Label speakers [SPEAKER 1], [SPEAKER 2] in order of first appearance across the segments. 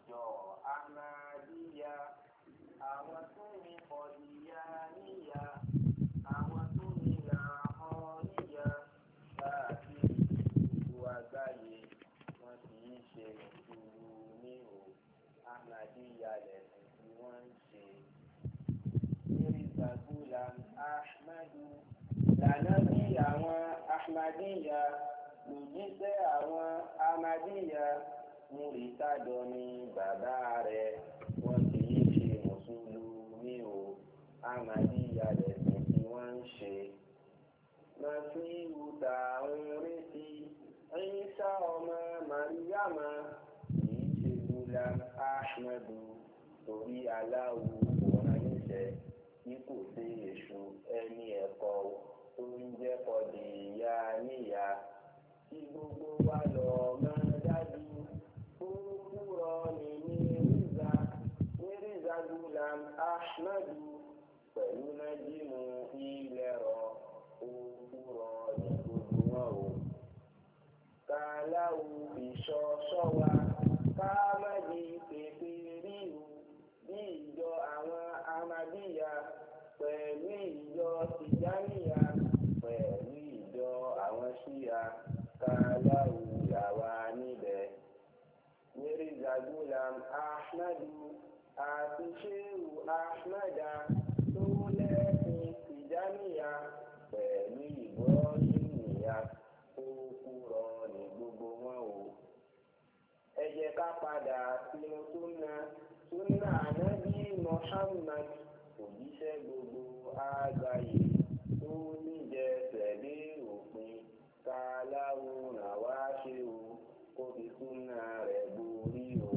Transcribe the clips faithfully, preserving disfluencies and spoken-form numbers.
[SPEAKER 1] ìjọ Ahmadiyya, àwọn tó ní Kọ̀dìyà níyà, àwọn tó ní Làhọ́ríyà, káàkiri gbogbo àgbáyé wọn kì í ṣe Mùsùlùmí o, Ahmadiyya lẹ̀sìn tí wọ́n ń ṣe. Mirza Ghulam Ahmadu lànábì àwọn Ahmadiyya, lòjíṣẹ́ àwọn Ahmadiyya. Múrítàdọ́ ni bàbá rẹ̀, wọ́n kì í ṣe Mùsùlùmí o, Ahmadiyya lẹ̀sìn tí wọ́n ń ṣe. Masihu tá ń retí, Ìsá ọmọ Màríyámà, kì í ṣe Ghulam Ahmadu, torí Allahu kò rán níṣẹ́ tí kò sí èṣù ẹni ẹ̀kọ́ tó ń jẹ́ Kọ̀dìyà níyà, tí gbogbo wa lọ mọ̀ dájú. Kúrọ̀ ní Mirza, Mirza Ghulam Ahmadu, pẹ̀lú nájímù ilẹ̀rọ, òkúrọ̀ ní gbogbo wọn o. Kàláwù ìṣọ́ṣọ́ wa, ká má di pèpè ríru, bí ìjọ àwọn Ahmadiyya, pẹ̀lú ìjọ Tìjàníyà, pẹ̀lú ìjọ àwọn Ṣíà, kàláwù làwà níbẹ̀. Mirza Ghulam Ahmadu àti Shehu Ahmada tó lẹ́sìn Tìjàníyà, pẹ̀lú Ìbráhímíyà, ó kúrọ̀ ní gbogbo wọn o. Ẹ jẹ́ ká padà sínú súnà súnà Ànábì Muhammad, òjíṣẹ́ gbogbo àgbáyé tó níjẹsẹ̀ dé òpin, kàláwù ràn wá ṣe o, kó fi súnà rẹ̀ borí o.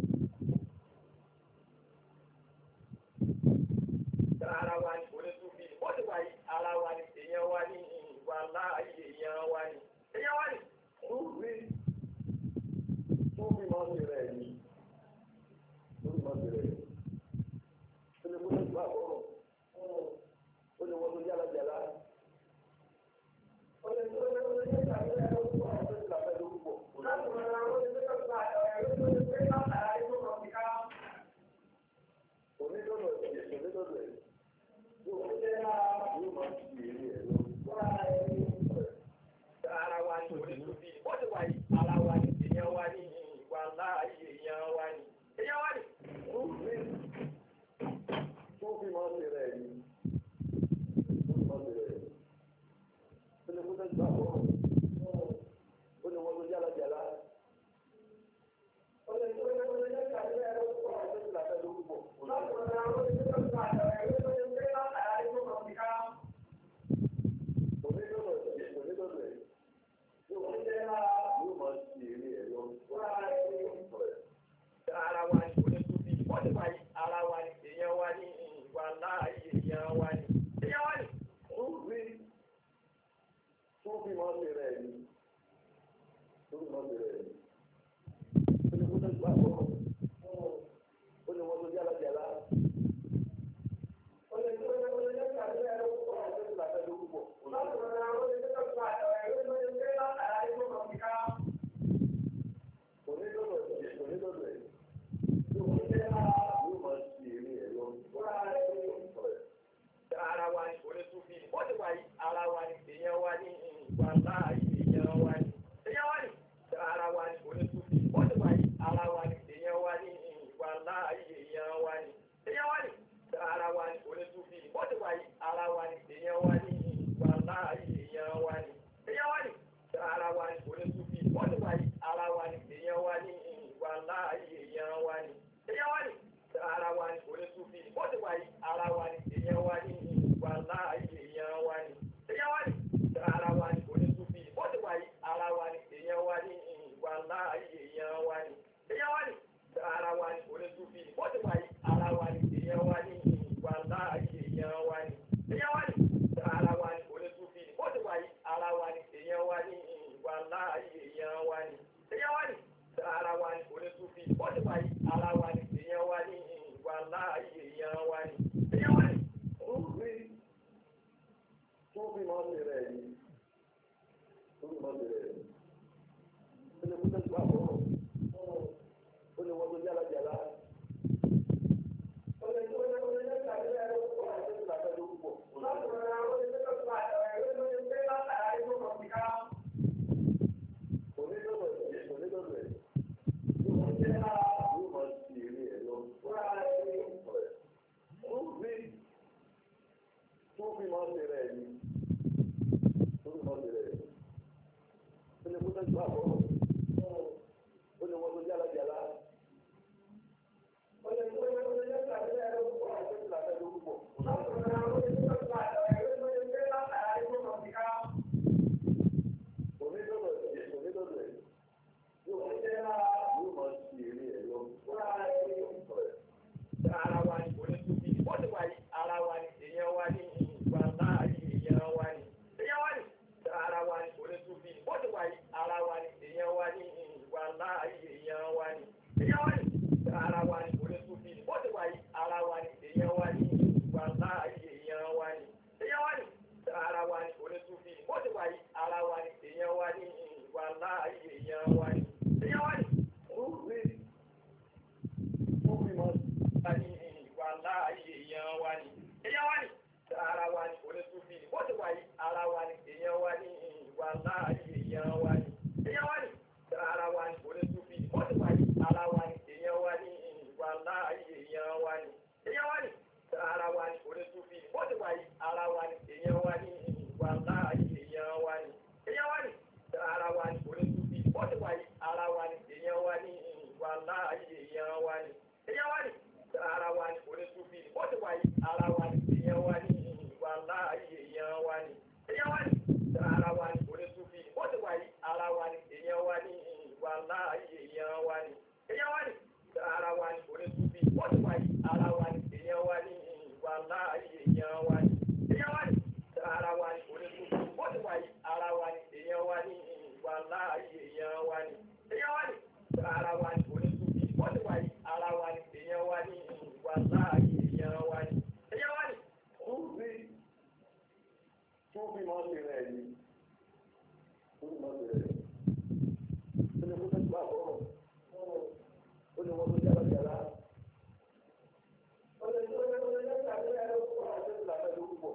[SPEAKER 2] Ara wa ni onítúbí, wọ́n ti wà yí ara wa ni, èèyàn wa ni, ìwà láàyè èèyàn wa ni, èèyàn wa ni.
[SPEAKER 3] Túbí túbí máa ń ṣe rẹ̀ ni, túbí máa ń ṣe rẹ̀ ni. Ó lè kó lè gbà bọ́rọ̀, ó lè wọ́n tó yára jàlá. Ó lè tó lè tó lè yẹ́ ìgbàgbé ẹ̀rọ púpọ̀, ó lè gbàgbé ẹ̀rọ púpọ̀. Láti wọ́n ra ó lè tó lè gbà ẹ̀rọ tó lè gbé látara ẹ̀rọ tó kọ̀ kíká. Onídọ́dọ̀ ẹ̀ onídọ́dọ̀ ẹ̀ yóò jẹ́ yóò máa ń ṣe eré ẹ̀ lọ.
[SPEAKER 2] Ara wa ni onítúbí, wọ́n ti wà yí ara wa ni, èèyàn wa ni, ìwà láàyè èèyàn wa ni, èèyàn wa ni.
[SPEAKER 3] Túbí túbí máa ń ṣe rẹ̀ ni, túbí máa ń ṣe rẹ̀ ni. Ó lè kó lè gbà bọ́rọ̀, ó lè wọ́n tó yára jàlá. Ó lè tó lè tó lè yẹ́ ìgbàgbé ẹ̀rọ púpọ̀, ó lè gbàgbé ẹ̀rọ púpọ̀. Láti wọ́n ra ó lè tó lè gbà ẹ̀rọ tó lè gbé látara ẹ̀rọ tó kọ̀ kíká. Onídọ́dọ̀ ẹ̀ onídọ́dọ̀ ẹ̀ yóò máa ń ṣe eré ẹ̀ lọ.
[SPEAKER 2] Ara wa ni onítúbí, wọ́n ti wà yí ara wa ni, èèyàn wa ni, ìwà láàyè èèyàn wa ni, èèyàn wa ni.
[SPEAKER 3] Túbí túbí máa ń ṣe rẹ̀ ni, túbí máa ń ṣe rẹ̀ ni. Ó lè kó lè gbà bọ́rọ̀, ó lè wọ́n tó yára jàlá. Ó lè tó lè tó lè yẹ́ ìgbàgbé ẹ̀rọ púpọ̀, ó lè gbàgbé ẹ̀rọ púpọ̀. Láti wọ́n ra ó lè tó lè gbà ẹ̀rọ tó lè gbé látara ẹ̀rọ tó kọ̀ kíká. Onídọ́dọ̀ ẹ̀ onídọ́dọ̀ ẹ̀ yóò máa ń ṣe eré ẹ̀ lọ.
[SPEAKER 2] Ara wa ni onítúbí, wọ́n ti wà yí ara wa ni, èèyàn wa ni, ìwà láàyè èèyàn wa ni, èèyàn wa ni. Ara wa ni onítúbí, wọ́n ti wà yí ara wa ni, èèyàn wa ni, ìwà láàyè èèyàn wa ni, èèyàn wa ni. Ara wa ni onítúbí, wọ́n ti wà yí ara wa ni, èèyàn wa ni, ìwà láàyè èèyàn wa ni, èèyàn wa ni. Ara wa ni onítúbí, wọ́n ti wà yí ara wa ni, èèyàn wa ni, ìwà láàyè èèyàn wa ni, èèyàn wa ni. Ara wa ni onítúbí, wọ́n ti wà yí ara wa ni, èèyàn wa ni, ìwà láàyè èèyàn wa ni, èèyàn wa ni. Ara wa ni onítúbí, wọ́n ti wà yí ara wa ni, èèyàn wa ni, ìwà láàyè èèyàn wa ni, èèyàn wa ni. Ara wa ni onítúbí, wọ́n ti wà yí ara wa ni, èèyàn wa ni, ìwà láàyè èèyàn wa ni, èèyàn wa ni. Ara wa ni onítúbí, wọ́n ti wà yí ara wa ni, èèyàn wa ni, ìwà láàyè èèyàn wa ni, èèyàn wa ni. Ara wa ni onítúbí, wọ́n ti wà yí ara wa ni, èèyàn wa ni, ìwà láàyè èèyàn wa ni, èèyàn wa ni.
[SPEAKER 3] Túbí túbí máa ń ṣe rẹ̀ ni, túbí máa ń ṣe rẹ̀ ni. Ó lè kó lè gbà bọ́rọ̀, ó lè wọ́n tó yára jàlá. tẹ́jú àbọ̀rọ̀ ó ní wọ́n tó yára yàrá ó ní wọ́n tó yára yàrá ó ní wọ́n tó yára yàrá ó pọ̀.
[SPEAKER 2] Ara wa ni kò ní tún bí wọ́n ti wà yí ara wa ni èèyàn wa ní ìgbà láàyè èèyàn wa ni èèyàn wa ni ara wa ni kò ní tún bí wọ́n ti wà yí ara wa ni èèyàn wa ní ìgbà láàyè èèyàn wa ni èèyàn wa ni ara wa ni kò ní tún bí wọ́n ti wà yí ara wa ni èèyàn wa ní ìgbà láàyè èèyàn wa ni èèyàn wa ni ara wa ni kò ní tún bí wọ́n ti wà yí ara wa ni èèyàn wa ní ìgbà láàyè èèyàn wa ni èèyàn wa ni. Láàyè èèyàn wa ni èèyàn wa ni ara wa ni onítúbí ni wọ́n ti wà yí ara wa ni èèyàn wa ni ìwà láàyè èèyàn wa ni èèyàn wa ni ara wa ni onítúbí ni wọ́n ti wà yí ara wa ni èèyàn wa ni ìwà láàyè èèyàn wa ni èèyàn wa ni ara wa ni onítúbí ni wọ́n ti wà yí ara wa ni èèyàn wa ni ìwà láàyè èèyàn wa ni èèyàn wa ni ara wa ni onítúbí ni wọ́n ti wà yí ara wa ni èèyàn wa ni ìwà láàyè èèyàn wa ni èèyàn wa ni ara wa ni onítúbí ni wọ́n ti wà yí ara wa ni èèyàn wa ni ìwà láàyè èèyàn wa ni èèyàn wa ni ara wa ni onítúbí ni wọ́n ti wà yí ara wa ni èèyàn wa ni ìwà láàyè èèyàn wa ni èèyàn wa ni ara wa ni onítúbí ni wọ́n ti wà yí ara wa ni èèyàn wa ni ìwà láàyè èèyàn wa ni èèyàn wa ni ara wa ni onítúbí ni wọ́n ti wà yí ara wa ni èèyàn wa ni ìwà láàyè èèyàn wa ni èèyàn wa ni ara wa ni onítúbí ni wọ́n ti wà yí ara wa ni èèyàn wa ni ìwà láàyè èèyàn wa ni èèyàn wa ni.
[SPEAKER 3] Túbí túbí máa ń ṣe rẹ̀ ni túbí máa ń ṣe rẹ̀ ó ní kó tẹ́jú àbọ̀rọ̀ ó ní wọ́n tó yára yàrá ó ní wọ́n tó yára yàrá ó pọ̀ àti ìlànà ìlú pọ̀.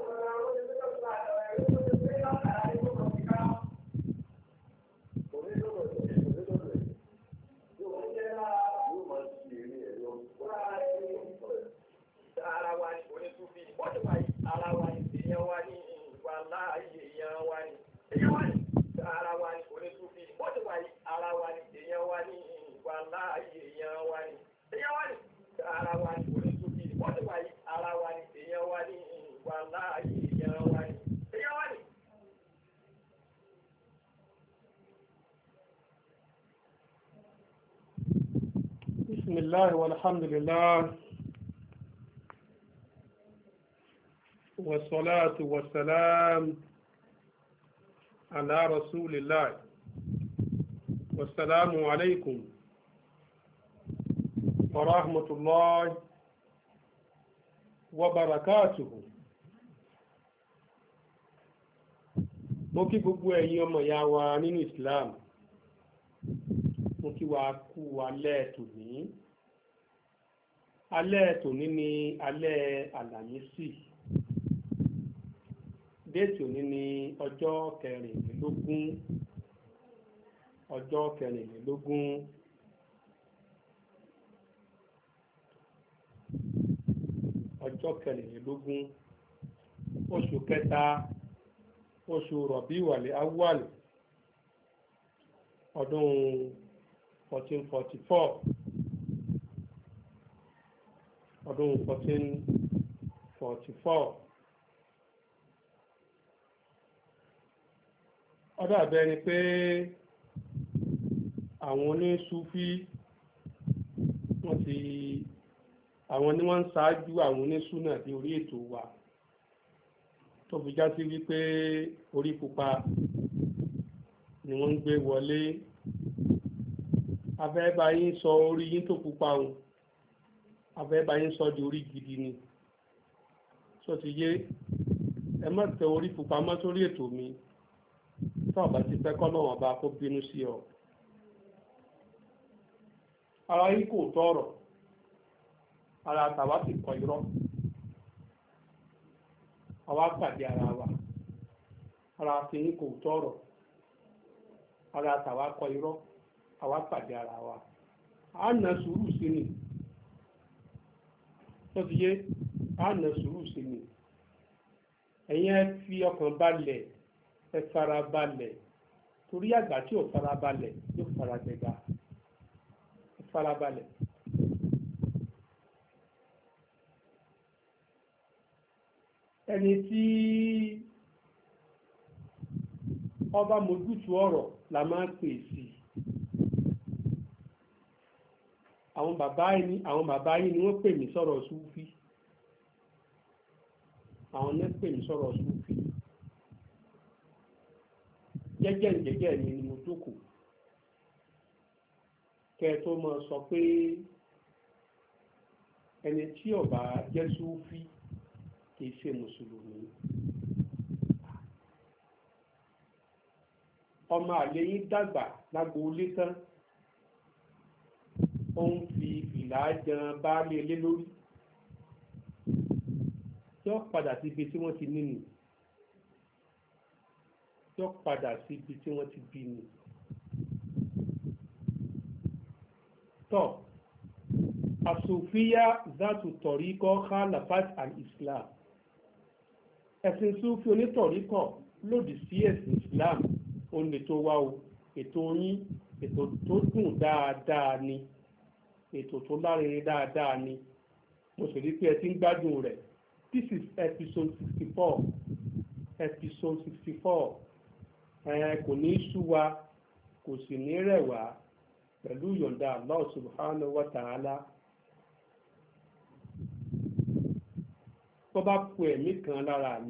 [SPEAKER 3] Ara wa ni onítúbí ni wọ́n ti wà yí ara wa ni èèyàn wa ní ìwà láàyè èèyàn wa ni èèyàn wa ni ara wa ni onítúbí ni wọ́n ti wà yí ara wa ni èèyàn wa ní ìwà láàyè èèyàn wa ni èèyàn wa ni ara wa ni onítúbí ni wọ́n ti wà yí ara wa ni èèyàn wa ní ìwà láàyè èèyàn wa ni èèyàn wa ni.
[SPEAKER 4] Bismillah walhamdulillah. والصلاة والسلام على رسول الله والسلام عليكم ورحمة الله وبركاته. mo kí gbogbo ẹ̀yin ọmọ ìyá wa nínú Islam mo kí wa kú alẹ́ tòní alẹ́ tòní ni alẹ́ àlàmísì déètì òní ní ọjọ́ kẹrìnlélógún ọjọ́ kẹrìnlélógún ọjọ́ kẹrìnlélógún oṣù kẹta oṣù rọ̀bíwàlẹ̀ awwal ọdún fourteen forty four ọdún fourteen forty four. Ó dàbí ẹni pé àwọn onísúfí wọ́n ti àwọn ni wọ́n ń ṣáájú àwọn onísúnà ní orí ètò wa tó fi já sí wípé orí pupa ni wọ́n ń gbé wọlé afẹ́bá yín sọ orí yín tó pupa òun afẹ́bá yín sọ di orí gidi ni sọ ti yé ẹ má tẹ orí pupa mọ́ sórí ètò mi tó ọ̀bá ti fẹ́ kọ́ lọ́wọ́ ọba kó bínú sí ọ. Ara yìí kò tọrọ ara tàwa sì kọ irọ́ àwa pàdé ara wa ara tèyí kò tọrọ ara tàwa kọ irọ́ àwa pàdé ara wa à ń na sùúrù sí ni tó ti yé à ń na sùúrù sí ni ẹ̀yin ẹ fi ọkàn balẹ̀ ẹ fara balẹ̀ torí àgbà tí ò farabalẹ̀ yóò faragbẹ̀gbà farabalẹ̀. ẹni tí ọba mójútó ọ̀rọ̀ la máa ń pè sí àwọn bàbá yìí àwọn bàbá yìí ni wọ́n pè mí sọ̀rọ̀ súfì àwọn náà pè mí sọ̀rọ̀ súfì jẹ́jẹ́ jẹ́jẹ́ mi ni mo jókòó kẹ́ ẹ tó máa sọ pé ẹni tí ó bá jẹ́ súfì kìí ṣe mùsùlùmí. ọmọ àlè yín dàgbà lágboolé tán ó ń fi ìlà jan baálé ilé lórí yóò padà síbi tí wọ́n ti nínú yóò padà síbi tí wọ́n ti bí ni. tọ́ àsòfíà zátù tọ̀ríkọ́ khalafat al-islam ẹ̀sìn súfì onítọ̀ríkọ̀ lòdì sí ẹ̀sìn islam òun lè tó wá o ètò yín ètò tó dùn dáadáa ni ètò tó lárinrin dáadáa ni mo sì rí pé ẹ ti ń gbádùn rẹ̀. This is episode sixty four episode sixty four ẹ kò ní í sú wa kò sì ní rẹ̀ wá pẹ̀lú yọ̀ǹda Allah subhanahu wa ta'ala. tó bá ku ẹ̀mí kan lára mi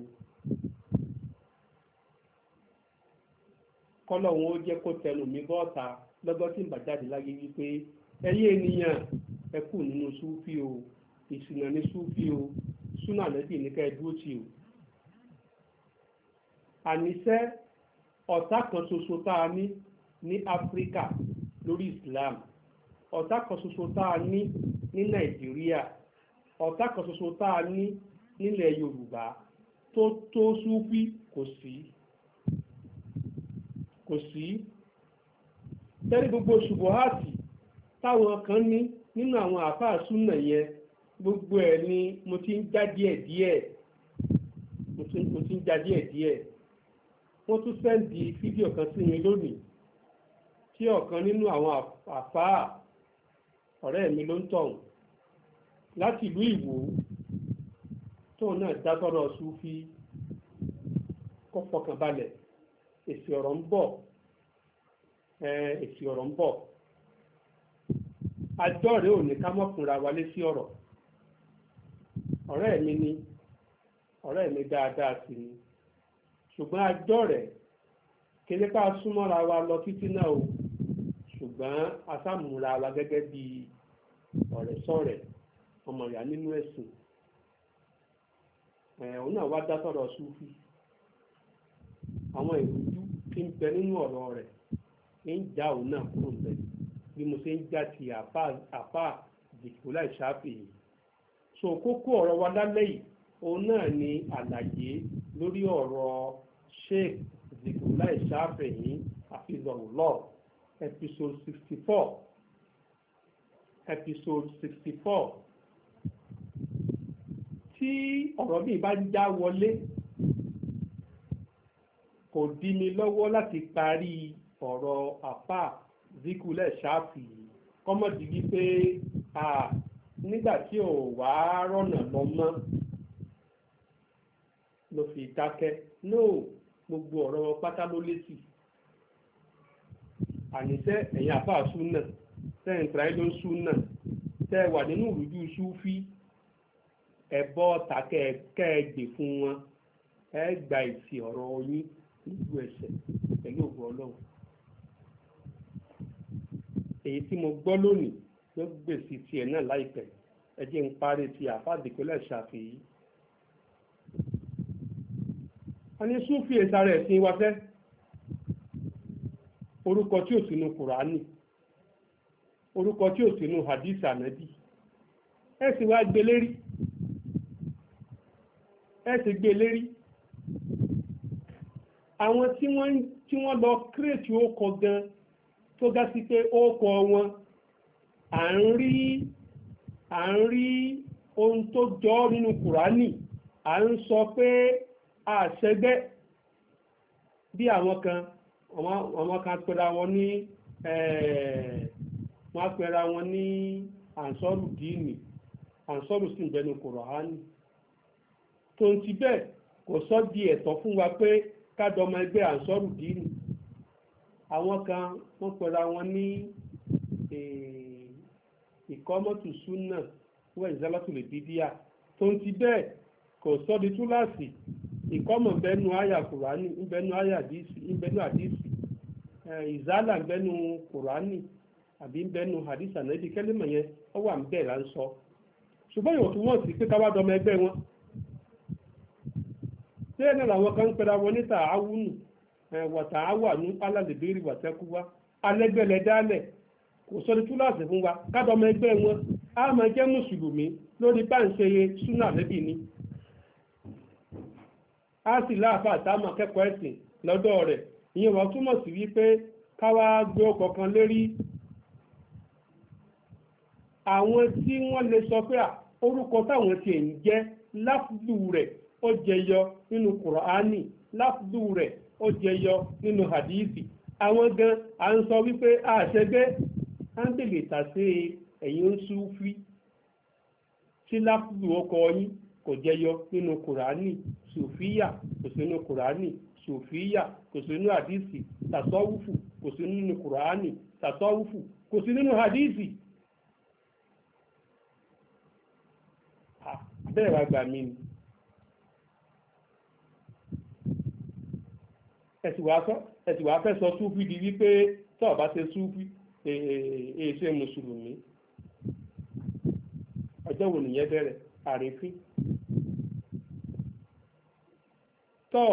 [SPEAKER 4] kọ́lọ̀ wọn ó jẹ́ kó tẹnu mi bọ́ọ̀ta lọ́gọ́ tí ń bà jáde láyé wípé ẹ̀yin ènìyàn ẹ kù nínú súfì o ìsìnà ní súfì o súnà lẹ́bí ní ká ẹ dúró tì o. àníṣe ọ̀tá kan ṣoṣo tá a ní ní áfíríkà lórí islam ọ̀tá kan ṣoṣo tá a ní ní nàìjíríà ọ̀tá kan ṣoṣo tá a ní nílẹ̀ yorùbá tó tó súfì kò sí kò sí tẹ́lẹ̀ gbogbo ṣubuhati táwọn kan ní nínú àwọn àfáà súnà yẹn gbogbo ẹ̀ ni mo ti ń já díẹ̀ díẹ̀ mo ti ń já díẹ̀ díẹ̀ wọ́n tún sẹ́ǹdì fídíò kan sí mi lónìí tí ọ̀kan nínú àwọn àfáà ọ̀rẹ́ mi ló ń tọ̀hún láti ìlú Ìwó tóun náà dá sọ́rọ̀ súfì kó fọkàn balẹ̀ èsì ọ̀rọ̀ ń bọ̀ èsì ọ̀rọ̀ ń bọ̀ àjọ rẹ̀ ò ní ká mọ́ fúnra wálé sí ọ̀rọ̀ ọ̀rẹ́ mi ni ọ̀rẹ́ mi dáadáa sí ni ṣùgbọ́n àjọ rẹ̀ kéde ká súnmọ́ra wa lọ títí náà o ṣùgbọ́n asámúra wa gẹ́gẹ́ bí ọ̀rẹ́ sọ̀rẹ́ ọmọ ìyá nínú ẹ̀sìn òun náà wá dá sọ̀rọ̀ súfì àwọn ìrújú tí ń bẹ nínú ọ̀rọ̀ rẹ̀ ń já òun náà kúrò bẹ́ẹ̀ bí mo ṣe ń já ti àpá Dhikrlahi Shafi'i yìí. so kókó ọ̀rọ̀ wa lálẹ́ yìí òun náà ni àlàyé lórí ọ̀rọ̀ Sheikh Dhikrlahi Shafi'i hafizahullah episode sixty four episode sixty four tí ọ̀rọ̀ mi bá já wọlé kò dí mi lọ́wọ́ láti parí ọ̀rọ̀ àpá Dhikrlahi Shafi'i kọ́mọ̀dé wípé nígbà tí ò wá rọ́nà lọ mọ́ ló fi dákẹ́ no gbogbo ọ̀rọ̀ pátá ló létí àníṣe ẹ̀yìn àpá súnà tẹ́yìn tíráì ló ń súnà tẹ́ wà nínú ìrújú súfí ẹ̀bọ́ ta kẹ́ẹ̀gbè fún wọn ẹ gba ìsì ọ̀rọ̀ yín nílùú ẹ̀sẹ̀ pẹ̀lú ògùn ọlọ́run. èyí tí mo gbọ́ lónìí ló gbèsè tiẹ̀ náà láìpẹ́ ẹ jẹ́ ń parí ti àfáà Dhikrlahi Shafi'i. a ní súfì ẹ̀sà rẹ̀ sí wa fẹ́ orúkọ tí ò sínú kùránì orúkọ tí ò sínú hadith ànábì ẹ sì wá gbé lérí ẹ sì gbé lérí àwọn tí wọ́n tí wọ́n lọ kírètì ókọ gan tó ga sí pé ókọ wọn à ń rí à ń rí ohun tó jọ nínú kùránì à ń sọ pé àṣẹgbẹ́ bí àwọn kan ọmọ kan pera wọn ní wọ́n pera wọn ní ansọ́rù díìnì ansọ́rù sì ń bẹnu Kùránì tó ń ti bẹ́ẹ̀ kò sọ di ẹ̀tọ́ fún wa pé kádọmọ ẹgbẹ́ ansọ́rù díìnì àwọn kan wọ́n pera wọn ní ìkọ́mọ́tù súnà wọ́n ìzálọ́tù lè bídíà tó ń ti bẹ́ẹ̀ kò sọ di túláàsì ìkọ́mọ̀ bẹ́nu àyà Kùránì ìbẹ́nu àyà àdìsí ìbẹ́nu àdìsí ìzálà ìbẹ́nu Kùránì àbí ìbẹ́nu àdìsí ànábì kẹ́lẹ́mọ̀ yẹn ó wà ń bẹ̀ là ń sọ ṣùgbọ́n yóò tún wọ́n sí pé káwá dọmọ ẹgbẹ́ wọn bẹ́ẹ̀ náà làwọn kan ń pera wọn ní tààwùnù wọ̀tà áwànú alálẹ̀bẹ̀rẹ̀ wàtẹ́kúwá alẹ́gbẹ̀lẹ̀ dálẹ̀ kò sọ di túláàsì fún wa kádọmọ ẹgbẹ́ wọn á máa jẹ́ mùsùlùmí lórí báńṣeye súnà lẹ́bì ni á sì láàfà àtàmà kẹ́kọ̀ọ́ ẹ̀sìn lọ́dọ̀ rẹ̀ ìyẹn wọ́n túmọ̀ sí wípé káwá gbé ọkọ̀ kan lérí àwọn tí wọ́n lè sọ pé orúkọ táwọn ti ń jẹ́ láfùlù rẹ̀ ó jẹyọ nínú Kùránì láfùlù rẹ̀ ó jẹyọ nínú hadithi àwọn gan à ń sọ wípé àṣẹgbẹ́ á ń tèlè tàṣe ẹ̀yìn ń súfí tí láfùlù ọkọ̀ yín kò jẹyọ nínú Kùránì sùfíyà kò sí nínú Kùránì sùfíyà kò sí nínú hadithi tàṣọ́wùfù kò sí nínú Kùránì tàṣọ́wùfù kò sí nínú hadithi. bẹ́ẹ̀ wá gbà mí ni ẹ̀sì wàá fẹ́ sọ súfì di wípé tọ́ọ̀ bá ṣe súfì èèṣe mùsùlùmí ọjọ́ wo nìyẹn bẹ̀rẹ̀ àrífín tọ́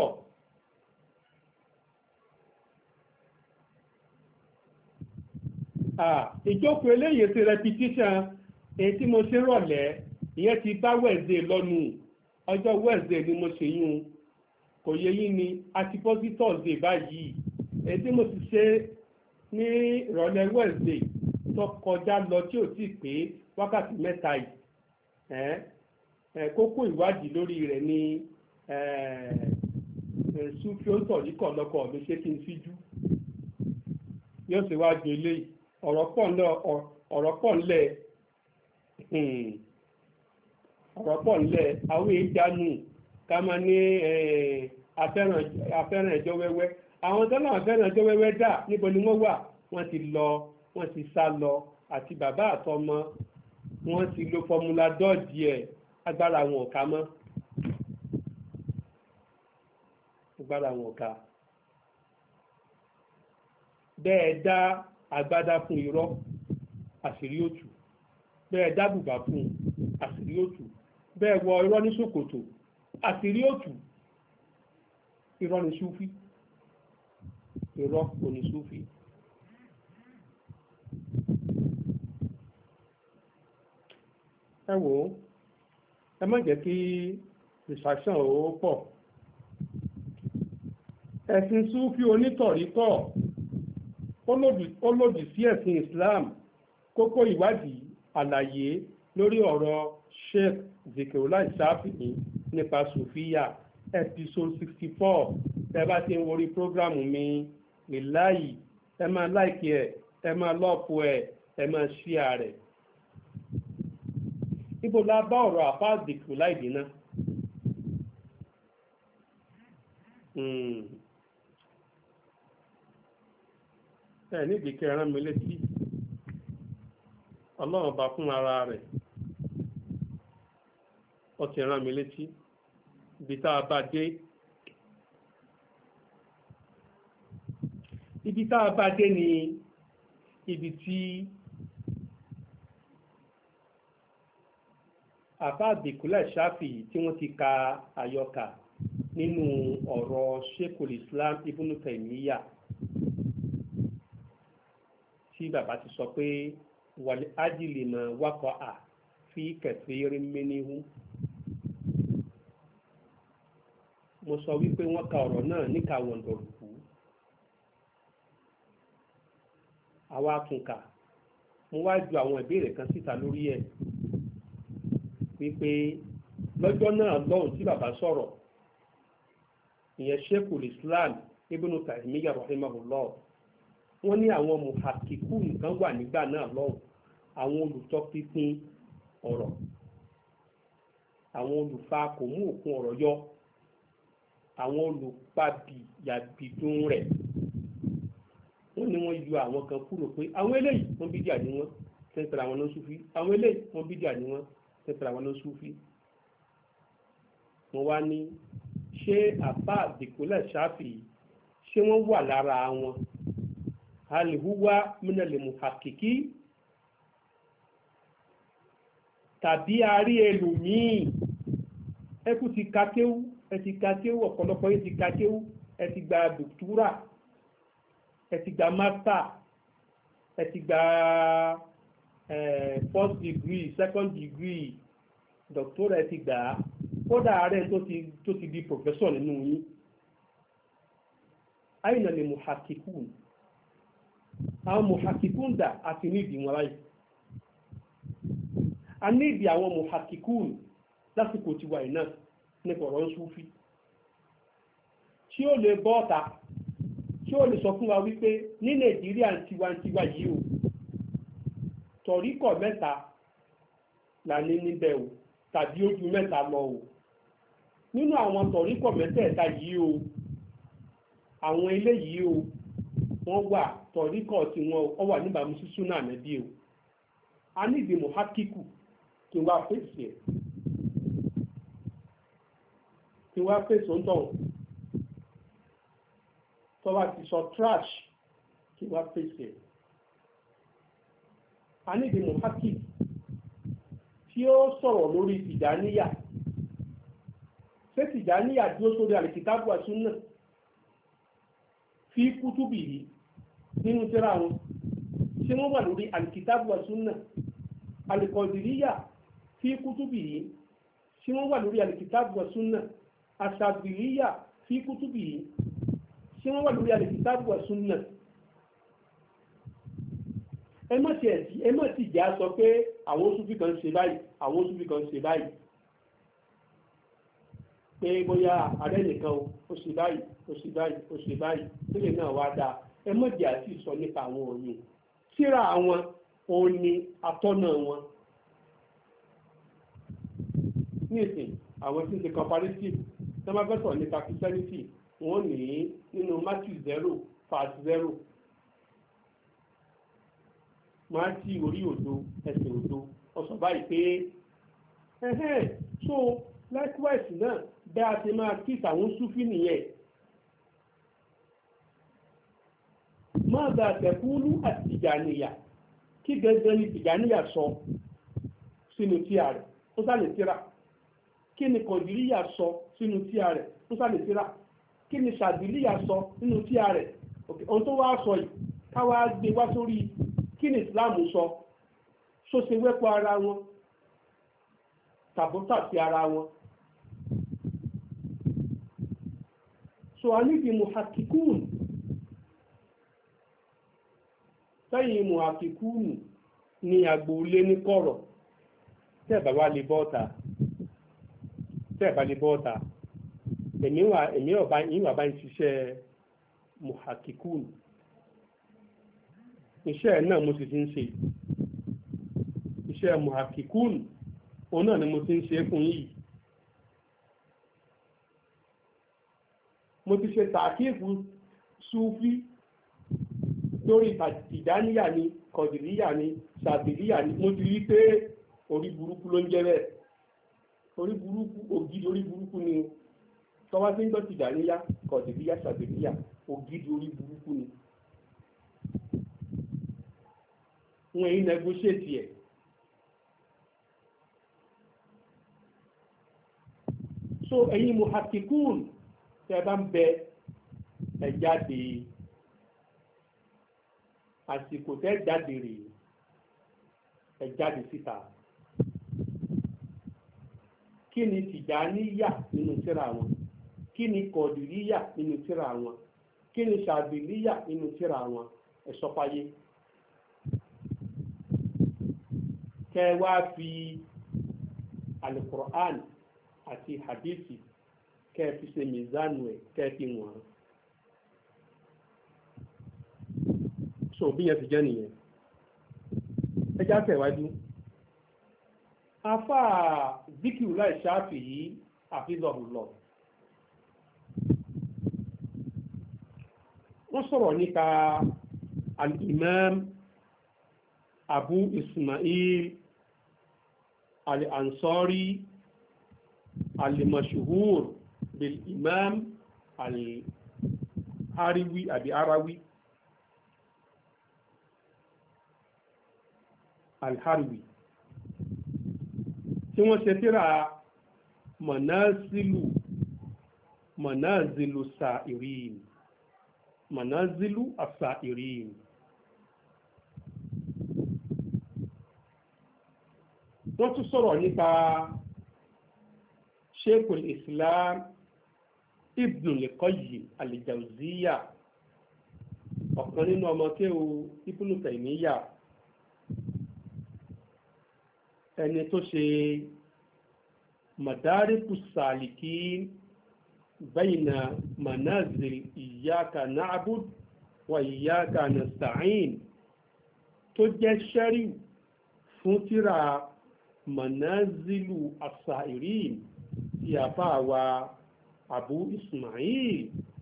[SPEAKER 4] ìjókòó eléyìí ti repetition èyí tí mo ṣe rọ̀lẹ́ ìyẹn ti bá wẹ̀ẹ̀dẹ̀ lọ́nu ọjọ́ wẹ̀ẹ̀dẹ̀ ni mo ṣe yún kò yẹ yín ni àti bọ́ sí tọ́sídẹ̀ẹ́ báyìí èyí tí mo ti ṣe ní ìrọ̀lẹ́ wẹ̀ẹ̀dẹ̀ tó kọjá lọ tí ò tí pé wákàtí mẹ́ta yìí kókó ìwádìí lórí rẹ̀ ni sùfíọ́ntọ̀ yìí kọ̀ lọ́kọ̀ ló ṣe kí n síjú yóò ṣe wá ju eléyìí ọ̀rọ̀ pọ̀ ńlẹ̀ ọ̀rọ̀ pọ̀ ńlẹ̀ àwọn ìjánu ká máa ní afẹ́ràn ẹjọ́ wẹ́wẹ́ àwọn tó náà afẹ́ràn ẹjọ́ wẹ́wẹ́ dà níbo ni wọ́n wà wọ́n ti lọ wọ́n ti sá lọ àti bàbá àtọmọ wọ́n ti lo fọmúlà dọ́ọ̀dì ẹ̀ agbára wọn ò ká mọ́ agbára wọn ò ká bẹ́ẹ̀ dá agbádá fún irọ́ àṣírí òtù bẹ́ẹ̀ dá bùbá fún àṣírí òtù bẹ́ẹ̀ wọ irọ́ ní ṣòkòtò àṣírí òtù irọ́ ní súfí irọ́ kò ní súfí. ẹ wò ó ẹ má jẹ́ kí distraction ó pọ̀ ẹ̀sìn súfí onítọ̀ríkọ̀ ó lòdì sí ẹ̀sìn Islam kókó ìwádìí àlàyé lórí ọ̀rọ̀ Sheikh Zikirullah Shafi'i nípa Sufiya episode sixty four ẹ bá ti ń worí prógrámù mi ìláyì ẹ máa láìkì ẹ ẹ máa lọ́ọ̀pù ẹ ẹ máa ṣíà rẹ̀. Níbo la bá ọ̀rọ̀ àfá Zikirullah ìdí náà? ẹ níbi kí ẹ rán mi létí ọlọ́run bá fún ara rẹ̀ ó ti rán mi létí ibi tá a bá dé ibi tá a bá dé ni ibi tí àfá Zikirullah Shafi'i tí wọ́n ti ka àyọkà nínú ọ̀rọ̀ Sheikhul Islam Ibn Taymiyyah tí bàbá ti sọ pé wàlẹ̀ ájìlì mọ̀ wákọ̀ à fi kẹfìrí mẹ́nihu. mo sọ wípé wọ́n ka ọ̀rọ̀ náà níka wọ̀ndọ̀rùkú àwa túnkà mo wá ju àwọn ìbéèrè kan síta lórí ẹ̀ wípé lọ́jọ́ náà lọ́hùn tí bàbá sọ̀rọ̀ ìyẹn Sheikhul Islam Ibn Taymiyyah rahimahullah wọ́n ní àwọn muhakiku nǹkan wà nígbà náà lọ́wọ́ àwọn olùtọ́pinpin ọ̀rọ̀ àwọn olùfà kò mú òkun ọ̀rọ̀ yọ àwọn olùpabìyàbìdún rẹ̀ wọ́n ní wọ́n yọ àwọn kan kúrò pé àwọn eléyìí wọ́n bídíà ní wọ́n tẹ́tẹ̀rẹ̀ àwọn ló súfí àwọn eléyìí wọ́n bídíà ní wọ́n tẹ́tẹ̀rẹ̀ àwọn ló súfí. wọ́n wá ní ṣé àbá àdìkúlẹ̀ ṣáfì ṣé wọ́n wà lára wọn alihuwa minale muhakiki tàbí àárí ẹlòmíì ẹkú ti kakéwú ẹ ti kakéwú ọ̀pọ̀lọpọ̀ yìí ti kakéwú ẹ ti gba dòkítúrà ẹ ti gba mástà ẹ ti gba first degree second degree dòkítúrà ẹ ti gbà á kódà ààrẹ tó ti tó ti di professor nínú yín àyìnà lè muhakikun àwọn muhakikun dà àti nídìí wọn láyé a nídìí àwọn muhakikun lásìkò tiwa yìí náà nípa ọ̀rọ̀ Súfì tí ó lè bọ́ ọ̀tá tí ó lè sọ fún wa wípé ní Nàìjíríà tiwantiwa yìí o tọ̀ríkọ̀ mẹ́ta là ní níbẹ̀ o tàbí ó ju mẹ́ta lọ o nínú àwọn tọ̀ríkọ̀ mẹ́tẹ̀ẹ̀ta yìí o àwọn eléyìí o wọ́n wà tọ̀ríkọ̀ tí wọ́n wà níbàámu sí súnà Ànábì o a nídìí muhakiku kí wá fèsì ẹ̀ kí wá fèsì ń tọ̀ tó bá ti sọ trash kí wá fèsì ẹ̀ a nídìí muhakiku tí ó sọ̀rọ̀ lórí tìjàníyà ṣé tìjàníyà dúró sórí àlìkìtàbù wa súnà fi kútùbì yìí nínú tírà wọn ṣé wọ́n wà lórí àlìkìtàbù wa súnà àlìkọ̀dìríyà fi kútùbì yìí ṣé wọ́n wà lórí àlìkìtàbù wa súnà àṣàbìríyà fi kútùbì yìí ṣé wọ́n wà lórí àlìkìtàbù wa súnà. ẹ má ti ẹ̀sì ẹ má ti jà sọ pé àwọn Súfì kan ṣe báyìí àwọn Súfì kan ṣe báyìí pé bóyá ààrẹ nìkan ó ṣe báyìí ó ṣe báyìí ó ṣe báyìí sílẹ̀ náà wá dáa ẹ má jà sí sọ nípa àwọn òyìn síra àwọn òun ni atọ́nà wọn ní ìsìn àwọn tí ń ṣe comparative tí wọ́n bá fẹ́ sọ̀rọ̀ nípa Christianity wọ́n ní nínú Matthew zero verse zero máa tí orí òdo ẹsẹ̀ òdo ọ̀sọ̀ báyìí pé ẹ̀hẹ́n so likewise náà bẹ́ a ti máa kí àwọn Súfì nìyẹn máa bá tẹ̀kúlú àti Tìjàníyà kí gẹ́gẹ́ ní Tìjàníyà sọ sínú tíà rẹ̀ ó sálè tíra kí ni Kọ̀dìríyà sọ sínú tíà rẹ̀ ó sálè tíra kí ni Ṣàdìlíyà sọ nínú tíà rẹ̀ ohun tó wá sọ yìí káwá gbé wá sórí kí ni Islam sọ so ṣe wẹ́pọ̀ ara wọn tàbọ́tà sí ara wọn. so a níbi muhakikun sẹ́yìn muhakikun ní agboolé ní kọ̀rọ̀ tẹ́ẹ̀bà wá lè bọ́ọ̀ta tẹ́ẹ̀bà lè bọ́ọ̀ta èmi ọ̀bá ìwà bá ń ṣiṣẹ́ muhakikun iṣẹ́ náà mo sì ti ń ṣe iṣẹ́ muhakikun òun náà ni mo ti ń ṣe fún yìí mo ti ṣe tàkíìfù Súfí lórí Tìjàníyà ni Kọ̀dìríyà ni Ṣàdìlíyà ni mo ti rí pé orí burúkú ló ń jẹ́ bẹ́ẹ̀ orí burúkú ògidì orí burúkú ni tọ́wá tí ń gbọ́ Tìjàníyà Kọ̀dìríyà Ṣàdìlíyà ògidì orí burúkú ni wọn èyí negotiate ẹ̀ so ẹ̀yin muhakikun tẹ́ bá ń bẹ ẹ jáde àsìkò tẹ́ jáde rè ẹ jáde síta kí ni Tìjàníyà nínú tírà wọn kí ni Kọ̀dìríyà nínú tírà wọn kí ni Ṣàdìlíyà nínú tírà wọn ẹ sọ fáyé kẹ́ wá fi alukur'an àti hadithi kẹ́ fi ṣe mizanu ẹ̀ kẹ́ fi wọ̀n so bí yẹn ti jẹ́ nìyẹn ẹ já tẹ̀wájú afa zikiru láì ṣáàfì yìí àfihàn lọ wọ́n sọ̀rọ̀ nípa al-imam abu ismail al-ansari al-mashhur bil-imam al-harawi àbí harawi al-harawi tí wọ́n ṣe tírà manazilu manazilu sa'irin manazilu as-sa'irin wọ́n tún sọ̀rọ̀ nípa sheikhul islam ibn al-qayyim al-jawziyya ọ̀kan nínú ọmọ kéwú ibn taymiyyah ẹni tó ṣe madarikus salikin bayna manazil iyyaka na'bud wa iyyaka nasta'in tó jẹ́ sẹ́ríù fún tírà manazilu as-sa'irin tí a bá wa abu ismail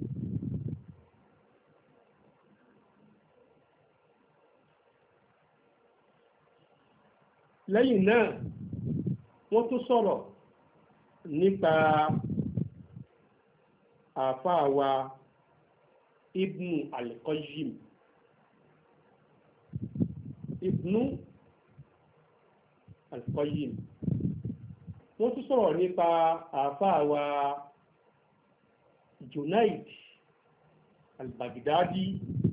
[SPEAKER 4] lẹ́yìn náà wọ́n tún sọ̀rọ̀ nípa àfáà wa ibnu al-qayyim ibnu al-qayyim wọ́n tún sọ̀rọ̀ nípa àfáà wa junaid al-baghdadi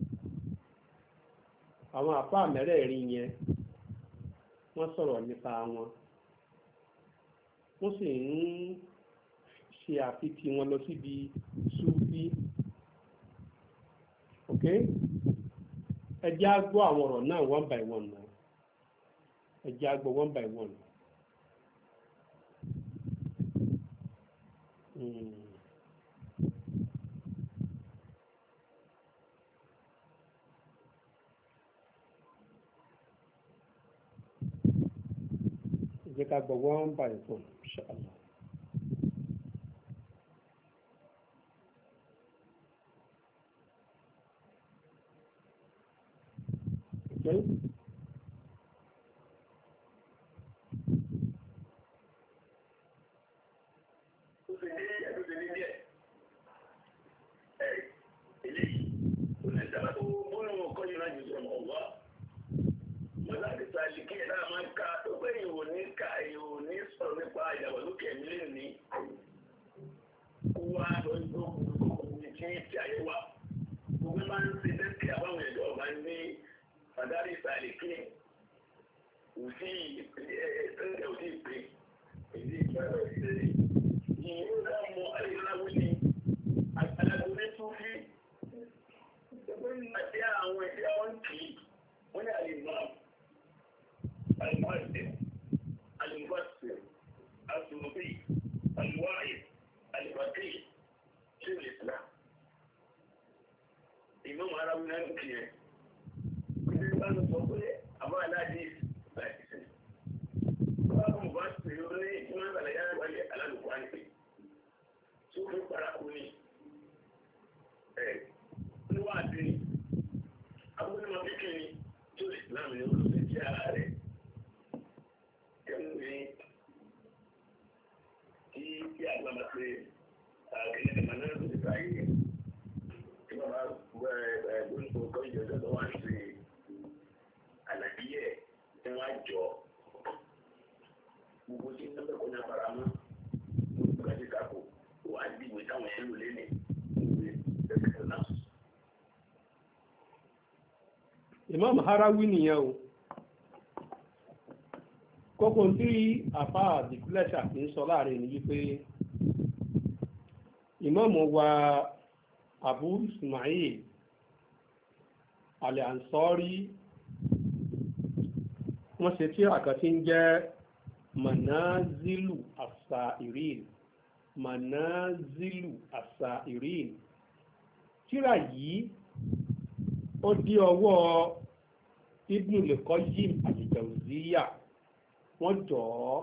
[SPEAKER 4] àwọn àfáà mẹ́rẹ̀ẹ̀rin yẹn wọ́n sọ̀rọ̀ nípa wọn wọ́n sì ń ṣe àfitì wọn lọ síbi súfí ok ẹ jẹ́ á gbọ́ àwọn ọ̀rọ̀ náà one by one náà ẹ jẹ́ á gbọ́ one by one. Hmm. Jẹ́ ká gbọ́ one by one, inshallah. Okay.
[SPEAKER 3] Fadari Saliki, òsì ẹ̀ẹ́dẹ́gbẹ̀ òsì ìpè, èdè ìgbàlọ́ ìdílé. Ìyóò mọ ayélujára ní alágbóní Súfí. Ẹgbẹ́ ìgbàdé àwọn ẹgbẹ́ wọn kì í, wọ́n ní àlèmọ́, àlèmọ́ọ̀dẹ̀, àlèmọ́ọ̀sẹ̀, àsùnmọ̀bí, àlùwáyé, àlèbàkì, ṣé lè sá. Ìmọ̀ ara wọn náà ń kì í. Wọ́n sọ pé àwọn aláàdé láti sìn. Wọ́n kò bá pè ó ní ìwọ̀n ìgbàlẹ̀ yára wáyé alálùkọ́ àìpé. Tó fi paraku ní ẹ̀ níwọ̀n àti ní. Abúlé máa fi kí ni tó ìsìlámù ní olùsẹ̀ tí ara rẹ̀. Kẹ́mu ní kí kí àgbà máa ṣe àgbẹ̀lẹ̀ ìgbà náà ló ti báyìí. Kí wọ́n bá gbọ́ ẹ̀ gbóǹkó kọ́ ìjọba tó wà sí àlàyé tí wọ́n jọ gbogbo tí wọ́n fẹ́ kó ní àfaramọ́ gbogbo kájí kakò wà á dìbò táwọn yẹn lò lẹ́nu ìwé ẹ̀kẹ́ náà.
[SPEAKER 4] Imam Harawi nìyẹn o kókó tí àfa àdìgúlẹ̀ ṣàfihàn sọ láàrin ni wípé Imam wa Abu Ismail al-Ansari wọ́n ṣe tí àkàn tí ń jẹ́ manazilu as-sa'irin manazilu as-sa'irin tírà yìí ó dí ọwọ́ Ibnul Qayyim al-Jawziyya wọ́n jọ ọ́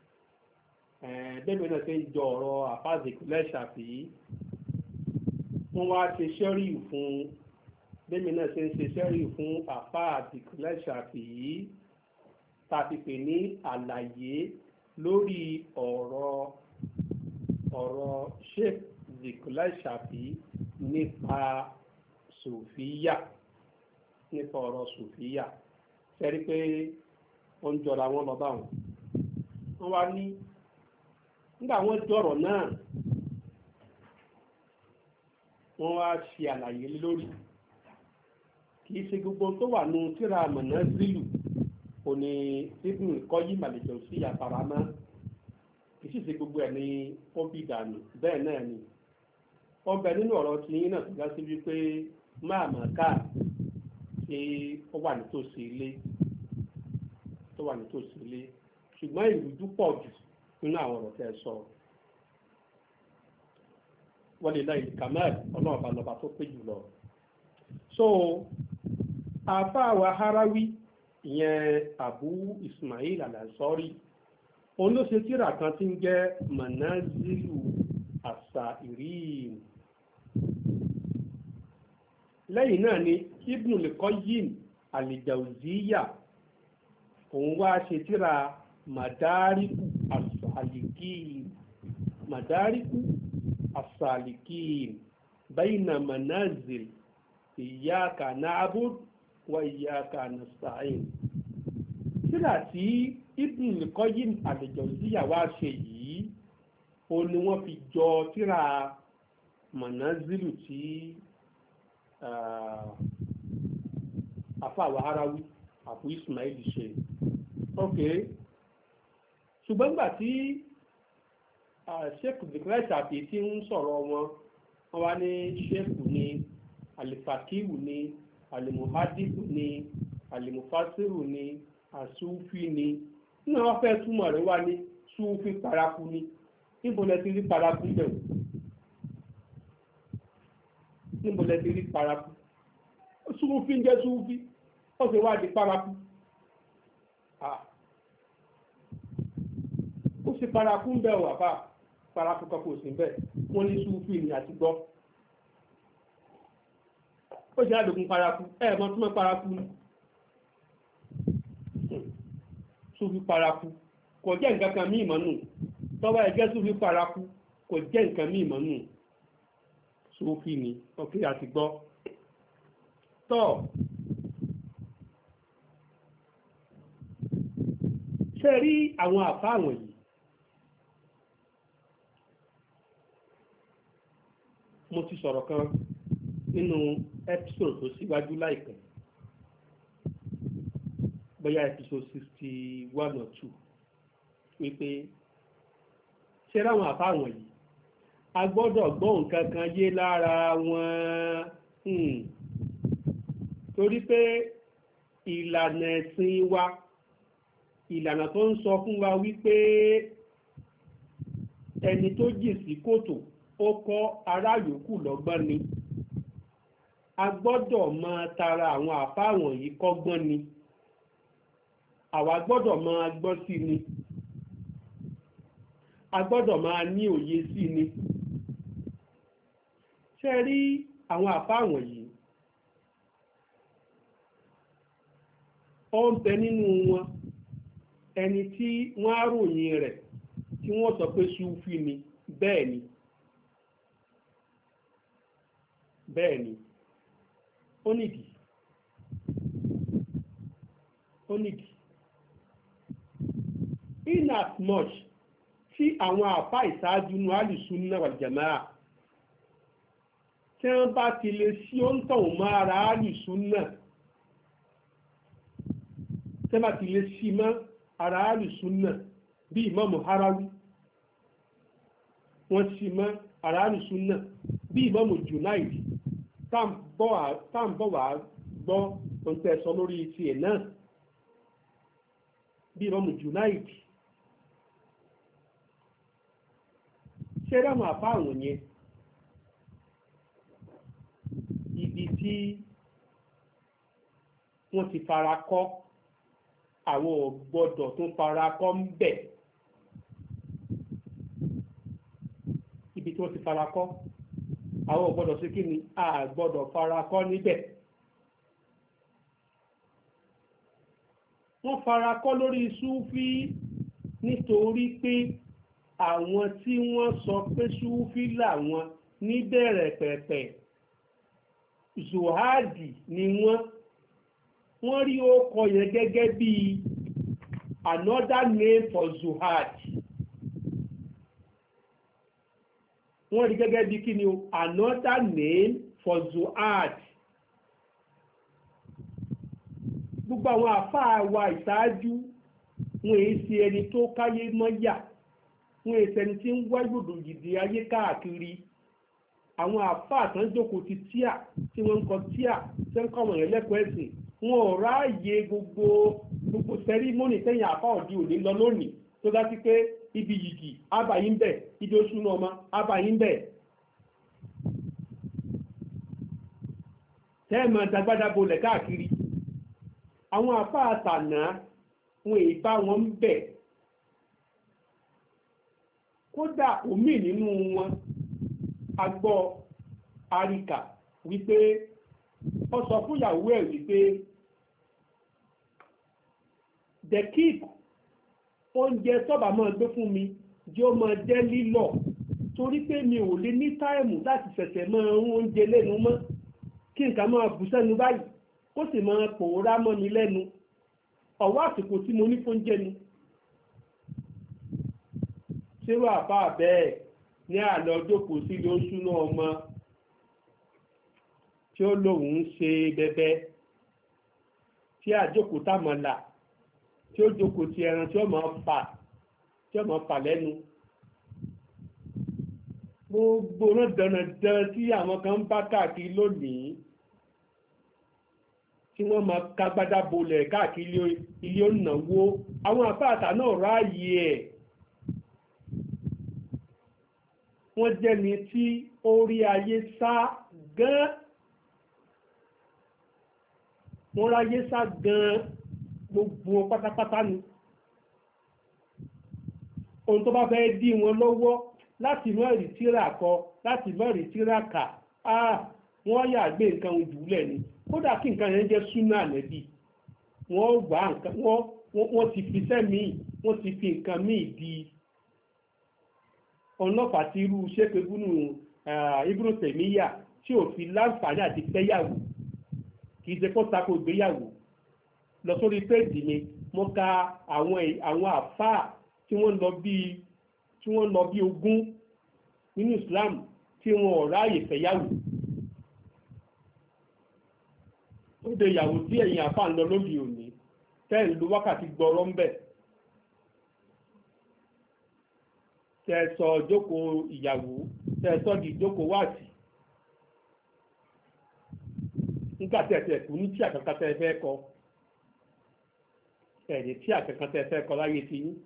[SPEAKER 4] bẹ́ẹ̀ náà ṣe ń jọ ọ̀rọ̀ àfáàzìkúlẹ̀ Ṣàfi'í wọ́n wá ṣe ṣẹ́rí fún bẹ́ẹ̀ náà ṣe ń ṣe ṣẹ́rí fún àfáàzìkúlẹ̀ Ṣàfi'í tàbí pè ní àlàyé lórí ọ̀rọ̀ ọ̀rọ̀ Sheikh Zikulai Ṣàfi'í nípa sùfíyà nípa ọ̀rọ̀ sùfíyà ṣẹ́rí pé ó ń jọra wọn lọ bá wọn wọ́n wá ní nígbà wọ́n jọ̀rọ̀ náà wọ́n wá ṣe àlàyé lórí kì í ṣe gbogbo tó wà nù tírà Manazilu òní Ibnul Qayyim al-Jawziyya àfaramọ́ kì í sì ṣe gbogbo ẹ̀ ní ó bí dànù bẹ́ẹ̀ náà ni ọbẹ̀ nínú ọ̀rọ̀ tí yín náà tó já sí wípé máa mà ká ṣe ó wà nítòsí ilé tó wà nítòsí ilé ṣùgbọ́n ìrújú pọ̀ jù nínú àwọn ọ̀rọ̀ tẹ́ ẹ sọ walillahi al-kamal ọlọ́ọ̀bá lọ́ba tó pé jùlọ. so àáfàá wa Harawi ìyẹn Abu Ismail al-Ansari òun ló ṣe tírà kan tí ń jẹ́ Manazilu As-Sa'irin lẹ́yìn náà ni Ibnul Qayyim al-Jawziyya òun wá ṣe tírà Madariku As-Salikin Madariku As-Salikin bayna manazil iyyaka na'bud wa iyyaka nasta'in tírà tí Ibnul Qayyim al-Jawziyya wá ṣe yìí ó ní wọ́n fi jọ tírà Manazilu tí àfàwà Harawi Abu Ismail ṣe ok ṣùgbọ́n nígbà tí Sheikh Zikulai Ṣàfi'í tí ń sọ̀rọ̀ wọn wọ́n wá ní sheikh ní alifakiwu ní alimuhadisu ní alimufasiru ní asufi ní nínú àwọn fẹ́ túmọ̀ rẹ̀ wá ní sufi paraku ní níbo lẹ ti rí paraku bẹ̀rù níbo lẹ ti rí paraku sufi ń jẹ́ sufi ó sì wá di paraku ó sì paraku ń bẹ̀rù àbá paraku kan kò sí bẹ́ẹ̀ wọ́n ní sufi ní àti gbọ́ ó sì àdògún paraku ẹ̀ mọ́ túmọ̀ paraku ní sufi paraku kò jẹ́ nǹkan kan míì mọ́nù tọ́wọ́ ẹ̀jẹ̀ sufi paraku kò jẹ́ nǹkan míì mọ́nù sufi ni ọ̀kẹ́ àti gbọ́ tọ́ ṣe rí àwọn àfáà wọ̀nyí mo ti sọ̀rọ̀ kan nínú episode tó síwájú láìpẹ́ bóyá episode sixty one or two wípé ṣe ráwọn àfáà wọ̀nyí a gbọ́dọ̀ gbọ́ nǹkan kan yé lára wọn torí pé ìlànà ẹ̀sìn wa ìlànà tó ń sọ fún wa wípé ẹni tó jì sí kòtò ó kọ́ ará yòókù lọ́gbọ́n ni a gbọ́dọ̀ máa tara àwọn àfáà wọ̀nyí kọ́gbọ́n ni àwa gbọ́dọ̀ máa gbọ́ sí ni a gbọ́dọ̀ máa ní òye sí ni ṣe rí àwọn àfáà wọ̀nyí ó ń bẹ nínú wọn ẹni tí wọ́n á ròyìn rẹ̀ tí wọ́n sọ pé súfì ni bẹ́ẹ̀ ni bẹ́ẹ̀ ni ó nìdí ó nìdí in as much tí àwọn àfáà ìṣáájú nu alùsùnnà wal jamaa tí wọ́n bá ti lè sí òǹtàn mọ́ ara alùsùnnà tí wọ́n bá ti lè sí mọ́ ara alùsùnnà bí Ìmáàmù Harawi wọ́n sì mọ́ ara alùsùnnà bí Ìmáàmù Junaid táàbọ̀ wà gbọ́ ohun tẹ́ sọ lórí tiẹ̀ náà bí Ìmáàmù Junaid ṣé dáhùn àfáà àwọn yẹn ibi tí wọ́n ti fara kọ́ àwọn ò gbọ́dọ̀ tún fara kọ́ ń bẹ̀ ibi tí wọ́n ti fara kọ́ àwọn ò gbọ́dọ̀ sí kí ni a gbọ́dọ̀ fara kọ́ níbẹ̀. wọ́n fara kọ́ lórí súfí nítorí pé àwọn tí wọ́n sọ pé súfí làwọn níbẹ̀rẹ̀ pẹ̀pẹ̀ zuhadi ni wọ́n wọ́n rí orúkọ yẹn gẹ́gẹ́ bí another name for zuhad wọ́n rí gẹ́gẹ́ bí kí ni o another name for zuhad. gbogbo àwọn àfáà wa ìṣáájú wọn èyí ṣe ẹni tó káyé mọ́yà wọn èyí ṣe ẹni tí ń wá gbòdò gidi ayé káàkiri àwọn àfáà tán jókòó ti tíà tí wọ́n ń kọ tíà tí wọ́n ń kọ́ àwọn èèyàn lẹ́kọ̀ọ́ ẹ̀sìn wọn ò ráàyè gbogbo gbogbo sẹ́rímọ́nì tẹ̀yìn àfáà òdi òní lọ lónìí tó dá sí pé ibi yìgì ábàyín bẹ̀ ibi oṣù náà ọmọ ábàyín bẹ̀ tẹ́ẹ̀mọ̀ dàgbàdà bolẹ̀ káàkiri àwọn àfá àtànà wọn èyí bá wọn ń bẹ̀ kódà omi nínú wọn agbọ́ àríkà wípé ó sọ fúnyàwó ẹ̀ wípé the keep oúnjẹ tọ́bà máa gbé fún mi jẹ́ ó máa jẹ́ lílọ̀ torí pé mi ò lè ní táìmù láti ṣẹ̀ṣẹ̀ máa ń oúnjẹ lẹ́nu mọ́ kí nǹkan máa bù sẹ́nu báyìí ó sì máa pòórá mọ́ mi lẹ́nu ọ̀wọ́ àsìkò tí mo ní fóúnjẹ ni. ṣérò àbá bẹ́ẹ̀ ní àlọ́ jókòó sí lóṣù náà ọmọ tí ó lóun ń ṣe bẹbẹ tí àjókòó tàmọ̀là tí ó jókòó ti ẹran tí ó máa fà tí ó máa fà lẹ́nu. gbogbo náà dandan tí àwọn kan ń bá káàkiri lónìí tí wọ́n máa kágbádá bolẹ̀ káàkiri ilé ònàwó àwọn àfáàtà náà ráàyè ẹ̀ wọ́n jẹ́ni tí ó rí ayé sá gan wọ́n ráyé sá gan gbogbo pátápátá ni ohun tó bá fẹ́ dí wọn lọ́wọ́ láti mọ́ rí tíra kọ láti mọ́ rí tíra kà á wọ́n yà gbé nǹkan ojúlẹ̀ ni kódà kí nǹkan yẹn jẹ́ súnà nẹ́bí wọ́n gbà nǹkan wọ́n ti fi sẹ́mi wọ́n ti fi nǹkan míì di ọlọ́pàá tí irú ṣépè gúnú Ibnu Tẹ̀míyà tí ò fi láǹfààní àti fẹ́yàwó kì í ṣe kó tako ìgbéyàwó lọ sórí péèjì mi mo ka àwọn àwọn àfáà tí wọ́n lọ bíi tí wọ́n lọ bíi ogún nínú Islam tí wọn ò ráàyè fẹ́yàwó. ó de ìyàwó tí ẹ̀yin àfáà ń lọ lóde òní tẹ́ ń lo wákàtí gbọ́rọ́ ń bẹ̀. tẹ́ sọ jókòó ìyàwó tẹ́ sọ di jókòó wáàtì. nígbà tí ẹ̀sẹ̀ kù ní tí àkàkà tẹ́ fẹ́ kọ ẹ̀dẹ̀ tí àkàkà tẹ́ fẹ́ kọ láyé ti yín.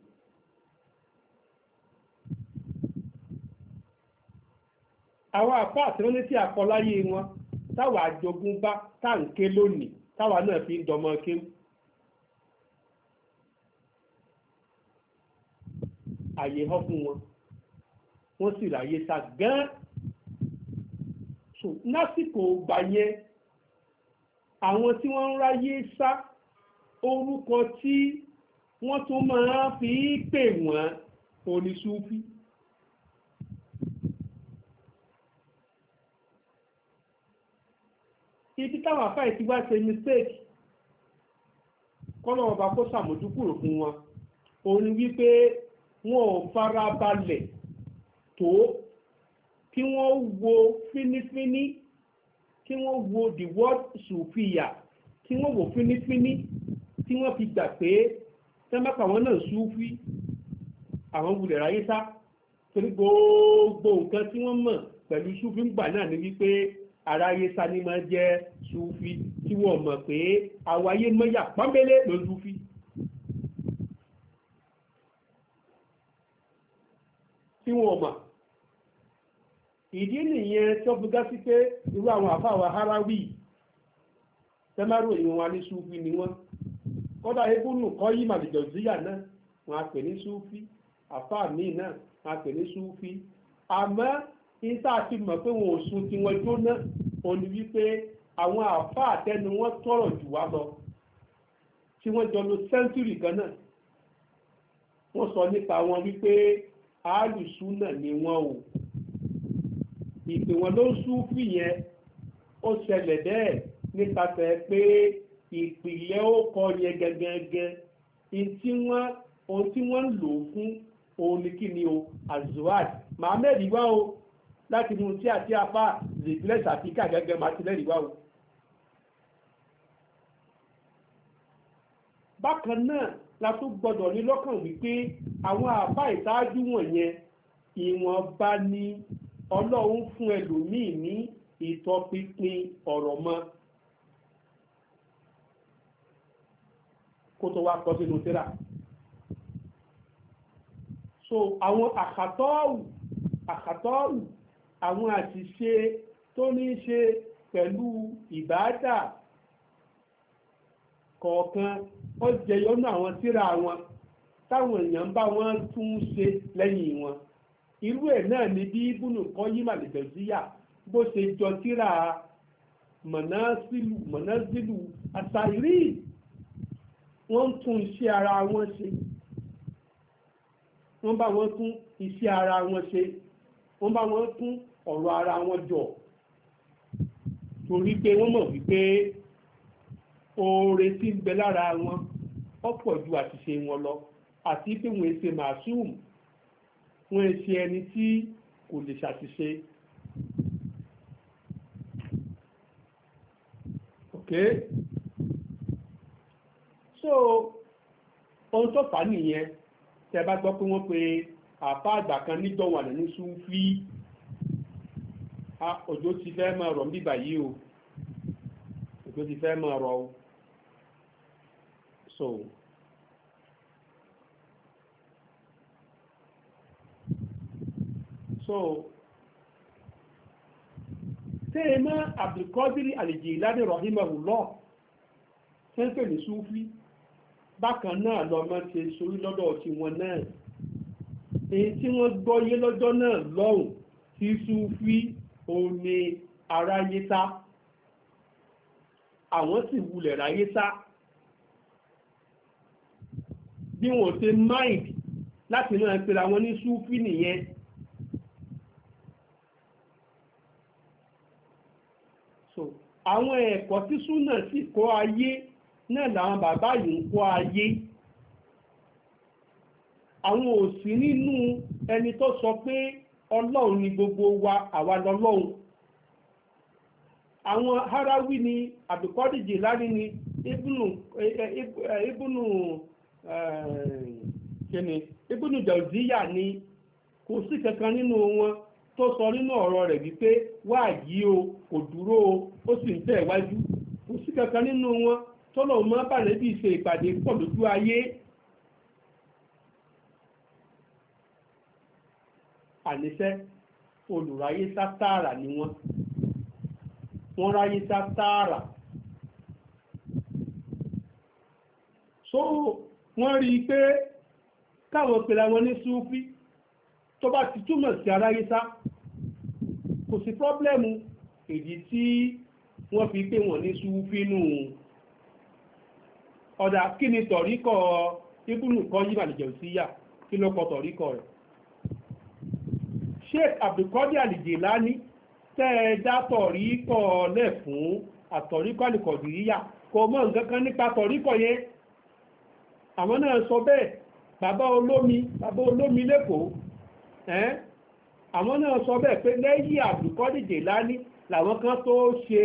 [SPEAKER 4] àwọn àfáà tí wọ́n ní tí àkọ láyé wọn táwa àjogún bá táǹké lónìí táwa náà fi ń dọmọ kéwú. àyè hàn fún wọn wọ́n sì ráyè sá gán. so lásìkò gbà yẹn àwọn tí wọ́n ń ráyè sá orúkọ tí wọ́n tún máa fi pè wọ́n oníṣúfí. ibi táwọn àfáà ti wá ṣe mistake kọ́nà ọba kó ṣàmójúkúrò fún wọn òun wípé wọn ò fara balẹ̀ tó kí wọ́n wo fínífíní kí wọ́n wo the word sùfìyà kí wọ́n wo fínífíní tí wọ́n fi gbà pé tẹ́mẹ́pà wọn náà súfí àwọn wulẹ̀ ráyé sá torí gbogbo nǹkan tí wọ́n mọ̀ pẹ̀lú súfí ń gbà náà ní wípé aráyé sá ní máa jẹ́ súfí tí wọ́n mọ̀ pé àwáyé mọ́yà pọ́nbélé ló súfí. tí wọ́n mọ̀ ìdí nìyẹn tó fi gá sí pé irú àwọn àfáwà Harawi tẹ́márò ìwọ̀n wa ní súfì ni wọ́n kódà ebúnù kọ́ yí màlìjọ̀zíyà náà wọ́n á pè ní súfì àfáà míì náà wọ́n á pè ní súfì àmọ́ ìta ti mọ̀ pé wọn ò sun tí wọ́n jóná òní wípé àwọn àfáà tẹnu wọn tọrọ jù wá lọ tí wọ́n jọ lo sẹ́ńtúrì kan náà wọ́n sọ nípa wọn wípé àálùsúnà ni wọ́n o ìpè wọn ló ń súfì yẹn ó ṣẹlẹ̀ bẹ́ẹ̀ nípasẹ̀ pé ìpìlẹ̀ ó kọ yẹn gẹ́gẹ́gẹ́ ohun tí wọ́n ń lò fún òun ni kí ni o azuad mohammed wá o láti inú tí àti apá zèbílẹ̀ sàfíkà gẹ́gẹ́ máa ti lẹ́rìí wá o. bákan náà la tún gbọdọ̀ ní lọ́kàn wípé àwọn àbá ìṣáájú wọ̀nyẹn ìwọ̀nba ni ọlọ́run fún ẹlòmíì ní ìtọpinpin ọ̀rọ̀ mọ́ kó tó wá kọ sínú tírà. so àwọn àkàtọ́ọ̀wù àkàtọ́ọ̀wù àwọn àṣìṣe tó ní í ṣe pẹ̀lú ìbáàdà kọ̀ọ̀kan ó jẹyọ ní àwọn tírà wọn táwọn èèyàn bá wọn tún ṣe lẹ́yìn wọn irú ẹ̀ náà ni bí Ibnu Qayyim al-Jawziyya bó ṣe jọ tírà mọ̀násílù mọ̀násílù àṣàírí wọ́n tún iṣẹ́ ara wọn ṣe wọ́n bá wọn tún iṣẹ́ ara wọn ṣe wọ́n bá wọn tún ọ̀rọ̀ ara wọn jọ torí pé wọ́n mọ̀ wípé oore tí ń bẹ lára wọn ọ̀pọ̀ ju àṣìṣe wọn lọ àti pé wọ́n ṣe màsúùm wọ́n ṣe ẹni tí kò lè ṣàṣìṣe. okay so ohun tó fà á nìyẹn tẹ́ bá gbọ́ pé wọ́n pe àpá àgbà kan níjọ́ wà nínú súnfí òjò ti fẹ́ máa rọ̀ níbà yìí o òjò ti fẹ́ máa rọ̀ o so so tẹ́ẹ̀mọ́ Abdulkadir Al-Jilani rahimahullah sẹ́ńpẹ̀ ní súnfí bákan náà lọ́mọ ti sorí lọ́dọ̀ tí wọn náà èyí tí wọ́n gbọ́yé lọ́jọ́ náà lọ́hùn tí súnfí òun ni aráyé sá àwọn sì wulẹ̀ ráyé sá bí wọ́n ṣe mind láti náà pera wọn ní súnfí nìyẹn. so àwọn ẹ̀kọ́ tí súnà sì kọ́ ayé náà làwọn bàbá yìí ń kọ́ ayé àwọn ò sí nínú ẹni tó sọ pé ọlọ́run ni gbogbo wa àwa lọ́lọ́run àwọn Harawi ni Abdulkadir Jilani ni Ibnu Ibnu kíni Ibnu Jawziyya ni kò sí kankan nínú wọn tó sọ nínú ọ̀rọ̀ rẹ̀ wípé wáàyí o kò dúró o ó sì ń tẹ̀ wájú kò sí kankan nínú wọn tọ́lọ̀ mọ́ bàlẹ́ bí ṣe ìpàdé pọ̀ lójú ayé. àníṣẹ́ olùráyé sá tààrà ni wọ́n wọ́n ráyé sá tààrà so wọ́n rí i pé káwọn pèlè àwọn ní súfí tó bá ti túmọ̀ sí aráyé sá kò sí pọ́blẹ́mù èyí tí wọ́n fi pé wọ́n ní súfí nù ọ̀dà kí ni tọ̀ríkọ̀ Ibnu Qayyim al-Jawziyya kí ló kọ tọ̀ríkọ̀ rẹ̀ Sheikh Abdulkadir Al-Jilani tẹ́ ẹ dá tọ̀ríkọ̀ lẹ̀ fún àtọ̀ríkọ̀ Al-Qadiriyya kò mọ̀ nǹkan kan nípa tọ̀ríkọ̀ yẹn àwọn náà sọ bẹ́ẹ̀ bàbá olómi bàbá olómi lẹ́kọ̀ọ́ ẹ́ àwọn náà sọ bẹ́ẹ̀ pé lẹ́yìn Abdulkadir Jilani làwọn kan tó ṣe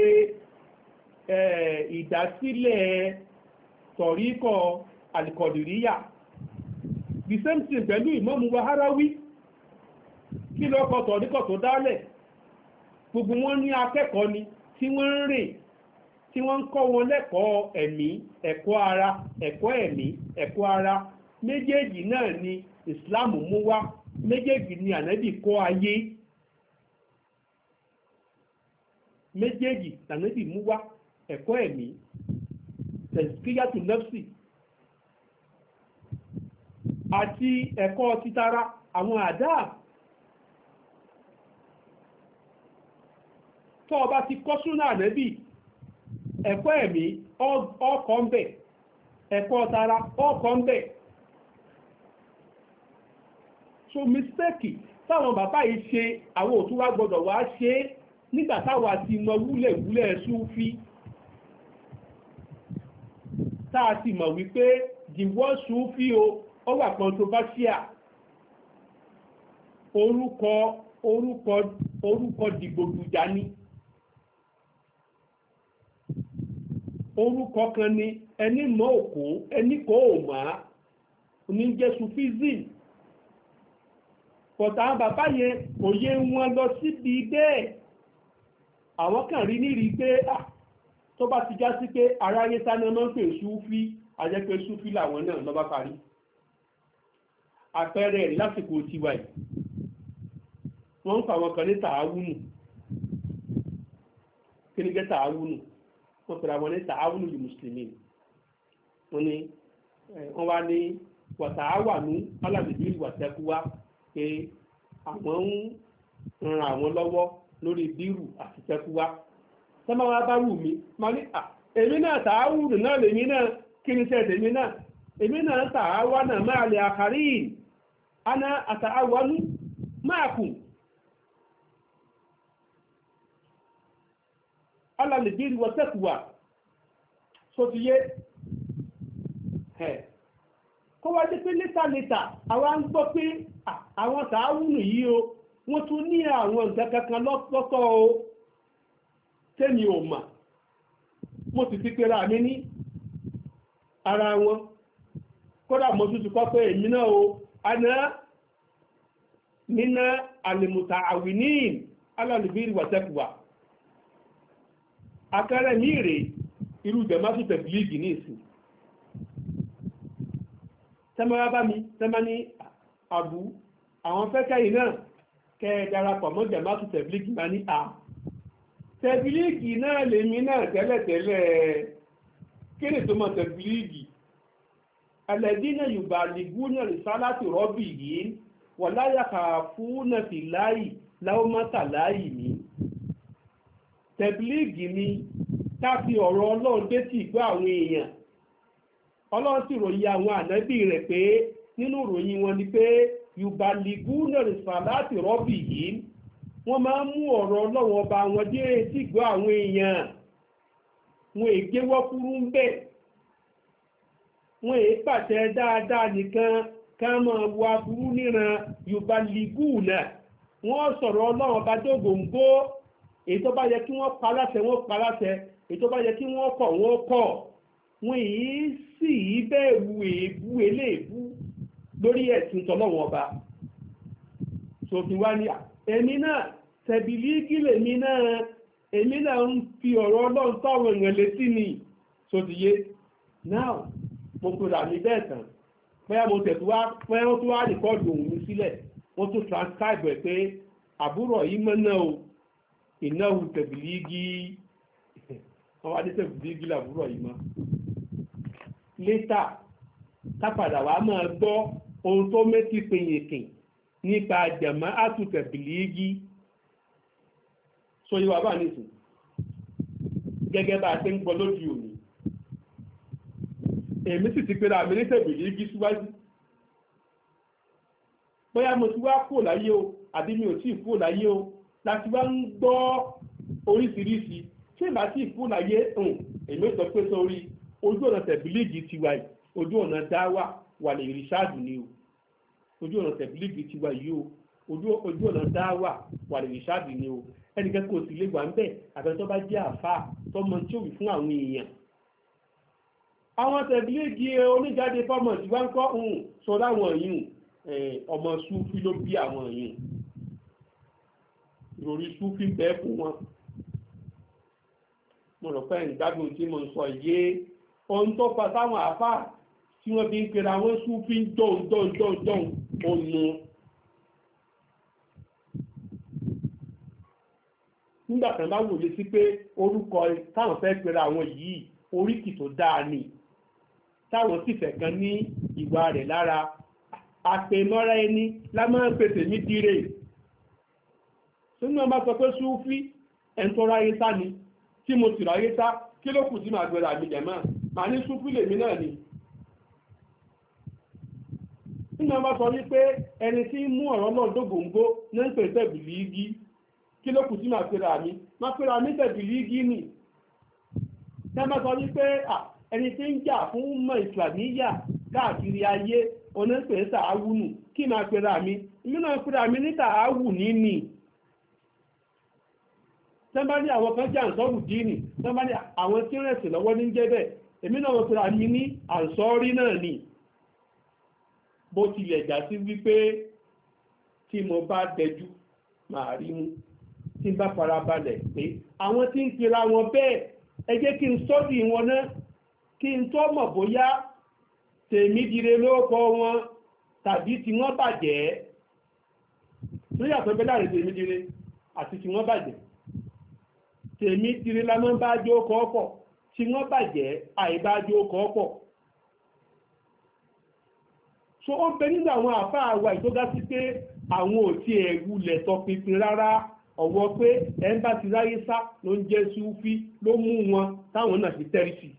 [SPEAKER 4] ìdásílẹ̀ tọ̀ríkọ̀ Al-Qadiriyya the same thing pẹ̀lú Ìmámù wa Harawi kí ló kọ tọ̀ríkọ̀ tó dálẹ̀ gbogbo wọn ní akẹ́kọ̀ọ́ ni tí wọ́n ń rìn tí wọ́n ń kọ́ wọn lẹ́kọ̀ọ́ ẹ̀mí ẹ̀kọ́ ara ẹ̀kọ́ ẹ̀mí ẹ̀kọ́ ara méjèèjì náà ni Islam mú wá méjèèjì ni ànábì kọ́ ayé méjèèjì lànábì mú wá ẹ̀kọ́ ẹ̀mí tẹ̀síkíyàtù nẹ́fsì àti ẹ̀kọ́ títara àwọn àdáà. tó o bá ti kọ́ súnà ànẹ́bì ẹ̀kọ́ ẹ̀mí ọkọ̀ ń bẹ̀ ẹ̀kọ́ tara ọkọ̀ ń bẹ̀. so mistake táwọn bàbá yìí ṣe àwọn òtún wá gbọdọ̀ wá ṣe é nígbà táwa ti mọ wúlẹ̀wúlẹ̀ súfí tá a ti mọ̀ wípé the word súfí o ó wà controversial orúkọ orúkọ orúkọ dìgbòdùjà ni orúkọ kan ni ẹni mọ̀ òkú ẹni kò ò mọ̀ ní jẹ́ sufism pọ̀tà àwọn bàbá yẹn kò yé wọn lọ síbi bẹ́ẹ̀ àwọn kan rí nírí pé à tó bá ti já sí pé aráyé sáná máa ń pè súfí àjẹ́ pé súfí làwọn náà lọ́ba parí àpẹẹrẹ rí lásìkò tiwa yìí wọ́n ń pa àwọn kan ní tààwùnù kí ni jẹ́ tààwùnù wọ́n pèrè àwọn ní tààwùnù lè mùsùlùmí wọ́n ní wọ́n wá ní wàtàáwànú alábìbí wàtẹ́kúwá pé àwọn ń ran àwọn lọ́wọ́ lórí bírù àti tẹ́kúwá sọ́mọ́ wa bá wù mí máa ní à èmi náà tààwùnù náà lèmi náà kí ni sẹ́ẹ̀ tèmi náà èmi náà tààwà náà máa lè àkàrí ana àtàáwánú máa kù alàlèbírí wọ́tẹ́kùwà so ti yé ẹ̀ kó wá jẹ́ pé létà létà àwọn ń gbọ́ pé àwọn tààwùnù yìí o wọ́n tún ní àwọn nǹkan kankan lọ́tọ̀ o tẹ́mi ò mà mo sì ti pera mi ní ara wọn kódà mo tún ti kọ́ pé èmi náà o aná nínú àlèmùtà àwìní alàlùbírí wàtẹ́kùwà akẹ́rẹ́ ní ìrè irú jẹ̀mátù tẹ̀bílíìgì ní ìsìn tẹ́mọ́ra bá mi tẹ́mọ́ ní àbú àwọn fẹ́kẹ́yìn náà kẹ́ ẹ darapọ̀ mọ́ jẹ̀mátù tẹ̀bílíìgì máa ní à tẹ̀bílíìgì náà lèmi náà tẹ́lẹ̀tẹ́lẹ̀ kí ni tó mọ̀ tẹ̀bílíìgì alẹ́dínà yorùbá lìgúnà rìsálàtì rọ́bì yìí wọ́n láyà kà fún nàfì láyì láwọ́mọ́tà láyì ní. tẹ̀bílíìgì ni káfí ọ̀rọ̀ ọlọ́run dé sí ìgbọ́ àwọn èèyàn ọlọ́run sì ròyìn àwọn ànábì rẹ̀ pé nínú ìròyìn wọn ni pé yorùbá lìgúnà rìsálàtì rọ́bì yìí wọ́n máa ń mú ọ̀rọ̀ ọlọ́run ọba wọn dé sí ìgbọ́ àwọn èèyàn wọn ègé wọ́kúrú ń bẹ̀ wọ́n èé pàṣẹ dáadáa nìkan ká máa wo aburú níran yorùbá ligú náà wọ́n sọ̀rọ̀ ọlọ́run ọba tó gbòǹgbò èyí tó bá yẹ kí wọ́n pa láṣẹ wọ́n pa láṣẹ èyí tó bá yẹ kí wọ́n kọ̀ wọ́n kọ̀ wọ́n èé sì bẹ̀rù èébú eléèbú lórí ẹ̀sìn tọ́lọ́run ọba sòfin wá ní ẹ̀mí náà tẹ̀bílíìgì lèmi náà èmi náà ń fi ọ̀rọ̀ ọlọ́run tọ́rọ èèyàn létí ni sódìyé now mo pèrà mi bẹ́ẹ̀ tán pẹ́yà mo tẹ̀ tó wá rìkọ́ọ̀dù òun mi sílẹ̀ wọ́n tún transcribe ẹ̀ pé àbúrò yìí mọ́ náà o ìnáwó tẹ̀bílíìgì wọ́n wá dé tẹ̀bílíìgì làbúrò yìí mọ́ létà tápadà wàá máa gbọ́ ohun tó méjì pinyìnkìn nípa jẹ̀mọ́ àtúntẹ̀bílíìgì so yíwa bá nìsìn gẹ́gẹ́ bá ṣe ń gbọ́ lójú òní èmi sì ti pèrè àmì ní tẹ̀bílíìgì síwájú bóyá mo ti wá kúrò láyé o àbí mi ò tí ì kúrò láyé o láti wá ń gbọ́ oríṣiríṣi tí ìbá tí ì kúrò láyé hàn èmi sọ pé sórí ojú ọ̀nà tẹ̀bílíìgì tiwa yìí ojú ọ̀nà dáwà wà lè rí ṣáàdù ni o ojú ọ̀nà tẹ̀bílíìgì tiwa yìí o ojú ọ̀nà dáwà wà lè rí ṣáàdù ni o ẹnìkan kò sì lè wà ń bẹ̀ àbẹ̀ tó bá jẹ́ àfà tọmọ tí ó wì fún àwọn èèyàn àwọn tẹ̀bílíìgì oníjáde fọ́mọ̀ tí wọ́n ń kọ́ ń sọ láwọn yìí ọmọ súfì ló bí àwọn yìí ìròrí súfì bẹ́ẹ̀ fún wọn mo rò pé ìgbádùn tí mo ń sọ yé ohun tó fa táwọn àfà tí wọ́n fi ń pera wọn súfì ń dọ̀n dọ̀n dọ̀n dọ̀n ònù nígbà tí wọ́n bá wòye sí pé orúkọ táwọn fẹ́ pera àwọn yìí oríkì tó dáa ni táwọn sì fẹ́ kan ní ìwà rẹ̀ lára àpèmọ́ra ẹni lámọ́ pèsè ní dire sínú ọmọ sọ pé súfí ẹ̀ńtọ́ ráyé sá ni tí mo sì ráyé sá kí ló kù sí màá gbẹ̀rẹ̀ àmì jẹ̀mọ́ màá ní súfí lèmi náà ni. nínú ọmọ sọ wípé ẹni tí ń mú ọ̀rọ̀ náà dógóńgó ní ń pèsè bìlígì kí ló kù sí màá gbẹ̀rẹ̀ àmì má pèrè àmì tẹ̀ bìlígì nì. ní ọmọ sọ wípé ẹni tí ń jà fún mọ̀ ìsìlámíyà káàkiri ayé onípẹ̀ sàáwùnù kí máa pèrè àmì ìmú náà pèrè àmì ní sàáwù níní. tẹ́mbá ní àwọn kan jẹ́ àǹsọ́rù díìnì tẹ́mbá ní àwọn tí ń rẹ̀sì lọ́wọ́ ní jẹ́ bẹ́ẹ̀ èmi náà pèrè àmì ní àǹsọ́rí náà ni. bó tilẹ̀ já sí wípé tí mo bá dẹjú màá rí mú tí n bá farabalẹ̀ pé àwọn tí ń pera wọn bẹ́ẹ̀ ẹ jẹ́ kí n sọ́dì wọn náà kí n tó mọ̀ bóyá tèmi dire lóòkọ́ wọn tàbí tí wọ́n bàjẹ́ lórí àtọ́gbẹ́ láàrin tèmi dire àti tí wọ́n bàjẹ́ tèmi dire la máa ń bá jó kọ́ pọ̀ tí wọ́n bàjẹ́ àìbá jó kọ́ pọ̀. so ó ń bẹ nínú àwọn àfáà wa ìtọ́gá sí pé àwọn ò tí ẹ̀ wulẹ̀ tọpinpin rárá ọ̀wọ́ pé ẹ̀ ń bá ti ráyé sá ló ń jẹ́ súfí ló mú wọn táwọn náà fi tẹ́rí sí.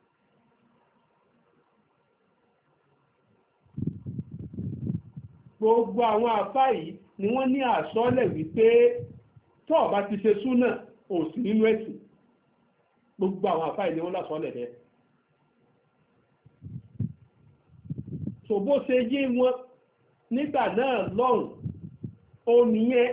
[SPEAKER 4] gbogbo àwọn àfáà yìí ni wọ́n ní àsọ́lẹ̀ wípé tó bá ti ṣe súnà ò sí nínú ẹ̀sìn. gbogbo àwọn àfáà yìí ni wọ́n lásọ́lẹ̀ bẹ́ẹ̀. so bó ṣe yé wọn nígbà náà lọ́rùn ó nìyẹn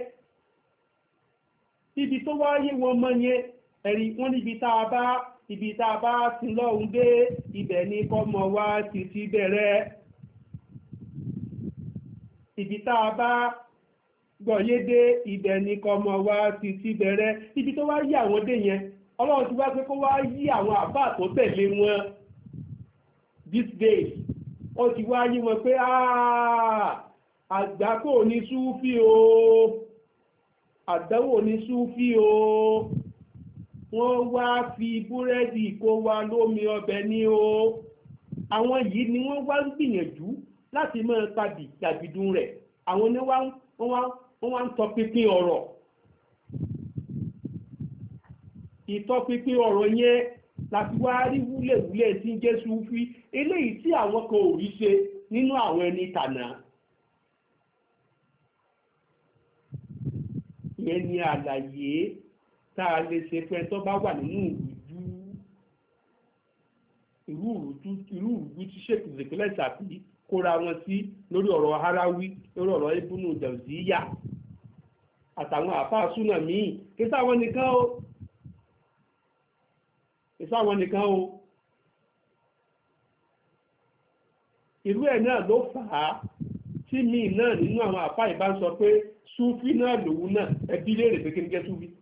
[SPEAKER 4] ibi tó wá yé wọn mọ́ yẹn ẹ̀rí wọ́n níbi tá a bá ibi tá a bá ti lọ́rùn dé ibẹ̀ ni kọ́mọ wá ti ti bẹ̀rẹ̀. ibi tá a bá gbọ̀yé dé ibẹ̀ ni kọmọ wá ti ti bẹ̀rẹ̀ ibi tó wá yí àwọn dé yẹn ọlọ́run ti wá pé kó wá yí àwọn àbá tó tẹ̀lé wọn these days ó ti wá yí wọn pé àgbákò ní súfí o àdánwò ní súfí o wọ́n wá fi búrẹ́dì kó wa lómi ọbẹ̀ ní o àwọn yìí ni wọ́n wá ń gbìyànjú láti máa tàbí tàbídùn rẹ̀ àwọn ní wọ́n wá ń tọpinpin ọ̀rọ̀ ìtọpinpin ọ̀rọ̀ yẹn láti wá rí wúlẹ̀wúlẹ̀ tí ń jẹ́ súfí eléyìí tí àwọn kan ò rí ṣe nínú àwọn ẹni tànà. ìyẹn ni àlàyé tá a lè ṣe fẹ́ tó bá wà nínú ìrú ìrú ìrú ìrú tí ṣèkì zèkélẹ̀ ṣàfi kóra wọn sí lórí ọ̀rọ̀ harawi lórí ọ̀rọ̀ ibùnú jàùzíyà àtàwọn àfáà súnà míì kí sáwọn nìkan o kí sáwọn nìkan o ìlú ẹ̀ náà ló fà á tí míì náà nínú àwọn àfáà ìbá ń sọ pé súfí náà lòun náà ẹbí léèrè pé kí ní jẹ́ súfí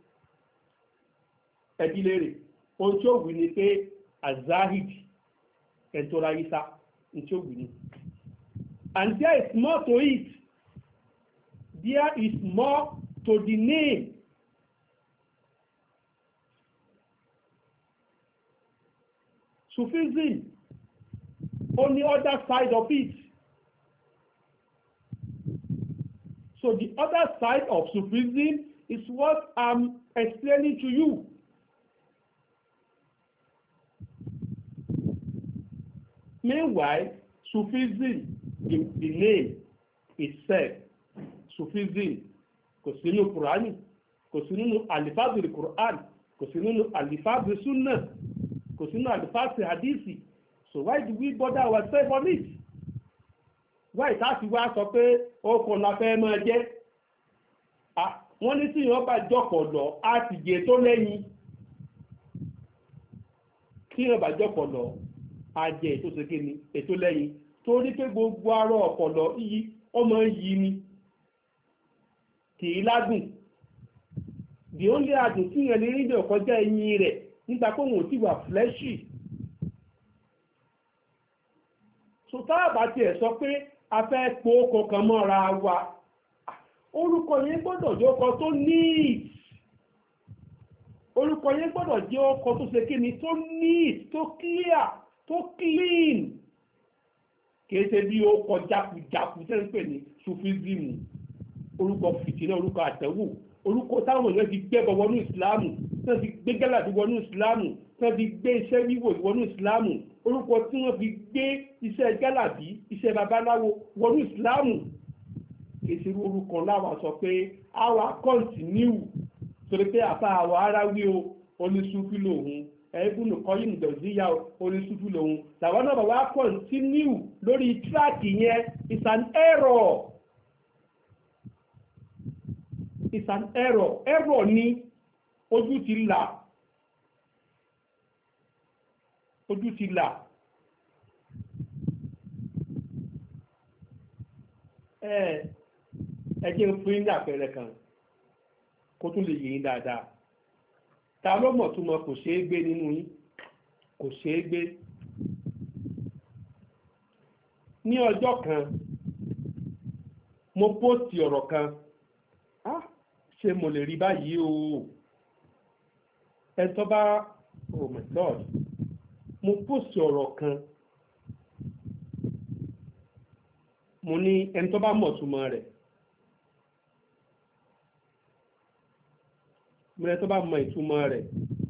[SPEAKER 4] ẹbí léèrè ohun tí ó wù ní pé azahid ẹ̀ntọ́ra yísá ní tí ó wù ní. And there is more to it. There is more to the name. Sufism, on the other side of it. So the other side of Sufism is what I'm explaining to you. Meanwhile, Sufism, the, the name itself, Sufism, kò sí nínú Kùránì, kò sí nínú àlìfáàbì Kùránì, kò sí nínú àlìfáàbì Súnnà, kò sí nínú àlìfáàbì Hadisi. So why do we bother ourselves on it? Why táàfì wá sọ pé ọkọ̀ la fẹ́ máa jẹ́? Wọ́n ní tí ìyọ́n bá jọ́pọ̀ lọ, á ti jẹ tó lẹ́yìn. Tí ìyọ́n bá jọ́pọ̀ lọ, á jẹ ètò ṣe kíni, ètò lẹ́yìn. Torí pé gbogbo arọ ọ̀pọ̀lọ yìí, ọmọ yìí ni. Kìí ládùn. The only adùn tí ìyẹn ní rí bẹ̀ kọjá ẹyin rẹ̀ nígbà pé òun ò ti wà fleshy. So táàbà tiẹ̀ sọ pé a fẹ́ po kọkàn mọ́ra wa orúkọ yẹn gbọ́dọ̀ jókọ tó neat orúkọ yẹn gbọ́dọ̀ jẹ́ ọkọ tó ṣe kí ni tó neat tó clear tó clean kìí ṣe bí ó kọ jákujáku tẹ́ ń pè ní sufism orúkọ fìtínà orúkọ àtẹ̀wò orúkọ táwọn èèyàn ti gbẹ́bọ̀ wọnú ìsìláàmù tí wọ́n ti gbé gálàdì wọnú ìsìláàmù tí wọ́n ti gbé iṣẹ́ wíwò wọnú ìsìláàmù orúkọ tí wọ́n fi gbé iṣẹ́ gálàdì iṣẹ́ babaláwo wọnú ìsìláàmù kìí ṣe orúkọ láwa sọ pé àwa kọ́ńtínú torí pé àfa àwọ̀ aráwí o oníṣúfì lòun ẹ̀ẹ́bùnú kọ́yìn ìdọ̀síyà oníṣúfì lòun làwọn náà bá wá kọ́ńtínú lórí tíráàkì yẹn it's an error. It's an error. Error ni ojú ti là. Ojú ti là. Ẹ ẹ jẹ́ ń fún yín ní àpẹẹrẹ kan kó tún lè yé yín dáadáa. Ta ló mọ̀ tó mọ kò ṣeé gbé nínú yín? Kò ṣeé gbé. Ní ọjọ́ kan, mo pósìtì ọ̀rọ̀ kan. Ah! Ṣé mo lè rí báyìí o ẹ tó bá oh my god mo post ọ̀rọ̀ kan mo ní ẹni tó bá mọ̀ túmọ̀ rẹ̀ mo ní ẹni tó bá mọ̀ ìtumọ̀ rẹ̀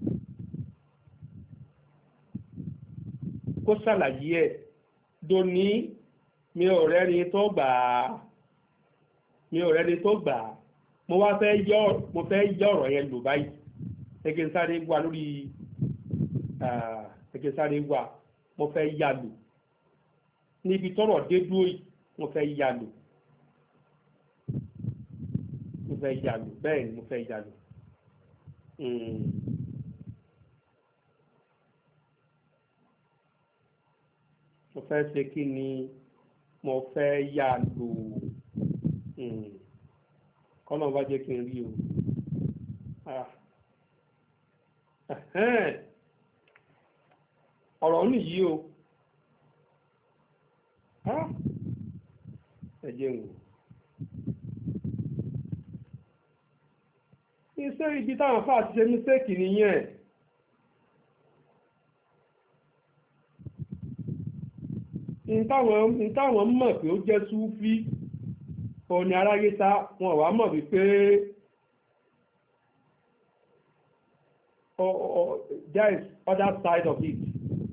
[SPEAKER 4] kó ṣàlàyé ẹ̀ dòní mi ò rẹ́ni tó gbà á mi ò rẹ́ni tó gbà á mo wá fẹ́ yọ mo fẹ́ yọ ọ̀rọ̀ yẹn lò báyìí ẹgbẹ́ sáré wà lórí ẹgbẹ́ sáré wà mo fẹ́ yà lò níbi tọ́rọ̀ dé dúró yìí mo fẹ́ yà lò mo fẹ́ yà lò bẹ́ẹ̀ ni mo fẹ́ yà lò. mo fẹ́ ṣe kí ni mo fẹ́ yà lò. Kọ́nà bá jẹ́ kí n rí o. Ọ̀rọ̀ nìyí o. Ẹ jẹ́ wò. Iṣẹ́ ibi táwọn fà ti ṣe mísẹ́ẹ̀kì nìyẹn. Ìtàwọn mọ̀ pé ó jẹ́ súfí. Òní aráyé sá wọn wá mọ̀ wípé there is other side of it.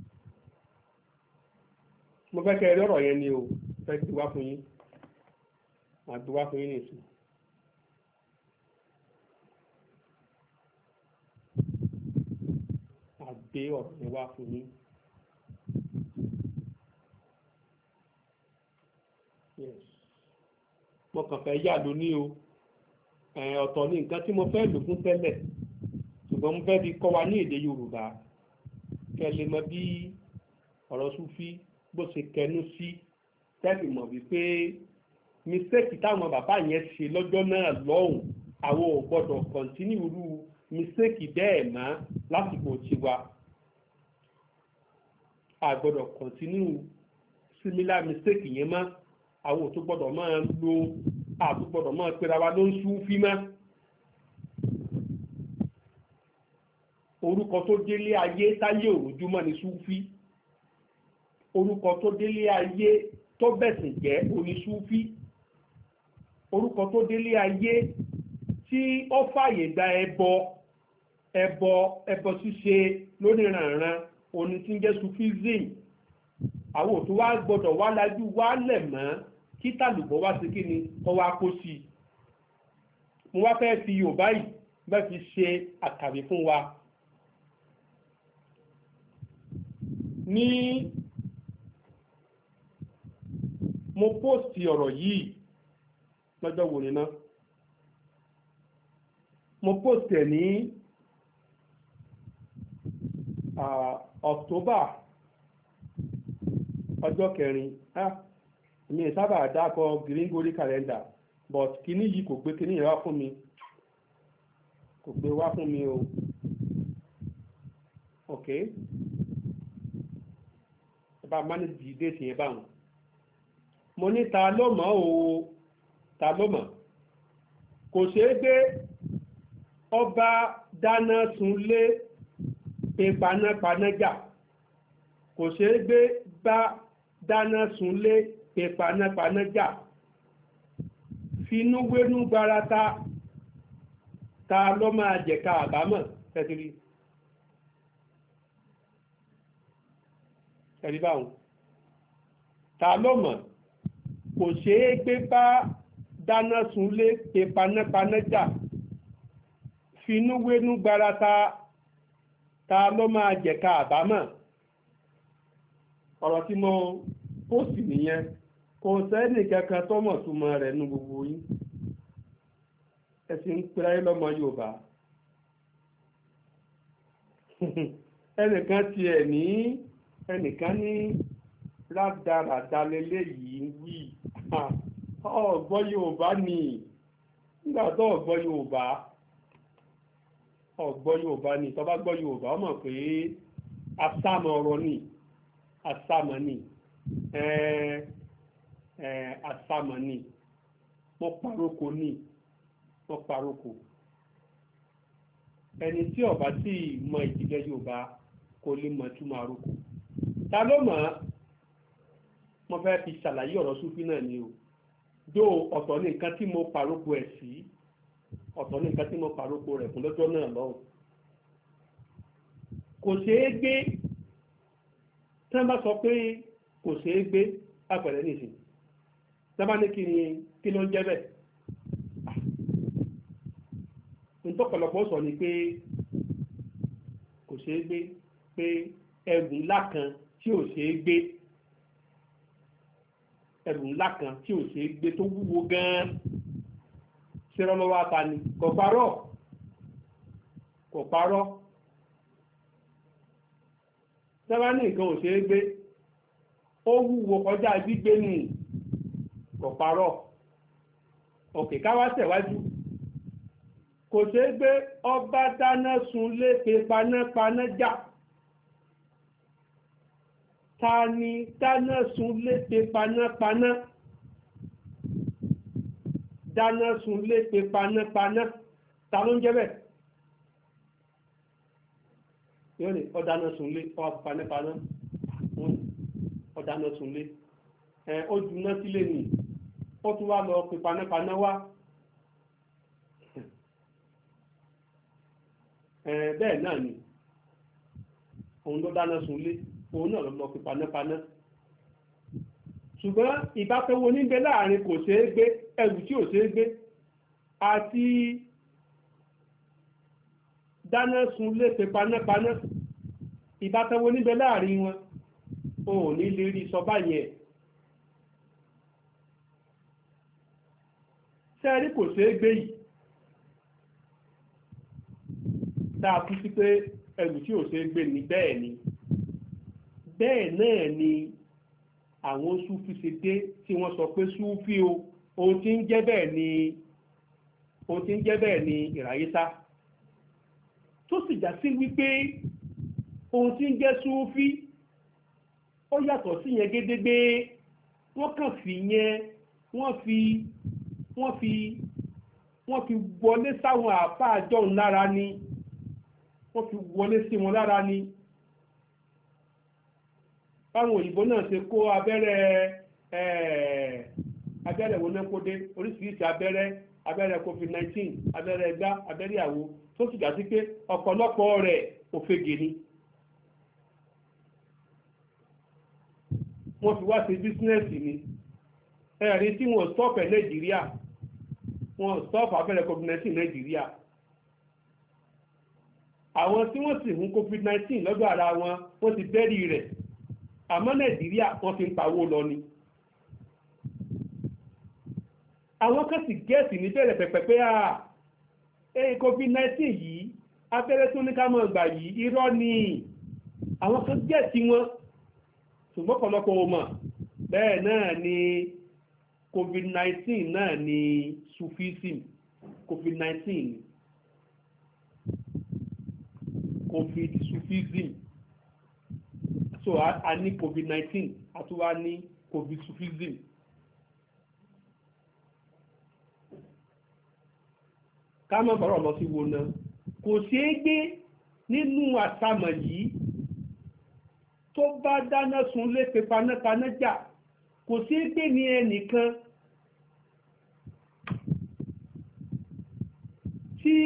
[SPEAKER 4] Mo fẹ́ kẹ́ ẹ rí ọ̀rọ̀ yẹn ni o fẹ́ ti wá fún yín àti wá fún yín nìsín. Àgbé ọ̀rọ̀ yẹn wá fún yín. Yes. Mo kàn fẹ́ yà lóní o ọ̀tọ̀ ní nǹkan tí mo fẹ́ lò fún tẹ́lẹ̀ ṣùgbọ́n mo fẹ́ fi kọ́ wa ní èdè Yorùbá kẹ́ lè mọ bí ọ̀rọ̀ Súfí bó ṣe kẹnu sí tẹ́lẹ̀ mọ̀ wípé mistake táwọn bàbá yẹn ṣe lọ́jọ́ náà lọ́hùn àwọn ò gbọ́dọ̀ kọ̀ntínú irú mistake bẹ́ẹ̀ mọ́ lásìkò tiwa a gbọ́dọ̀ kọ̀ntínú similar mistake yẹn mọ́ àwọn ò tó gbọ́dọ̀ máa lo àtò gbọ́dọ̀ máa pera wa ló ń Súfí mọ́. Orúkọ tó délé ayé táyé òròjúmọ́ ni Súfí. Orúkọ tó délé ayé tó bẹ̀sìn jẹ́ oní Súfí. Orúkọ tó délé ayé tí ó fàyè gba ẹbọ ẹbọ ẹbọ ṣíṣe lóníranran oní tí ń jẹ́ Sufism. Àwọn ò tó wá gbọ́dọ̀ wá lájú wá lẹ̀ mọ́ kí tàlùbọ̀ wá sí kí ni kọ́ wá kó sí i. Mo wá fẹ́ fi Yorùbá yìí bẹ́ẹ̀ fi ṣe àkàwé fún wa. Ní mo pósìtì ọ̀rọ̀ yìí lọ́jọ́ wo ni ná? Mo pósìtì ẹ̀ ní October ọjọ́ kẹrin. Ah, mi ì sábà dákọ̀ Gregorian calendar but kíní yìí kò gbé kíní yẹn wá fún mi kò gbé wá fún mi o ok ẹ bá manage di déètì yẹn báwọn mo ní ta ló mọ̀ o ta ló mọ̀ kò ṣeé gbé ọba dáná sunlé pé panápaná jà kò ṣeé gbé bá dáná sunlé pé panápaná jà finúwénú gbarata ta ló máa jẹ̀ka àbámọ̀ tẹ́tìrí ẹ̀rí báwọn ta ló mọ̀ kò ṣeé gbé bá dáná sunlé pé panápaná jà finúwénú gbarata ta ló máa jẹ̀ka àbámọ̀ ọ̀rọ̀ tí mo pósì nìyẹn kò sẹ́ni kankan tó mọ̀ túmọ̀ rẹ̀ nu gbogbo yín ẹ̀sìn ń pera ẹ lọ́mọ Yorùbá ẹnìkan tiẹ̀ ní ẹnìkan ní rádaràda lélẹ́yìí ń wí ọ̀gbọ́ Yorùbá ni nígbà tó ọ̀gbọ́ Yorùbá ọ̀gbọ́ Yorùbá ni tó bá gbọ́ Yorùbá ó mọ̀ pé asámọ̀ ọ̀rọ̀ ni asámọ̀ ni ẹ̀ẹ́ ẹ̀ẹ́ asámọ̀ ni mo paroko ni mo paroko ẹni tí ó bá sì mọ ìdílé Yorùbá kò lè mọ̀ túmọ̀ àrokò ta ló mọ̀ mo fẹ́ fi ṣàlàyé ọ̀rọ̀ Súfì náà ni o dó ọ̀tọ̀ ní nǹkan tí mo paroko ẹ̀ sí ọ̀tọ̀ ní nǹkan tí mo paroko rẹ̀ fún lọ́jọ́ náà lọ́hùn kò ṣeé gbé tí wọ́n bá sọ pé kò ṣeé gbé àpẹẹrẹ nìsín tí wọ́n bá ní kí ni kí ló ń jẹ́ bẹ́ẹ̀ ntọ́pọ̀lọpọ̀ sọ ni pé kò ṣeé gbé pé ẹrù ńlá kan tí ò ṣeé gbé ẹrù ńlá kan tí ò ṣeé gbé tó wúwo gan-an ṣẹlẹ̀ lọ́wọ́ atani kò parọ́ kò parọ́ sábà ní nǹkan ò ṣeé gbé ó wúwo kọjá gbígbé nù kò parọ́ òkè káwá tẹ̀wájú kò ṣeé gbé ọba dáná sunlé pé panápaná jà ta ni dáná sunlé pé panápaná dáná sunlé pé panápaná ta ló ń jẹ́ bẹ́ẹ̀ yóò ní ọ̀dáná sunlé ọba panápaná ọ̀dáná sunlé ẹ̀ ó juná sílé nì ó tún wá lọ pé panápaná wá. Bẹ́ẹ̀ náà ni òun ló dáná sunlé òun náà ló lọ fi panápaná ṣùgbọ́n ìbáfẹ́wò níbẹ̀ láàrin kò ṣeé gbé ẹrù tí ò ṣeé gbé àti dáná sunlé fi panápaná ìbáfẹ́wò níbẹ̀ láàrin wọn ò ní lè rí sọ báyẹn sẹ́ẹ̀rí kò ṣeé gbé yìí dáa kú sí pé ẹrù tí ò ṣe gbé ní bẹ́ẹ̀ ni bẹ́ẹ̀ náà ni àwọn Súfì ṣe dé tí wọ́n sọ pé Súfì o ohun tí ń jẹ́ bẹ́ẹ̀ ni ohun tí ń jẹ́ bẹ́ẹ̀ ni ìráyésá tó sì já sí wípé ohun tí ń jẹ́ Súfì ó yàtọ̀ sí yẹn gédégbé wọ́n kàn fi yẹn wọ́n fi wọ́n fi wọ́n fi wọlé sáwọn àáfàá jọ̀hún lára ni wọ́n fi wọlé sí wọn lára ni báwọn òyìnbó náà ṣe kó abẹ́rẹ́ abẹ́rẹ́ wo náà kó dé oríṣiríṣi abẹ́rẹ́ abẹ́rẹ́ covid nineteen abẹ́rẹ́ ẹgbá abẹ́rẹ́ àwo tó sì já sí pé ọ̀pọ̀lọpọ̀ rẹ̀ òfegè ni wọ́n fi wá ṣe bísínẹ́sì ni ẹ̀rí tí wọ́n stop ẹ̀ Nàìjíríà wọ́n stop abẹ́rẹ́ covid nineteen Nàìjíríà àwọn tí wọ́n sì hún covid nineteen lọ́dọ̀ ara wọn wọ́n ti bẹ́rí rẹ̀ àmọ́ Nàìjíríà wọ́n fi ń pawó lọ ni àwọn kan sì gẹ́ẹ̀sì ní bẹ̀rẹ̀ pẹ̀pẹ̀ pé à ẹ̀ covid nineteen yìí abẹ́rẹ́ tó ní ká mọ̀ gbà yìí irọ́ ni àwọn kan gẹ́ẹ̀sì wọn ṣùgbọ́n ọ̀pọ̀lọpọ̀ ò mọ̀ bẹ́ẹ̀ náà ni covid nineteen náà ni Sufism covid nineteen covid Sufism so a, a ní covid nineteen a tún wá ní covid Sufism. ká má bọ̀rọ̀ lọ sí wo náà kò ṣeé gbé nínú àsámọ̀ yìí tó bá dáná sun lé pe panápaná jà kò ṣeé gbé ní ẹnìkan tí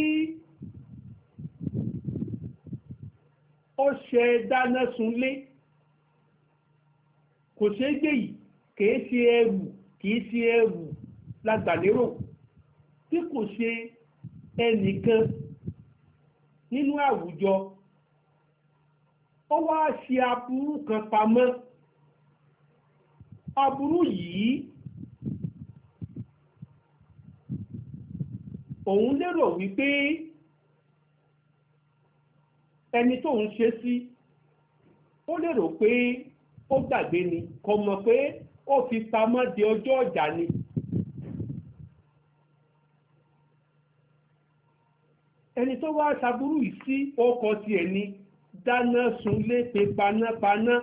[SPEAKER 4] ó ṣe dáná sun lé kò ṣeé gbé yìí kìí ṣe ẹrù kìí ṣe ẹrù lágbàlérò tí kò ṣe ẹnìkan nínú àwùjọ ó wá ṣe aburú kan pamọ́ aburú yìí òun lérò wípé ẹni tó ń ṣe sí ó lérò pé ó gbàgbé ni kò mọ̀ pé ó fi pamọ́ de ọjọ́ ọjà ni. ẹni tó wá ṣaburú yìí sí ọkọ tiẹ̀ ni dáná sunlé pe panápaná.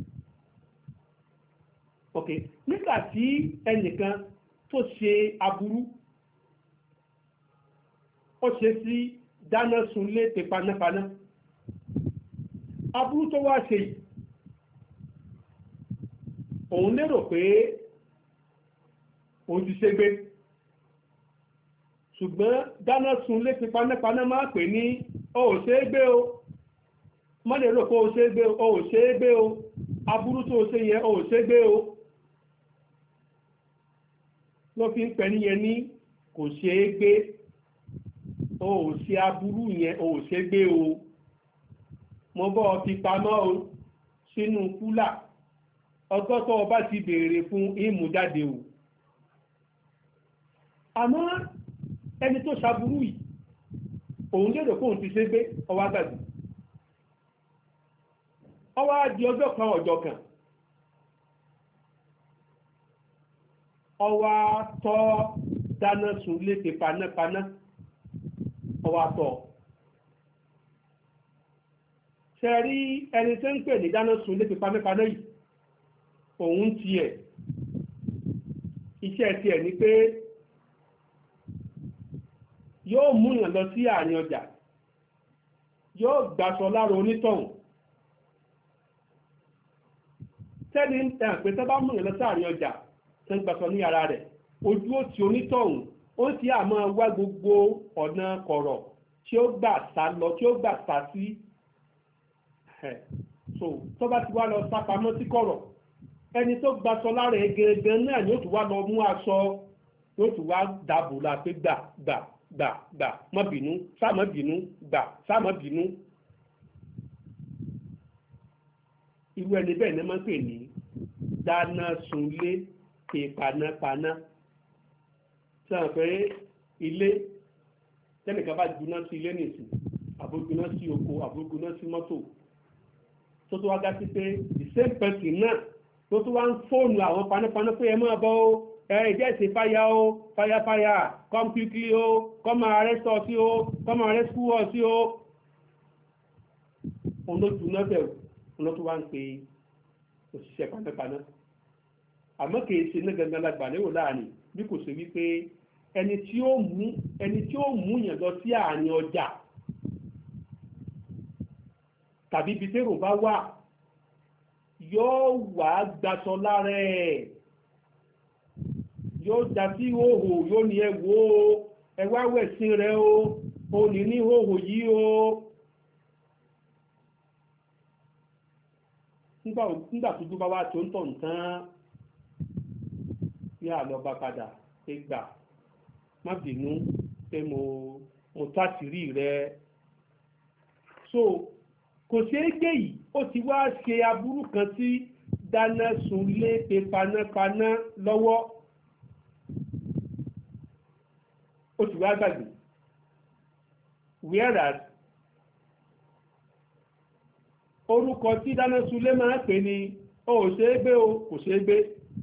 [SPEAKER 4] ok nígbà tí ẹnìkan tó ṣe aburú ó ṣe sí dáná sunlé pe panápaná aburú tó wá ṣe yìí òun lérò pé òun ti ṣe gbé ṣùgbọ́n dáná sun lé panápaná máa pè ní o ò ṣe é gbé o má lè rò pé o ṣe é gbé o ò ṣe é gbé o aburú tó o ṣe yẹn o ò ṣe é gbé o ló fi ń pè níyẹn ní kò ṣe é gbé o ò ṣe aburú yẹn o ò ṣe é gbé o mo bọ́ ọ fi pamọ́ o sínú kúlà ọgọ́tọ̀ ọba ti béèrè fún ìmújáde o àmọ́ ẹni tó ṣaburú yìí òun lérò pé òun ti ṣe gbé ọwọ́ àgbàdo ọwọ́ di ọjọ́ kan ọjọ́ kan ọwọ́ tọ́ dáná sun lépe panápaná ọwọ́ tọ́ ṣe rí ẹni tó ń pè ní dáná sun lépe panápaná yìí òun tiẹ̀ iṣẹ́ tiẹ̀ ni pé yóò múyàn lọ sí àárín ọjà yóò gbàsọ lára onítọ̀hún tẹ́ni ń tẹ̀ pé tẹ́ bá múyàn lọ sí àárín ọjà tẹ́ ń gbàsọ ní ara rẹ̀ ojú ó ti onítọ̀hún ó ti àmọ́ wá gbogbo ọ̀nà kọ̀rọ̀ tí ó gbà sá lọ tí ó gbà sá sí so tó bá ti wá lọ sápamọ́ sí kọ̀rọ̀ ẹni tó gbàsọ lára ẹ̀ gẹ́gẹ́ náà ni ó tún wá lọ mú aṣọ yóò tún wá dàbò la pé gbà gbà gbà gbà má bínú sá má bínú gbà sá má bínú. irú ẹni bẹ́ẹ̀ ni máa ń pè ní dáná sunlé pè panápaná. sọ̀rọ̀ pé ilé tẹ́nìkan bá gbiná sí ilé nìsín àbójúná sí oko àbójúná sí mọ́tò tó tó wá dá sí pé the same person náà tó tó wá ń fóònù àwọn panápaná pé ẹ máa bọ́ ó ẹ̀ẹ́dẹ́ ṣe fáyà ó fáyàfáyà come quickly ó come arrest us sí ó come arrest us sí ó. òun ló dùn bẹ̀rù òun ló tó wá ń pe òṣìṣẹ́ panápaná. àmọ́ kìí ṣe ní gangan lágbà lérò láàrin bí kò ṣe wípé ẹni tí ó mú ẹni tí ó mú yàn lọ sí àárín ọjà tàbí ibi tẹ́rò bá wà yóò wá gbaṣọ lára ẹ̀ yóò já sí hóhò yóò ní ẹ wò ó ẹ wá wẹ̀sìn rẹ o ò ní ní hóhò yìí o. nígbà tó dúpọ̀ wá tó ń tọ̀ nǹkan yá lọ bá padà pé gbà má bínú pé mo mo tó àṣírí rẹ. so kò ṣeé gbé yìí ó ti wá ṣe aburú kan sí dáná sunlé pe panápaná lọ́wọ́ ó ti wá gbàgbé whereas orúkọ tí dáná sunlé máa ń pè ní ó ò ṣeé gbé o kò ṣeé gbé.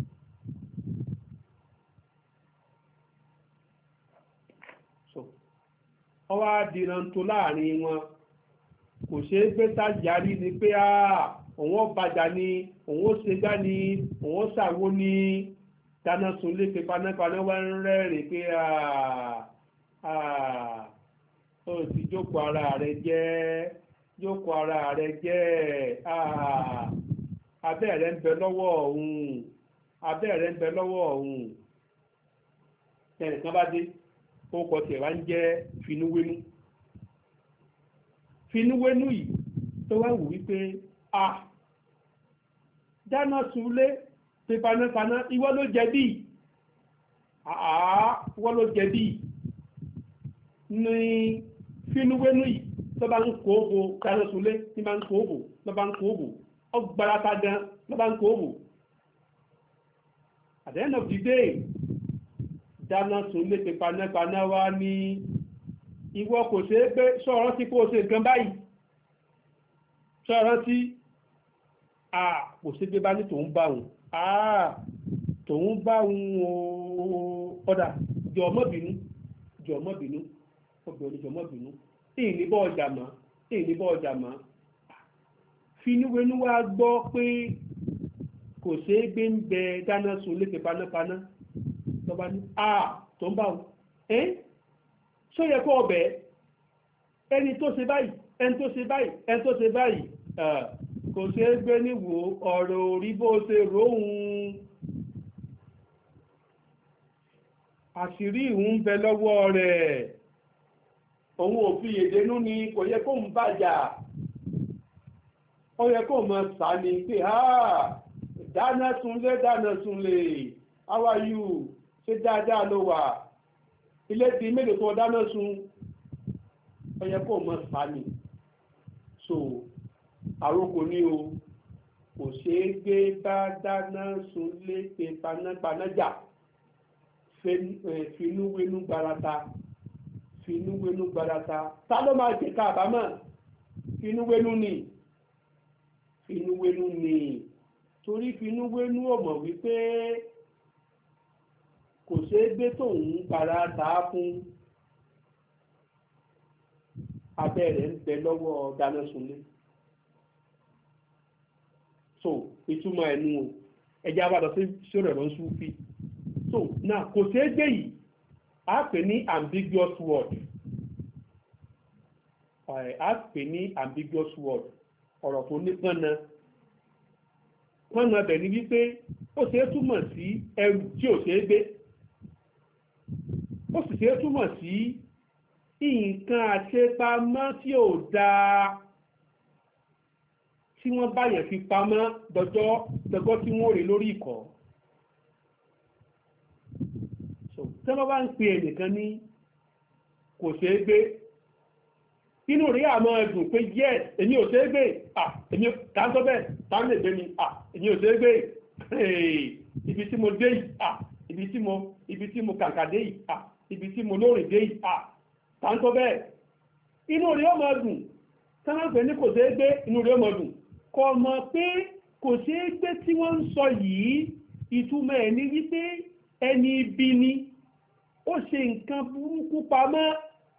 [SPEAKER 4] ọwọ́ adìrantó láàrin wọn kò ṣe é gbé sájàrí ni pé òun ọ̀bàjà ni òun ó ṣe gbá ni òun ó ṣàwó ni dáná sunlé pé panápaná wá ń rẹ́rìn pé ó ti jókòó ara rẹ jẹ́ jókòó ara rẹ jẹ́ abẹ́ rẹ ń bẹ lọ́wọ́ òun abẹ́ rẹ ń bẹ lọ́wọ́ òun ẹnìkan bá dé ó kọ tiẹ̀ wá ń jẹ́ finúwénú finúwénú yìí tó wá wù wípé a dáná sunlé pé panápaná ìwọ ló jẹ̀bi àá ìwọ ló jẹ̀bi ní finúwénú yìí tó bá ń kó òbò dáná sunlé ní bá ń kó òbò ló bá ń kó òbò ọgbàrata gan ló bá ń kó òbò at the end of the day dáná sunlé pé panápaná wá ní ìwọ kò ṣe é pé sọ̀rọ̀ tí kò ṣe nǹkan báyìí sọ̀rọ̀ tí a kò ṣe gbé bá ní tòun bá òun a tòun bá òun ọ̀dà jọ̀ọ́mọ́bìnú jọ̀ọ́mọ́bìnú obìnrin jọ̀ọ́mọ́bìnú ìníbọ̀ ọjà mọ́ ìníbọ̀ ọjà mọ́ finúwénú wá gbọ́ pé kò ṣe é gbé ń bẹ dáná sun lépe panápaná lọ́ba ní a tó ń bá òun ẹ́ ṣó yẹ kó ọbẹ̀ ẹni tó ṣe báyìí ẹni tó ṣe báyìí ẹni tó ṣe báyìí kò ṣe é gbé níwò ọ̀rọ̀ orí bó ṣe róhun àṣírí ìhun ń bẹ lọ́wọ́ rẹ̀ òun ò fi èdènú ni kò yẹ kó ń bàjà ó yẹ kó mọ sàní pé dáná sunlé dáná sunlé how are you ṣé dáadáa ló wà ilé di mélòó tó dáná sun ó yẹ kó mọ sàní so àròkò ní o kò ṣeé gbé bá dáná sunlé pé panápanájà finúwénú gbarata finúwénú gbarata ta ló máa jẹ káàbámọ̀ finúwénú ni finúwénú ni torí finúwénú ò mọ̀ wípé kò ṣeé gbé tóun gbarata fún abẹ́ rẹ̀ ń bẹ lọ́wọ́ dáná sunlé so ìtumọ̀ ẹnu o ẹjẹ́ abádọ́ sí ṣòro ẹ̀rọ Súfì so náà kò ṣeé gbé yìí a pè ní ambiguous word a pè ní ambiguous word ọ̀rọ̀ tó ní pọ́nna pọ́nna bẹ̀ ni wípé ó ṣeé túmọ̀ sí ẹrù tí ò ṣeé gbé ó sì ṣeé túmọ̀ sí nǹkan àṣepamọ́ tí ò dáa tí wọ́n báyẹ̀ fi pamọ́ dọjọ́ dọjọ́ tí wọ́n rí lórí ìkọ́ tí wọ́n bá ń pè ẹnìkan ní kò ṣeé gbé inú rí àmọ́ ẹ̀dùn pé yes èmi ò ṣeé gbé ah èmi tàǹtọ́ bẹ́ẹ̀ tàǹtọ́ lè gbé mi ah èmi ò ṣeé gbé ibi tí mo dé yìí ah ibi tí mo ibi tí mo kàǹkà dé yìí ah ibi tí mo lóòrìn dé yìí ah tàǹtọ́ bẹ́ẹ̀ inú rí ọmọ ẹ̀dùn tí wọ́n pè ní kò ṣeé gbé inú rí ọmọ ẹ̀dùn kò mọ̀ pé kò ṣeé gbé tí wọ́n ń sọ yìí ìtumọ̀ ẹ̀ ní wípé ẹni ibi ni ó ṣe nǹkan burúkú pamọ́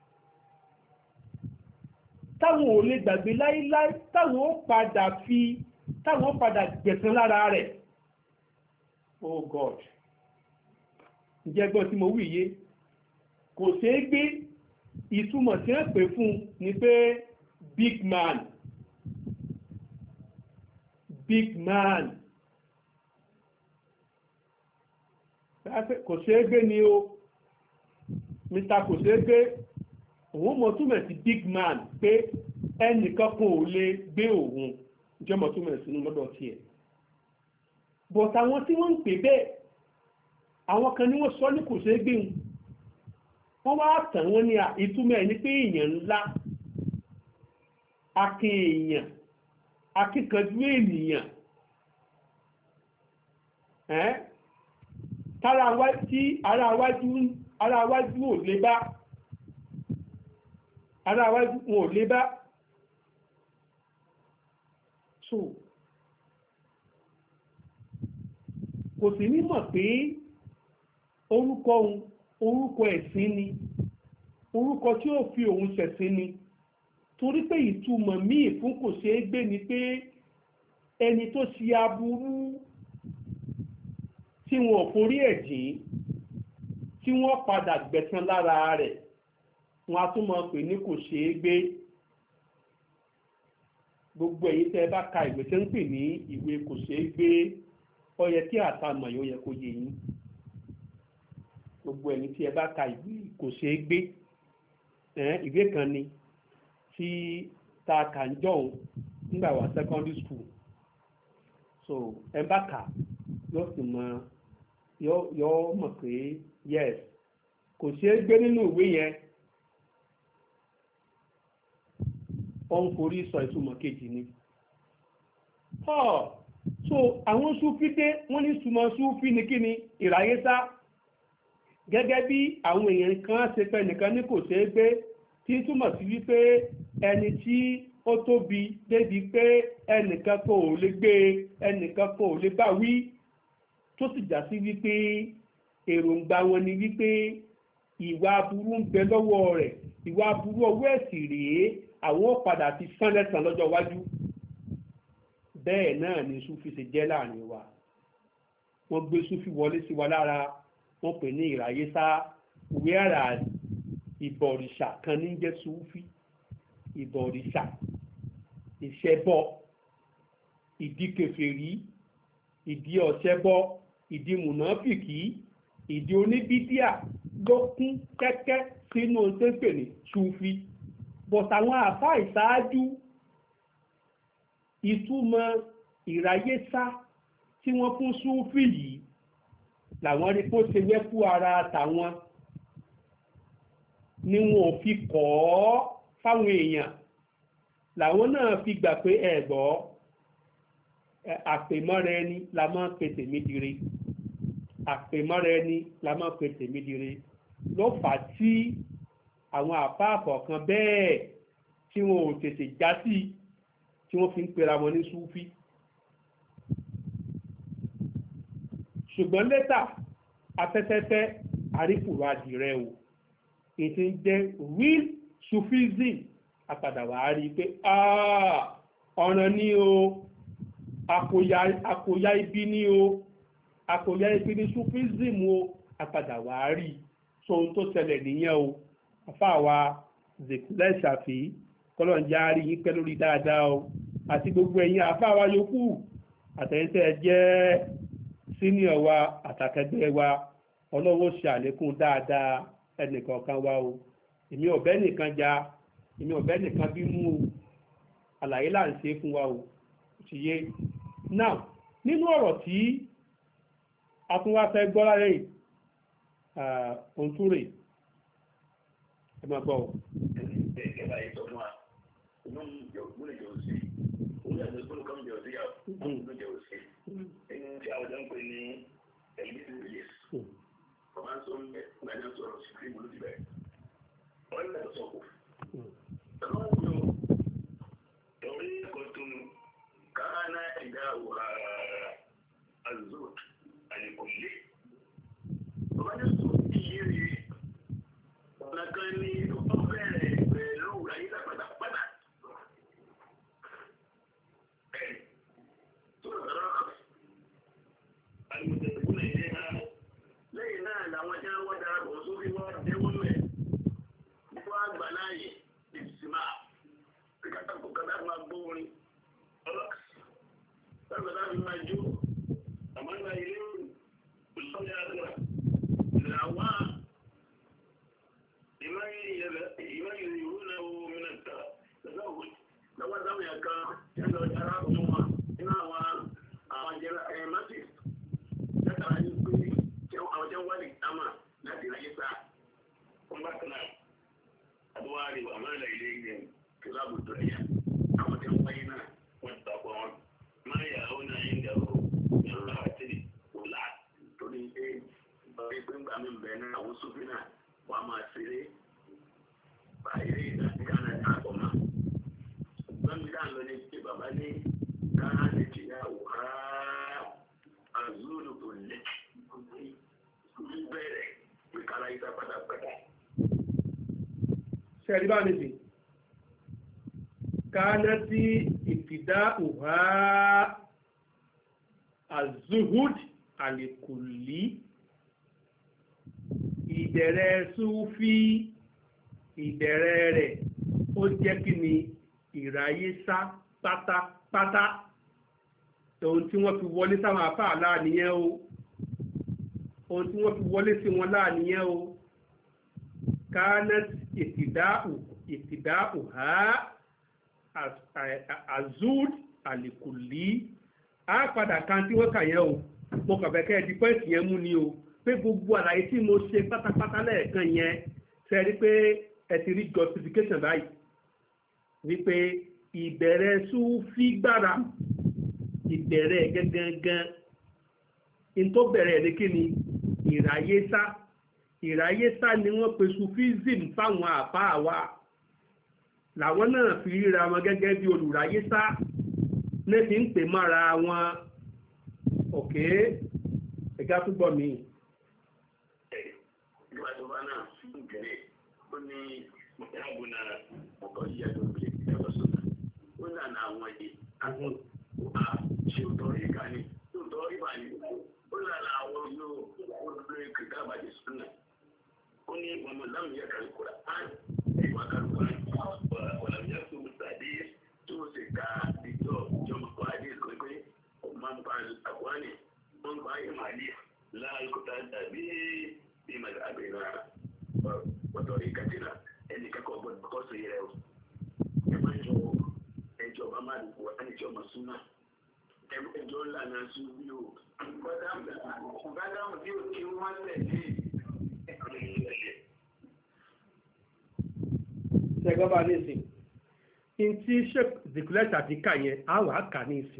[SPEAKER 4] táwọn ò lè gbàgbé láíláí táwọn ó padà fi táwọn ó padà gbẹ̀san lára rẹ̀ oh God ǹjẹ́ gbọ́n tí mo wí yé kò ṣeé gbé ìtumọ̀ tí wọ́n pè fún ni pé big man big man kò ṣeé gbé ni o mr kò ṣeé gbé òun mọ̀ túmọ̀ sí big man pé ẹnìkan kan ò lè gbé òun jẹ́ mọ̀ túmọ̀ sínú lọ́dọ̀ tiẹ̀ but àwọn tí wọ́n ń pè bẹ́ẹ̀ àwọn kan ní wọ́n sọ ní kò ṣeé gbé wọn wọ́n wá tàn wọ́n ní ìtumọ̀ ẹ̀ ní pé èèyàn ńlá akin èèyàn akíkanjú ènìyàn ẹ́ tára wá tí ara wájú ara wájú ò lè bá ara wájú wọn ò lè bá so kò sí ní mọ̀ pé orúkọ òun orúkọ ẹ̀sìn ni orúkọ tí ó fi òun ṣẹ̀sìn ni torí pé ìtumọ̀ míì fún kò ṣeé gbé ni pé ẹni tó ṣe aburú tí wọn ò forí ẹ̀ jìn tí wọ́n padà gbẹ̀san lára rẹ̀ wọn a tún máa pè ní kò ṣeé gbé. Gbogbo ẹ̀yin tẹ́ ẹ bá ka ìwé tẹ́ ń pè ní ìwé kò ṣeé gbé, ó yẹ kí àtàmọ̀ yóò yẹ kó yé yín. Gbogbo ẹ̀yin tí ẹ bá ka ìwé kò ṣeé gbé, ìwé kan ni tí ta kà ń jọ̀hún nígbà wà secondary school. So ẹ bá kà yóò sì mọ yóò mọ̀ pé yes kò ṣeé gbé nínú ìwé yẹn. Ó ń forí sọ ìtumọ̀ kejì ni. So àwọn Súfí dé wọ́n ní ìtumọ̀ Súfí ni kí ni ìráyésá. Gẹ́gẹ́ bí àwọn èèyàn kan ṣe pé nìkan ní kò ṣeé gbé, tí túmọ̀ sí wípé ẹni tí ó tóbi débi pé ẹnìkan kò lè gbé ẹnìkan kò lè bá wí, tó sì já sí wípé èròǹgbà wọn ni wípé ìwà aburú ń bẹ lọ́wọ́ rẹ̀, ìwà aburú ọwọ́ ẹ̀sìn rèé, àwọn padà ti sán lẹ́sàn lọ́jọ́ iwájú. Bẹ́ẹ̀ náà ni Súfì ṣe jẹ́ láàrin wa. Wọ́n gbé Súfì wọlé sí wa lára, wọ́n pè ní ìráyésá, wíárà ìbọ̀rìṣà kan ní jẹ́ Súfì. Ìbọ̀rìṣà, ìṣẹ́bọ, ìdí kèfèrí, ìdí ọ̀ṣẹ́bọ, ìdí mùnáfìkì, ìdí oníbídíà ló kún kẹ́kẹ́ sínú ohun tó ń pè ní Súfì. Bọ̀t àwọn àfáà ìṣáájú ìtumọ̀ ìráyésá tí wọ́n fún Súfì yìí làwọn rí kó ṣe wẹ́kú ara tàwọn ni wọn ò fi kọ́ ọ́ fáwọn èèyàn, làwọn náà fi gbà pé ẹ̀gbọ́ àpèmọ́ra ẹni la máa ń pè tèmi dire, àpèmọ́ra ẹni la máa ń pè tèmi dire ló fà á tí àwọn àfáà kọ̀ọ̀kan bẹ́ẹ̀ tí wọn ò tètè já sí tí wọ́n fi ń pera wọn ní Súfì. Ṣùgbọ́n lẹ́tà afẹ́fẹ́fẹ́ àríkùrọ̀ adìrẹ o, ètò ń jẹ́ real Sufism, àpàdà wà á rí i pé ọ̀ràn ni o, àkòyá ibi ni o, àkòyá ibi ni Sufism o, àpàdà wà á rí i. So ohun tó ṣẹlẹ̀ nìyẹn o. Àfáàwà Zèkúlẹ̀ Ṣàfí kọ́lọ̀njá rí yín pẹ́ lórí dáadáa o, àti gbogbo ẹ̀yin àfáàwà yòókù àtẹ̀yìntẹ́ jẹ́ senior wa àtàkẹgbẹ́ wa, ọlọ́wọ́ ṣe àlékún dáadáa ẹnìkọ̀ọ̀kan wa o. Èmi ò bẹ́ nìkan jà, èmi ò bẹ́ nìkan bínú o, àlàyé là ń ṣe fún wa o, ti yé. Now nínú ọ̀rọ̀ tí a tún wá fẹ́ gbọ́ láyé ohun tó rè ẹ máa gbọ́ o. Ṣẹ̀rí bá nìsí, káná tí ìfìdá òhá azuhud alikuli, ìbẹ̀rẹ̀ Súfí ìbẹ̀rẹ̀ rẹ̀ ó jẹ́ kí ni ìráyésá pátápátá ohun tí wọ́n fi wọlé sáwọn àfáà láàníyẹn o ohun tí wọ́n fi wọlé sí wọn láàníyẹn o kánẹ́t ìtìdáhù ìtìdáhù ha azud alikuli á padà kan tí wọ́n kà yẹn o mo kàn fẹ́ kẹ́ ẹ di pẹ́ǹtì yẹn mú ni o pé gbogbo àlàyé tí mo ṣe pátápátá lẹ́ẹ̀kan yẹn ṣe rí pé ẹ ti rí justification báyìí wípé ìbẹ̀rẹ̀ súfì gbára ìbẹ̀rẹ̀ gangan in tó bẹ̀rẹ̀ ní kí ni ìráyésá ìráyésá ni wọ́n pe sufism fáwọn àfáà wa làwọn náà fi ríra wọn gẹ́gẹ́ bí olùráyésá ní fi ń pè mọ́ra wọn òkè ẹ̀gá púpọ̀ mi.
[SPEAKER 5] ìwà tó bá náà ń tẹ̀lé ó ní ìyáàbùnà ọkọ̀ yíyá tó gbé ẹ̀rọ sọ́nà ó lànà àwọn èdè àwọn ọ̀hà ṣe òtọ́rí ìka ni tó tọ́rí bà ní ó lànà àwọn ìlú olùdókè kìkà àbàdì sọ́nà ó ní mọ̀mọ́lámù yẹ kàlùkùrà án ìwà kàlùkùrà wàlàmìyà tó mùsàdé tó sì ka ìjọ ìjọba kọ́ adé ìkọ́kọ́ máa ń pa àkọ́ni wọ́n ń pa ìmàlẹ́ láàlùkùtà tàbí ìmàlẹ́ àbẹ̀rẹ̀ ọ̀tọ̀ ìkàtìlá ẹnì kẹ́kọ̀ọ́ gbọ́dọ̀ kọ́ sí rẹ̀ o ẹ máa ń jọ ẹjọ́ bá máa dùn wọ́n ẹni tí ọmọ súnmọ́ ẹjọ́ ńlá náà sún bí o. bádámù tí o kí wọ́n tẹ̀lé
[SPEAKER 4] ṣẹgbọ́n bá ní ìsìn in tí sheikh zikulẹ̀ tàbí kà yẹn á wà á kà ní ìsìn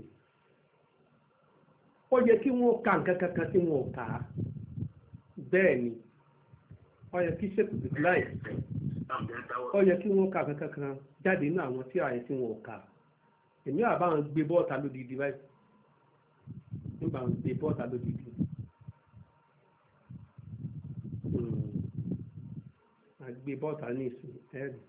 [SPEAKER 4] ó yẹ kí wọ́n ka nǹkan kankan tí wọ́n kà á bẹ́ẹ̀ ni ó yẹ kí sheikh zikulẹ̀ ó yẹ kí wọ́n ka nǹkan kankan jáde nínú àwọn tí àyè tí wọ́n kà èmi àbá wọn gbé bọ́ọ̀tà lódìdí báyìí nígbà wọn gbé bọ́ọ̀tà lódìdí àgbé bọ́ọ̀tà ní ìsìn ẹ̀rì.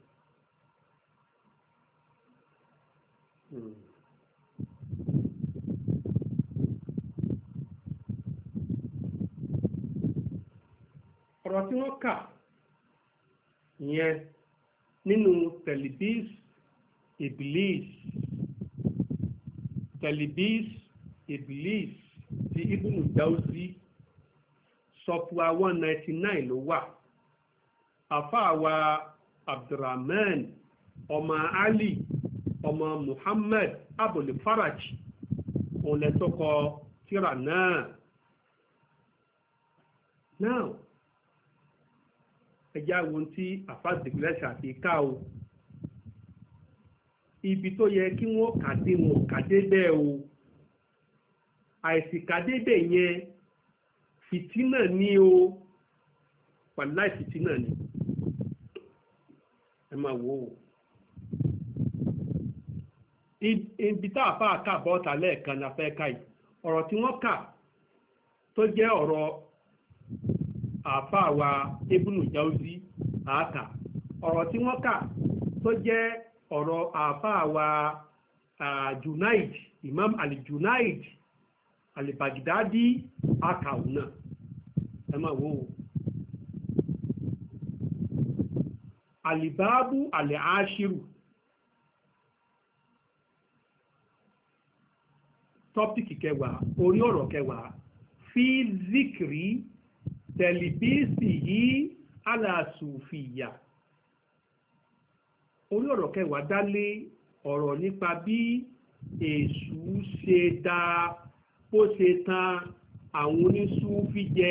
[SPEAKER 4] ọ̀rọ̀ tí wọ́n kà yẹn nínú tẹlifís iblis tẹlifís iblis ti Ibnu Jauzi sọfúà one ninety nine ló wà àfáàwà Abdulrahman ọmọ Ali ọmọ Muhammad Abul Faraj òun lẹ tó kọ tírà náà. now ẹjẹ́ àwọn tí àfáàdìgbìlẹ̀ ṣàfihàn o ibi tó yẹ kí wọ́n kàdé wọn kàdé bẹ́ẹ̀ o àìsí kàdé bẹ́ẹ̀ yẹn fìtínà ní o wàláì fìtínà ní ẹ máa wò ó ibi tá a fà kà bọ́ta lẹ́ẹ̀kan la fẹ́ ká yìí ọ̀rọ̀ tí wọ́n kà tó jẹ́ ọ̀rọ̀ àfáà wa Ibnu Jauzi àákà ọ̀rọ̀ tí wọ́n kà tó jẹ́ ọ̀rọ̀ àfáà wa Junaid Imam al-Junaid al-Baghdadi àkàwù náà ẹ máa wò ó alibabu al-ashiru tọ́pìkì kẹwàá orí ọ̀rọ̀ kẹwàá fi zikri tẹlifíìsì yìí aláṣùfìyà orí ọ̀rọ̀ kẹwàá dálé ọ̀rọ̀ nípa bí èṣù ṣe dá bó ṣe tan àwọn oníṣúfì jẹ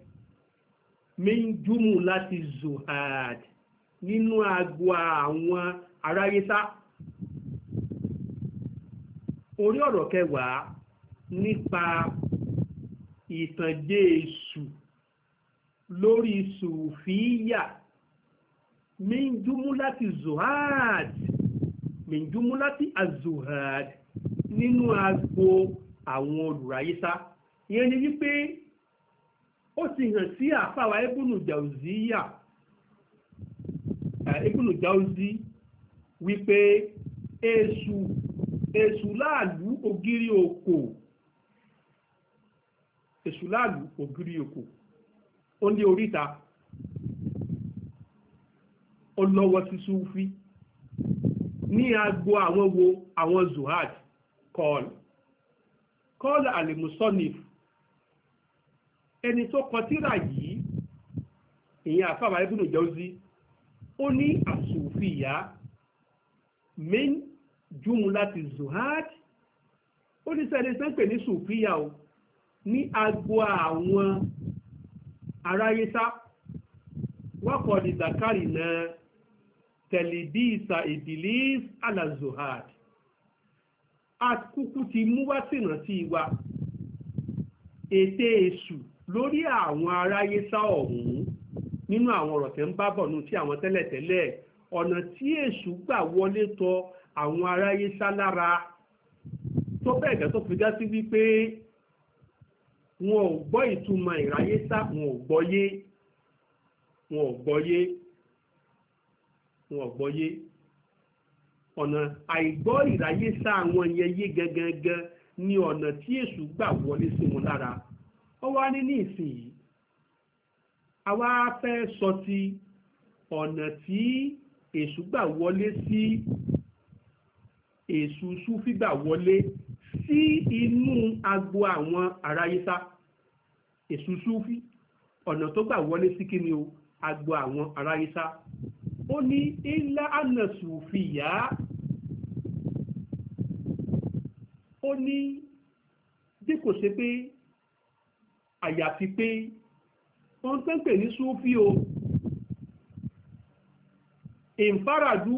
[SPEAKER 4] méjúmù láti zuhad nínú agbo àwọn aráyésá orí ọ̀rọ̀ kẹwàá nípa ìtànjẹ èṣù lórí sùfíyà minjumulati zuhad minjumulati azuhad nínú agbo àwọn olùráyésá ìyẹn ni wípé ó ti hàn sí àfáwà Ibnu Jauziya Ibnu Jauzi wípé èṣù èṣù láàlú ògiri òkò èṣù láàlú ògiri òkò ó ní oríta ó ó lọ́wọ́ sí súfí ní agbo àwọn wo àwọn zuhad kọ́ọ̀lù kọ́ọ̀lù alimusonif ẹni tó kọ tírà yìí ìyẹn àfáà Ibn Jawzi ó ní àsùfìyà min jumlati zuhad ó ní sẹ́ni sẹ́ńpẹ̀ ní sùfìyà o ní agbo àwọn aráyésá wọ́pọ̀ ní zakari náà tẹ̀lìbíìsà ìbìlís alazuhad àkúkú ti mú wá sínà sí wa ète èṣù lórí àwọn aráyésá ọ̀hún nínú àwọn ọ̀rọ̀ tẹ́ ń bá bọ̀ nù tí àwọn tẹ́lẹ̀tẹ́lẹ̀ ọ̀nà tí èṣù gbà wọlé tọ̀ àwọn aráyésá lára tó bẹ́ẹ̀ gẹ́ tó fi dá sí wípé wọn ò gbọ́ ìtumọ̀ ìráyésá wọn ò gbọ́ yé wọn ò gbọ́ yé wọn ò gbọ́ yé ọ̀nà àìgbọ́ ìráyésá wọn yẹn yé gangan ní ọ̀nà tí èṣù gbà wọlé sí wọn lára ó wá ní ní ìsinyìí àwa fẹ́ sọ ti ọ̀nà tí èṣù gbà wọlé sí èṣù súfì gbà wọlé sí inú agbo àwọn aráyésá èṣù súfì ọ̀nà tó gbà wọlé sí kí ni o agbo àwọn aráyésá ó ní ilá àna sùfìyà ó ní bí kò ṣe pé àyàfi pé wọ́n tẹ́ ń pè ní súfì o ìǹfàràdú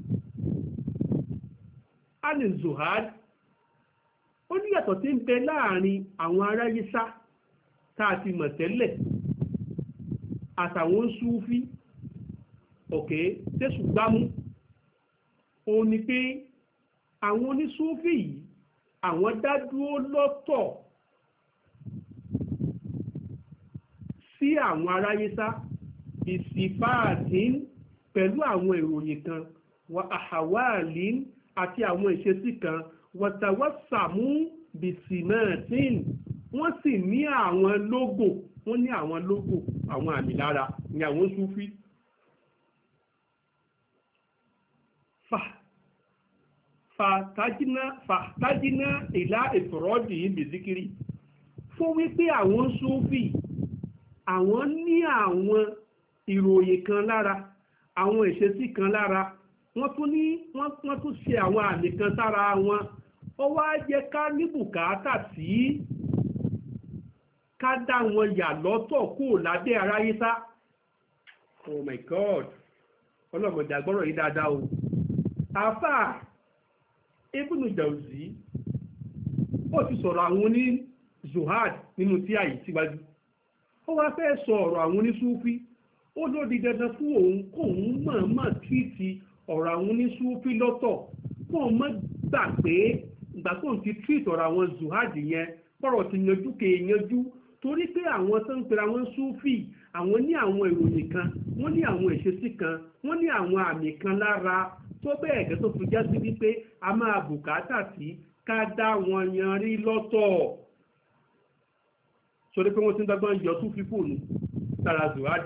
[SPEAKER 4] anizuhad ó ní yàtọ̀ tí ń bẹ láàrin àwọn aráyésá tá a ti mọ̀ tẹ́lẹ̀ àtàwọn súfì òkè tẹ́sù gbámú òun ni pé àwọn onísúfì yìí àwọn dá dúró lọ́tọ̀ sí àwọn aráyésá ìsìfáàtín pẹ̀lú àwọn ìròyìn kan wà àhàwálín àti àwọn ìṣesí kan wàtàwọ́sàmú bìsìmẹ́ẹ̀tín wọ́n sì ní àwọn lógò wọ́n ní àwọn lógò àwọn àmì lára ní àwọn súfí fàtájínà ìlà ìfọ̀rọ̀dì bìzíkiri fún wípé àwọn súfí àwọn ní àwọn ìròyìn kan lára àwọn ìṣesí kan lára wọ́n tún ní wọ́n tún ṣe àwọn àmì kan sára wọn ó wá jẹ́ ká ní bùkátà sí ká dá wọn yà lọ́tọ̀ kó lábẹ́ aráyésá. Oh my God ọlọ́mọdé àgbọ́rọ̀ yìí dáadáa o àfà Ibn Jawzi ó ti sọ̀rọ̀ àwọn oní zuhad nínú tí àyè síwájú ó wá fẹ́ sọ ọ̀rọ̀ àwọn onísúfí ó ló di dandan fún òun kóun mọ̀ọ́mọ̀ tìrìtì ọ̀rọ̀ àwọn onísúfí lọ́tọ̀ kóun mọ̀ gbà pé ìgbà tóun ti tìrìtì ọ̀rọ̀ àwọn zuhad yẹn kọ́rọ̀ ti yanjú kéè yanjú torí pé àwọn tó ń pera wọn súfì àwọn ní àwọn ìròyìn kan wọ́n ní àwọn ìṣesí kan wọ́n ní àwọn àmì kan lára tó bẹ́ẹ̀ gẹ́ tó fi já sí wípé a máa bùkátà sí ká dá wọn yanrí lọ́tọ̀ sórí pé wọ́n ti ń dọ́gbọ́n yọ súfì fóònù lára zuhad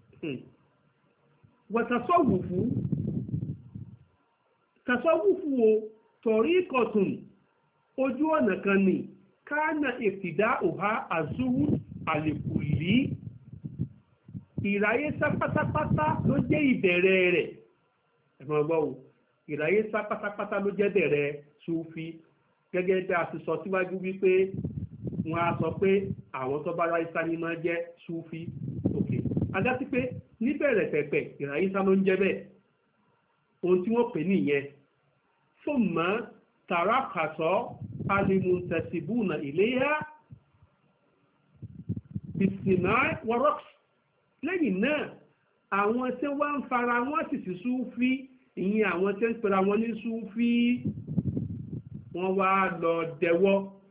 [SPEAKER 4] wàtàsọ́wùfù tàsọ́wùfù o torí kọ̀tùn ojú ọ̀nà kan ni kánà ìfìdá òhá àzúwù àlèkùlí ìráyésá pátápátá ló jẹ́ ìbẹ̀rẹ̀ rẹ̀ ẹ̀fọn ọgbọ́ o ìráyésá pátápátá ló jẹ́ bẹ̀rẹ̀ súfì gẹ́gẹ́ bí a ti sọ síwájú wípé wọ́n á sọ pé àwọn tó bá ráyésá ní máa jẹ́ súfì òkè adásí pé níbẹ̀rẹ̀ pẹ̀pẹ̀ ìráyésá ló ń jẹ́ bẹ́ẹ̀ ohun tí wọ́n pè nìyẹn fún mọ́ tàràkàsọ́ alimuntasibuna iléyà bisina warox lẹ́yìn náà àwọn tí wọ́n ń fara wọ́n sì sí súfí ìyẹn àwọn tí ń pera wọn ní súfí wọ́n wá lọ dẹwọ́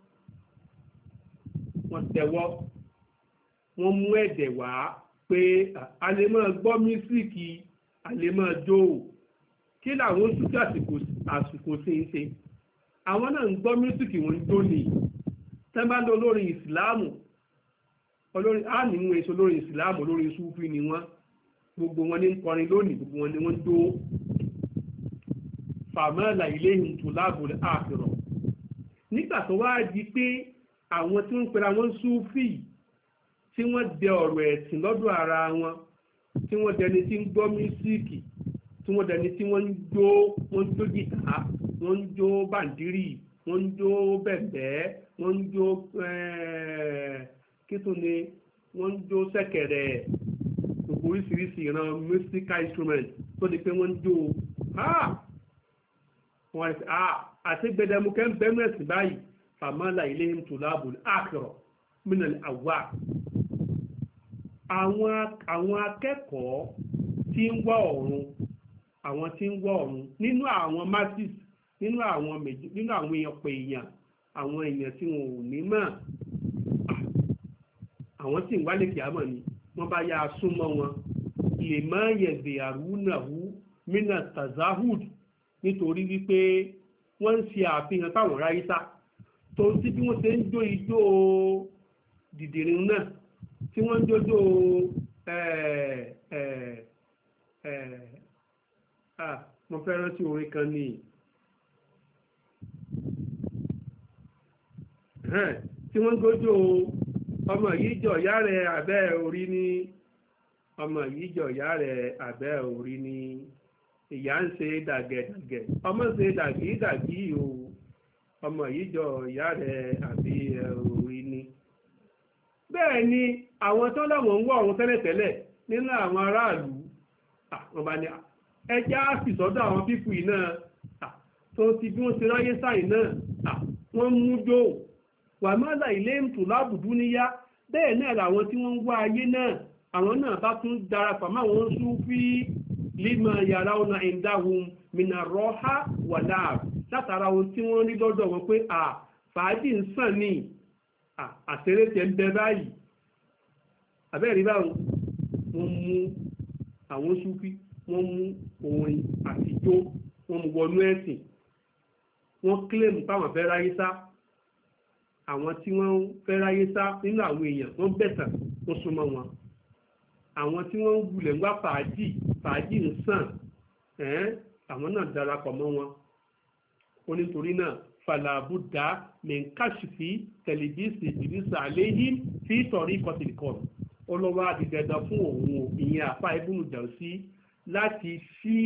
[SPEAKER 4] wọ́n dẹwọ́ wọ́n mú ẹ̀dẹ̀ wá pé a lè máa gbọ́ mísíkì a lè máa jó kí làwọn súfí àsìkò sí ń ṣe àwọn náà ń gbọ́ mísíkì wọn tó ní tẹ́bá lọ olórin ìsìláàmù olórin á nínú èso olórin ìsìláàmù olórin súfì ni wọ́n gbogbo wọn ní ń kọrin lónìí, gbogbo wọn ni wọ́n ń jó. fàmọ́là ilayhim tulabul akhirah. nígbà tó wá di pé àwọn tí wọ́n ń pera wọn Súfì tí wọ́n dẹ ọ̀rọ̀ ẹ̀sìn lọ́dọ̀ ara wọn, tí wọ́n dẹni tí ń gbọ́ mísíkì, tí wọ́n dẹni tí wọ́n ń jó wọ́n ń jó jìtá, wọ́n ń jó bàǹdírì, wọ́n ń jó bẹ̀bẹ̀, wọ́n ń jó kí tó ni wọ́n ń jó ṣẹ̀kẹ̀rẹ̀, gbogbo oríṣiríṣi ìran musical instrument tó di pé wọ́n ń jó wọ́n rí àti gbẹdẹmukẹ́ ń bẹ́nu ẹ̀sìn báyìí. fàmọ́là ilayhim tulabul akhirah minal awwab. àwọn akẹ́kọ̀ọ́ tí ń wá ọ̀run, àwọn tí ń wá ọ̀run nínú àwọn masses, nínú àwọn méjì, nínú àwọn èèyàn pé èèyàn, àwọn èèyàn tí wọn ò ní mọ̀, àwọn tí ń wálé kìámọ̀ ni wọ́n bá yá súnmọ́ wọn lè má yẹ̀dẹ̀ àrúnàwú mínà tazahud, nítorí wípé wọ́n ń ṣe àfihàn táwọn ráyé sá tó tí bí wọ́n ṣe ń jó ijó dìdìrín náà, tí wọ́n ń jójó mo fẹ́ rántí orin kan ní tí wọ́n ń jójó ọmọ yìí jọ ìyá rẹ̀ abẹ́ orí ní ọmọ yìí jọ ìyá rẹ̀ abẹ́ orí ní ìyá ń ṣe dàgẹ̀dàgẹ̀, ọmọ ń ṣe dàgídàgí o, ọmọ yìí jọ ìyá rẹ̀ àbí orí ní. bẹ́ẹ̀ ni àwọn tó láwọn ń wọ́ ọ̀run tẹ́lẹ̀tẹ́lẹ̀ nínú àwọn aráàlú, àwọn bá ní ẹjá sì sọ́dọ̀ àwọn pípù yìí náà tó ti bí wọ́n ṣe ráyé sáyìn náà wọ́n mú jó wàmọ́là ilayhim tulabul níyá. bẹ́ẹ̀ náà làwọn tí wọ́n ń wá ayé náà, àwọn náà bá tún darapọ̀ mọ́ àwọn Súfí lima yarawna indahum mina roha wàláàb, látara ohun tí wọ́n rí lọ́dọ̀ wọn pé à fàájì ń sàn ní àṣẹrẹ́ tẹ̀ ń bẹ báyìí. àbẹ́ẹ̀rí báwọn wọ́n mú àwọn Súfí, wọ́n mú orin àtijọ́, wọ́n mú wọnú ẹ̀sìn, wọ́n kílèmù fáwọn fẹ́ ráyé sá. àwọn tí wọ́n fẹ́ ráyé sá nínú àwọn èèyàn wọ́n bẹ̀tàn wọ́n súnmọ́ wọn. àwọn tí wọ́n ń wulẹ̀ ń wá fàájì fàájì ń sàn àwọn náà darapọ̀ mọ́ wọn. ó nítorí náà fàlàbùdá mẹ́ńkàṣìfì tẹlifíṣì ìbísà àléhìn fi tọ̀rí kọtìlìkọ̀ọ̀nù. ó lọ́wọ́ àdìdẹ́dọ̀ fún òun ìyẹn àfa Ibn Jawzi láti ṣí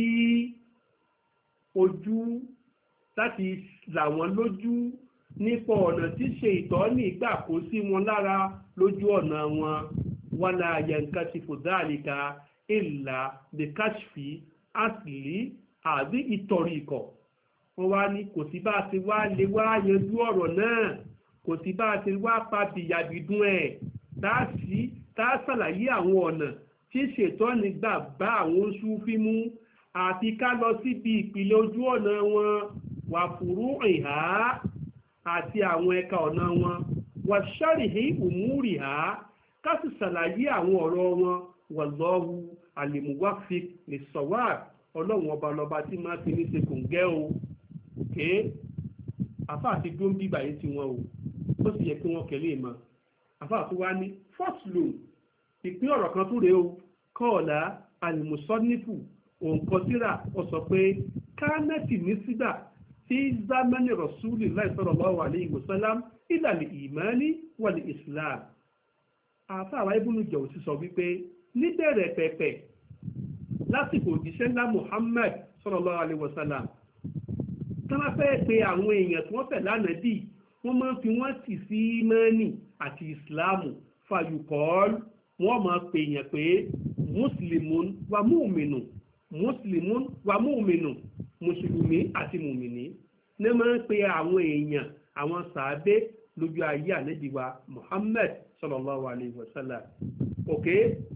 [SPEAKER 4] ojú, láti là wọ́n lójú nípa ọ̀nà tí ṣe ìtọ́ni ìgbà kó sí wọn lára lójú ọ̀nà wọn. wala yankashifu dhalika illa bikashfi asli àbí ìtọ̀rí ikọ̀. wọ́n wá ní kò sí bá a ti wá lè wá yanjú ọ̀rọ̀ náà, kò sí bá a ti wá pa bìyàbìdún ẹ̀ tá a ṣàlàyé àwọn ọ̀nà tí ṣètọ́ni gbà bá àwọn Súfí mú, àti ká lọ síbi ìpìlẹ̀ ojú ọ̀nà wọn wà fúrú ìhá àti àwọn ẹ̀ka ọ̀nà wọn wà ṣàrìhí umúrì há, ká sì ṣàlàyé àwọn ọ̀rọ̀ wọn. wallahu al-muwaffiq lis-sawab, ọlọ́run ọba lọ́ba tí máa fi ní ṣe kò ń gẹ́ o. ké àfáà ti dún bíbà yìí ti wọn o, ó sì yẹ kí wọ́n kẹ́lé mọ́. àfáà tó wá ní fọ́sùlù ìpín ọ̀rọ̀ kan tó rèé o. kọ́ọ̀lá al-musannifu òǹkọ́síra ó sọ pé kánẹ́tì ní sígbà tí zamani rasulillahi sallallahu alayhi wa sallam ila al-imani wal-islam. àfáà wa Ibn Jawzi sọ wípé níbẹ̀rẹ̀ pẹ̀pẹ̀ lásìkò òjíṣẹ́ ńlá Muhammad sallallahu alayhi wa sallam, tí wọ́n fẹ́ pe àwọn èèyàn tí wọ́n fẹ́ lánàbí, wọ́n máa ń fi wọ́n tì sí ìmánì àti ìsìláàmù. fàyùkọ́ọ́lù wọ́n máa pè èèyàn pé mùsùlùmún wa múùmìnù, mùsùlùmún wa múùmìnù, mùsùlùmí àti mùmìnì ní máa ń pe àwọn èèyàn, àwọn sàábé lójú ayé ànábì wa Muhammad sallallahu alayhi wa sallam. òkè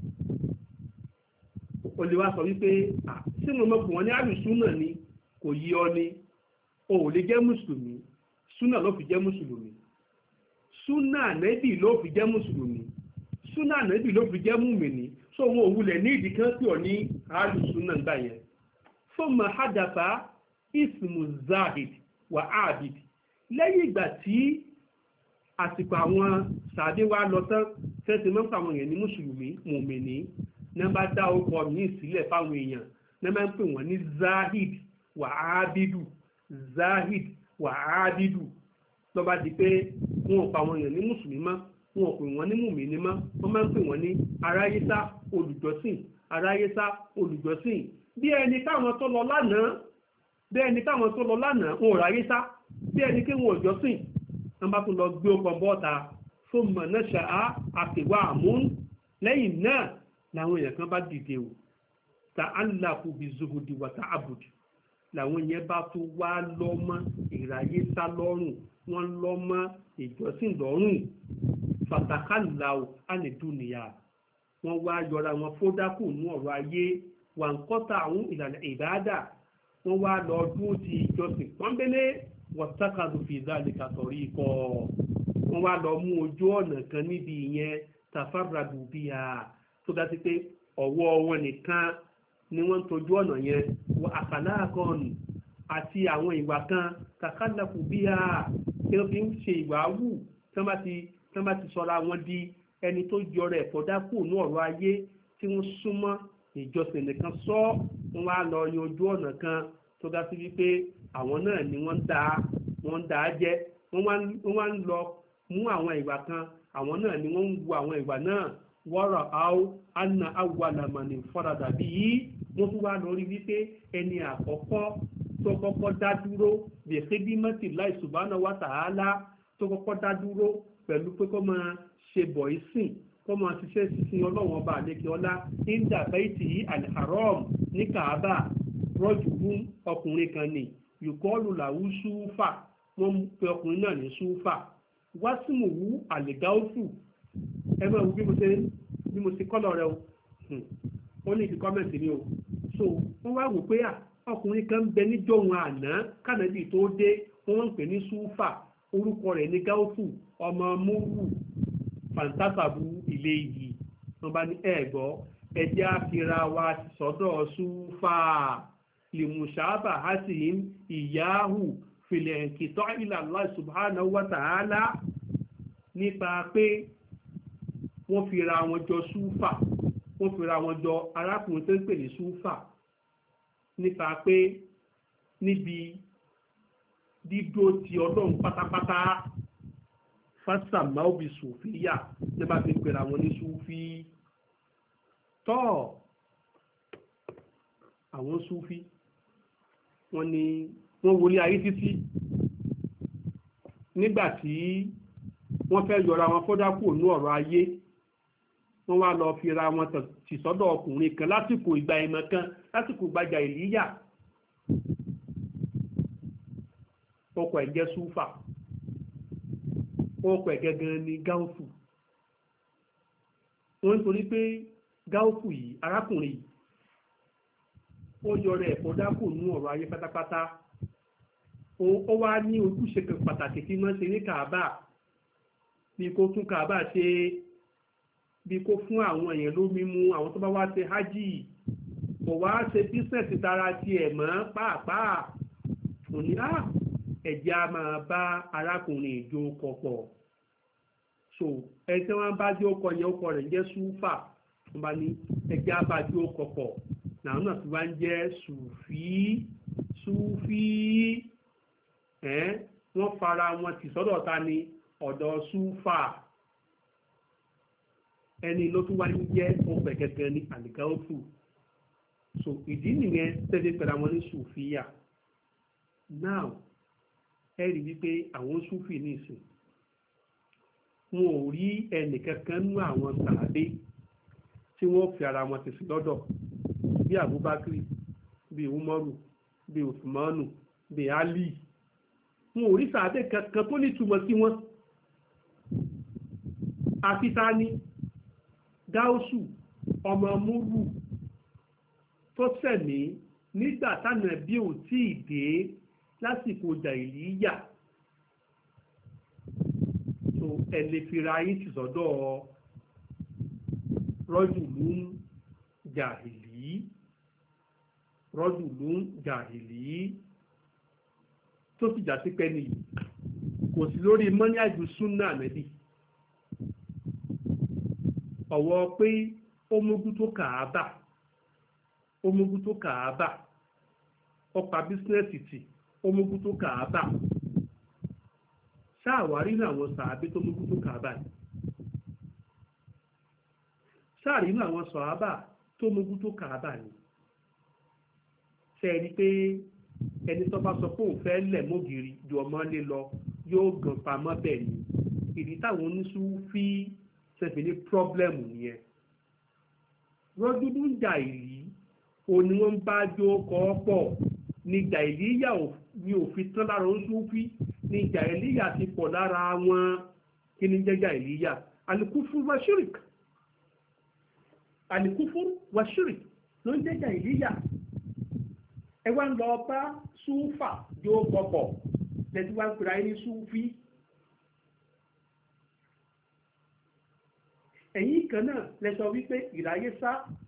[SPEAKER 4] olùwà sọ wípé tí mo mọ̀ pé wọ́n ní àlùsúnà ni kò yí ọ ni, o ò lè jẹ́ mùsùlùmí. súnà ló fi jẹ́ mùsùlùmí, súnà ànábì ló fi jẹ́ mùsùlùmí, súnà ànábì ló fi jẹ́ mùmìnì. so wọn ò wulẹ̀ ní ìdí kan tí ò ní àlùsúnà gbà yẹn. fọ́ọ̀mù hadafa ismu zahid wa abid. lẹ́yìn ìgbà tí àsìkò àwọn sàdé wa lọ tán, fẹ́ẹ́ ti mọ́fà àwọn èèyàn ní mùsùlùmí mùmìnì, ní bá dá orúkọ míì sílẹ̀ fáwọn èèyàn ní máa ń pè wọ́n ní zahid wà ábídù zahid wà ábídù lọ́ba di pé wọn ò pa àwọn èèyàn ní mùsùlùmí mọ́ wọn ò pè wọ́n ní mùmíní mọ́ wọ́n máa ń pè wọ́n ní aráyésá olùjọ́sìn aráyésá olùjọ́sìn bí ẹni táwọn tó lọ lánàá bí ẹni táwọn tó lọ lánàá wọn ò ráyésá bí ẹni kí wọn ò jọ́sìn wọ́n bá tún lọ gbé ọkọ̀ bọ́ọ̀ta fún mọ̀nàṣà àpèwà àmún lẹ́yìn náà làwọn èèyàn kan bá dìde o ta aláàfù bí zuhudi wàtá àbùdì làwọn yẹn bá tún wá lọ́mọ ìráyésá lọ́rùn wọ́n lọ́mọ ìjọsìn lọ́rùn fàtàkàlàó ànìdúnìyà wọ́n wá yọra wọn fódákù ní ọ̀rọ̀ ayé wà ń kọ́ta àwọn ìlànà ìbáàdà wọ́n wá lọ dúró ti ìjọsìn pọ́nbélé wọ́tákàlù fi dhalika tariqa wọ́n wá lọ mú ojú ọ̀nà kan níbi ìyẹn tafarradu biha tó dá sí pé ọwọ́ wọn nìkan ni wọ́n ń tọ́jú ọ̀nà yẹn wọ akhlaqan àti àwọn ìwà kan takhallafu biha kí ló fi ń ṣe ìwà wù tí wọ́n bá ti tí wọ́n bá ti sọra wọn di ẹni tó jọrọ ẹ̀fọ́ dákú ní ọ̀rọ̀ ayé tí wọ́n súnmọ́ ìjọsìn nìkan sọ wọ́n wá lọ ní ojú ọ̀nà kan tó dá sí wípé àwọn náà ni wọ́n ń dá wọ́n ń dá jẹ́ wọ́n wá ń lọ mú àwọn ìwà kan àwọn náà ni wọ́n ń wu àwọn ìwà náà wọ́rọ̀ áó anna awwalamani farada bí yìí wọ́n tún wá lọ rí wípé ẹni àkọ́kọ́ tó kọ́kọ́ dá dúró bi khidmati Allah subhanahu wa ta'ala tó kọ́kọ́ dá dúró pẹ̀lú pé kó máa ṣe bọ̀ ìsìn kó máa ṣiṣẹ́ sísìn ọlọ́wọ́n ọba àlekè ọlá inda baiti al-haram ní Kaaba rọ́jùbún ọkùnrin kan ní yùkọ́lù làwù ṣúfà wọ́n pe ọkùnrin náà ní ṣúfà wásìmùwú àlègáòfù ẹgbẹ́ òwú bí mo ṣe bí mo ṣe kọ́lọ̀ rẹ o ó ní ìdí kọ́mẹ̀ntì ni o so wọ́n wá wò pé ọkùnrin kan ń bẹ níjọ́ wọn àná kánàbì tó dé wọ́n ń pè ní ṣúfà orúkọ rẹ̀ ní gáòfù ọmọ múrù fàǹtàṣàbù ilé yìí wọ́n bá ní ẹ̀gbọ́ ẹjẹ́ àfira wa sọ́dọ̀ ṣúfà limusaba hasihim iyahu filẹ̀kìtọ́ ila Allah subhanahu wa ta'ala nípa pé wọ́n fi ra wọn jọ ṣúfà wọ́n fi ra wọn jọ arákùnrin tó ń pè ní ṣúfà nípa pé níbi dídó ti ọlọ́run pátápátá fásitàmá òbí sùfíyà nípa fi ń pèrè àwọn ní ṣúfí tọ́ àwọn ṣúfí wọ́n ní wọ́n wọlé ayé títí nígbà tí wọ́n fẹ́ yọra wọn fọ́dá kúrò ní ọ̀rọ̀ ayé wọ́n wá lọ fi ra wọn tì sọ́dọ̀ ọkùnrin kan lásìkò ìgbà ìmọ̀ kan lásìkò ìgbàjà ìlíyà ọkọ̀ ẹ̀jẹ̀ súfà ọkọ̀ ẹ̀gẹ́ gan ni gáúfù wọ́n nítorí pé gáúfù yìí arákùnrin yìí ó yọrọ ẹ̀fọ́ dákò ní ọ̀rọ̀ ayé pátápátá ó wá ní ojúṣe kan pàtàkì tí wọ́n ṣe ní Kaaba bí kó tún Kaaba ṣe bí kó fún àwọn èèyàn lómi mu àwọn tó bá wá ṣe hajj kò wá ṣe bísẹ̀sì tara tiẹ̀ mọ́ pàápàá kò ní á ẹ̀jẹ̀ á máa bá arákùnrin ìjó kọ̀pọ̀ so ẹni tí wọ́n bá jó kọ yẹn ó kọ rẹ̀ jẹ́ súfà wọ́n bá ní ẹ̀jẹ̀ á bá jó kọ̀pọ̀ náà náà tí wọ́n jẹ́ sùfí sùfí ẹ̀ wọ́n fara wọn tì sọ́dọ̀ ta ni ọ̀dọ̀ súfà ẹni ló tún wá ní jẹ́ ọgbẹ̀ gẹ́gẹ́ ní àlìkáwọ́fù so ìdí nìyẹn tẹ́lẹ̀ pẹ̀lú àwọn ní sùfíyà now ẹ rí wípé àwọn sùfì ní ìsìn wọn ò rí ẹnìkankan nú àwọn sàádé tí wọ́n fi ara wọn tẹ̀sí lọ́dọ̀ bí Abubakar bí Umaru bí Usmanu bí Ali wọn ò rí sàádé kankan tó nítumọ̀ sí wọn àfi ta ni Gáúsù ọmọ múrù tó sẹ̀mí nígbà tánà bí ò tí ì dé lásìkò jàìlíyà so ẹ lè fira yín ti sọ́dọ̀ rọ́jùlún jàhìlì rọ́jùlún jàhìlì tó sì jà sí pẹ́ nìyí kò sí lórí mọ́ní àjù súnà nẹ́bí ọ̀wọ́ pé ó ó mójútó kàábà ó mójútó kàábà ó pa bísínẹ́sì tì ó mójútó kàábà ṣáàwárí ní àwọn sàábé tó mójútó kàábà ni ṣáàrí ní àwọn sàábà tó mójútó kàábà ni ṣe rí pé ẹni tó bá sọ pé òun fẹ́ lẹ̀ mọ́gìrì ju ọmọ lé lọ yóò gan pamọ́ bẹ́ẹ̀ ni ìdí táwọn oníṣúfí ṣẹ̀fẹ̀ ní pírọ́blẹ́mù nìyẹn rọ́dúdú jà ìlí òní wọ́n bá jó kọ́ pọ̀ ní jà ìlíyà ní òfin tán lára oníṣúfí ní jà ìlíyà ti pọ̀ lára wọn kí ni jẹ́ jà ìlíyà alikufu wa shirik alikufu wa shirik ló ń jẹ́ jà ìlíyà ẹ wá ń lọ bá súfà jó pọ̀pọ̀ lẹ́tí wá ń pèrè ayé ní súfí ẹ̀yìn kan náà lẹ́sọ wípé ìráyé sá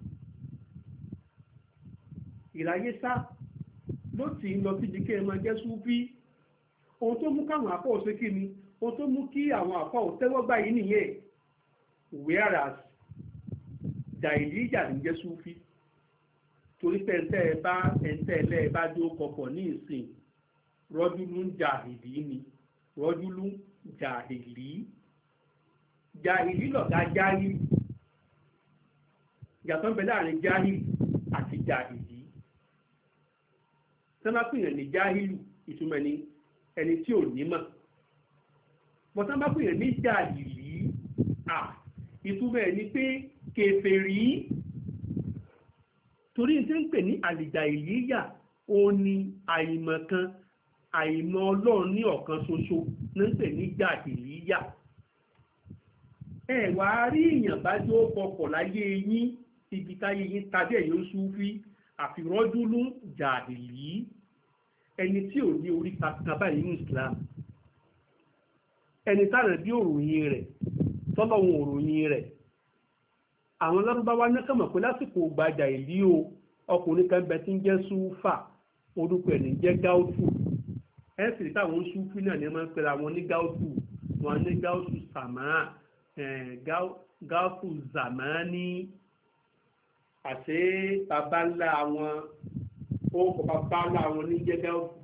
[SPEAKER 4] ìráyé sá ló ti ń lọ síbi kí ẹ máa jẹ́ súfí ohun tó mú káwọn àpọ̀ òṣè kí ni ohun tó mú kí àwọn àpọ̀ òtẹ́wọ́ gbà yìí nìyẹn whereas jàìlì ìjà ní jẹ́ súfí torí pé ẹ̀ńtẹ́ ẹ bá ẹ̀ńtẹ́ ẹlẹ́ ẹ bá dó kọkọ̀ ní ìsìn rọ́júlú ń jàhìlì ni rọ́júlú jàhìlì jàhìlì lọ̀gá jáhìlì ìyàtọ̀ ń bẹ láàrin jáhìlì àti jàhìlì sẹ́nà pìyàn ní jáhìlì ìtumọ̀ ní ẹni tí ò nímọ̀ bọ̀tán bá pìyàn ní jàhìlì à ìtumọ̀ ẹ̀ ni pé kèfèrí torí tí ń pè ní àlìjà ìlíyà ó ní àìmọ̀kan àìmọ̀ ọlọ́run ní ọ̀kan ṣoṣo ní ń pè ní jàhìlíyà ẹ wá rí èèyàn bá jó kọkọ̀ láyé yín ibi táyé yín tàbí ẹ̀yìn Súfí àfirọ́júlú jàhìlí ẹni tí ò ní orí kankan báyìí ní Islam ẹni táwọn bí òròyìn rẹ̀ tọ́lọ́wọ̀n òròyìn rẹ̀ àwọn lárúbáwá náà kàmọ̀ pé lásìkò gbajà ìlú o ọkùnrin kan bẹ tí ń jẹ́ Súfà orúkọ ẹ̀ ní jẹ́ Gáúsù ẹ̀ sì táwọn Súfí náà ní máa ń pera wọn ní Gáúsù wọn ní Gáúsù sàmáà Gáúsù zàmánì àti bàbá ńlá wọn orúkọ bàbá ńlá wọn ní jẹ́ Gáúsù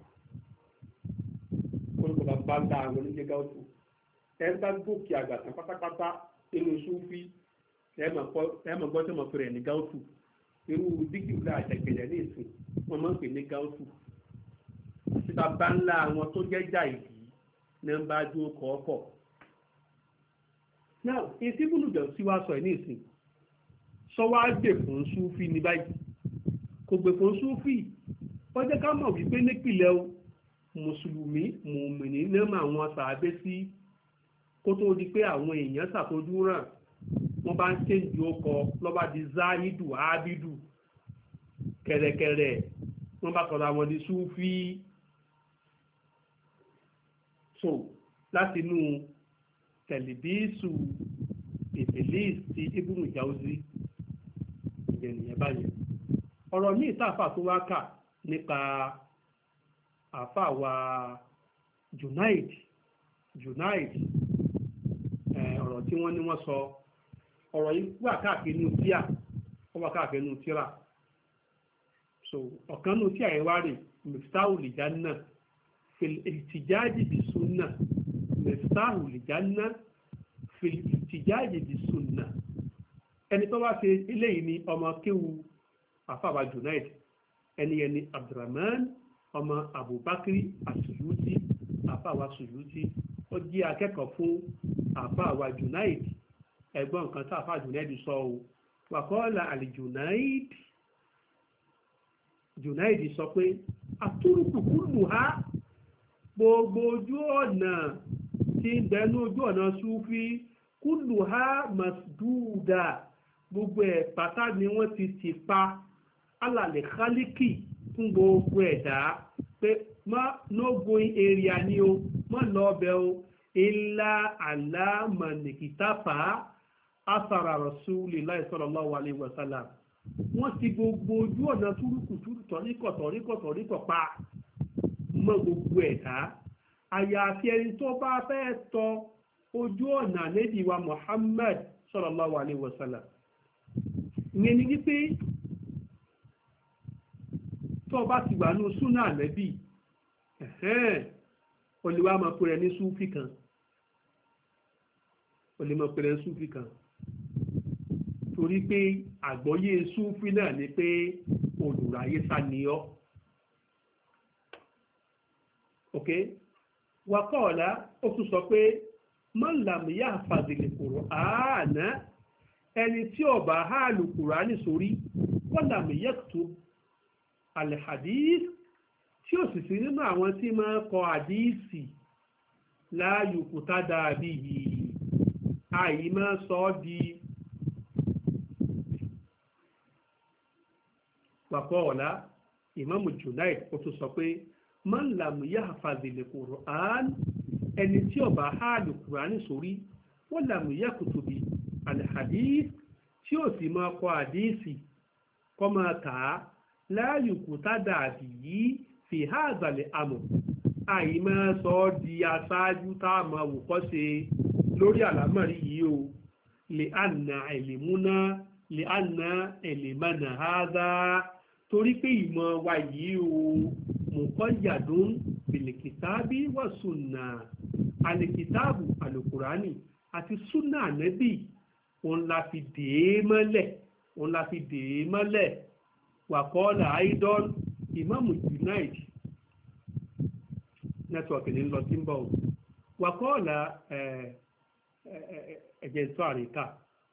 [SPEAKER 4] orúkọ bàbá ńlá wọn ní jẹ́ Gáúsù ẹ̀ bá gòkè àgbà tán pátápátá nínú Súfí ẹ mọ̀ gbọ́ tó mọ̀ pé rẹ̀ ní Gáúsù irú dígìlá àjẹgbẹ̀rẹ̀ ní ìsìn wọ́n máa ń pè ní Gáúsù síta bá ńlá àwọn tó jẹ́ jàìdí ní ń bá dúró kọ́ ọ̀pọ̀. now etí búlùjọ sí wa sọ ẹ̀ ní ìsìn sọ wá gbè fún Súfì ní báyìí kò gbè fún Súfì wọ́n jẹ́ ká mọ̀ wípé nípìnlẹ̀ o mùsùlùmí mùmìnì ní mọ̀ àwọn sàábé sí kó tó di pé àwọn èèyàn ṣàfojú ràn wọ́n bá ń ṣèǹdì ọkọ̀ lọ́ba di záhídù ábídù kẹ̀rẹ̀kẹ̀rẹ̀ wọ́n bá sọ̀rọ̀ àwọn di Súfí so láti inú tẹ̀lifíṣù ìbílíìs ti Ibnu Jawzi ìgbẹ̀nìyàn báyẹn ọ̀rọ̀ míì táàfà tó wá kà nípa àfà wa Junaid Junaid ọ̀rọ̀ tí wọ́n ní wọ́n sọ ọ̀rọ̀ yìí wà káàkiri nínú tíà ó wà káàkiri nínú tíra so ọ̀kan nínú tíà yẹn wá rè Miftahul Janna fil ihtijaji bis sunnah Miftahul Janna fil ihtijaji bis sunnah ẹni tó wá ṣe eléyìí ni ọmọ kéwu àfàwà Junaid ẹni yẹn ni Abdurrahman ọmọ Abubakar As-Suyuti àfàwà Suyuti ó jẹ́ akẹ́kọ̀ọ́ fún àfàwà Junaid ẹ̀gbọ́n nǹkan tá àfáà Junaid sọ o wàkọ́ọ̀lá àlè Junaid Junaid sọ pé àtúrùkù kúrù ha gbogbo ojú ọ̀nà tí ń bẹnu ojú ọ̀nà Súfí kúrù ha masdúdà gbogbo ẹ̀ pátá ni wọ́n ti ti pa alàlẹ̀ kálíkì fún gbogbo ẹ̀dá pé má no going area ni o má lọ ọbẹ̀ o ilá àlámànìkìtàfà asara Rasulillahi sallallahu alaihi wasallam wọ́n ti gbogbo ojú ọ̀nà túrúkù túrú tọ̀ríkọ̀ tọ̀ríkọ̀ tọ̀ríkọ̀ pa mọ́ gbogbo ẹ̀dá àyàfi ẹni tó bá fẹ́ tọ ojú ọ̀nà Ànábì wa Muhammad sallallahu alaihi wasallam ìyẹn ni wípé tó o bá ti wà ní súnà ànábì o lè wá máa pèrè ní súfì kan o lè máa pèrè ní súfì kan torí pé àgbọ́yé súfì náà ni pé olùráyé sá ni ọ́ ok wakọ́ọ̀lá ó tún sọ pé mọ́làmíyà fàdìlì kùránì ẹni tí ó bá hàlù kùránì sórí wọ́làmíyà tó alhadith tí ó sì sí nínú àwọn tí máa kọ àdíìsì láàyò kúta dàbí yìí àyí máa sọ ọ́ di wakọ́ọ̀lá ìmáàmù Junaid ó tún sọ pé man lam yahfazil Qur'an ẹni tí ó bá hàlù Qur'an sórí wọ́n lam yakutubi alhadith tí ó sì máa kọ àdíìsì kọ́ máa kà á láàyò kúta dàbí yìí fi hàzàlẹ̀ àmọ̀ àyí máa sọ ọ́ di aṣáájú tá a máa wò kọ́ ṣe lórí àlámọ̀rí yìí o lè àna ẹ̀lẹ́múná lè àna ẹ̀lẹ́mánà hádá torí pé ìmọ̀ wa yìí o muqayyadun bìlìkìtàbí wà sùnà àlìkìtàbù àlùkùránì àti sùnà ànẹ́bì òun la fi dè é mọ́lẹ̀ òun la fi dè é mọ́lẹ̀ wàkọ́ọ̀lá aidan ìmáàmù Junaid nẹ́tíwọ̀kì ní lọ sí ń bọ̀ wàkọ́ọ̀lá ẹ̀jẹ̀ tó àríkà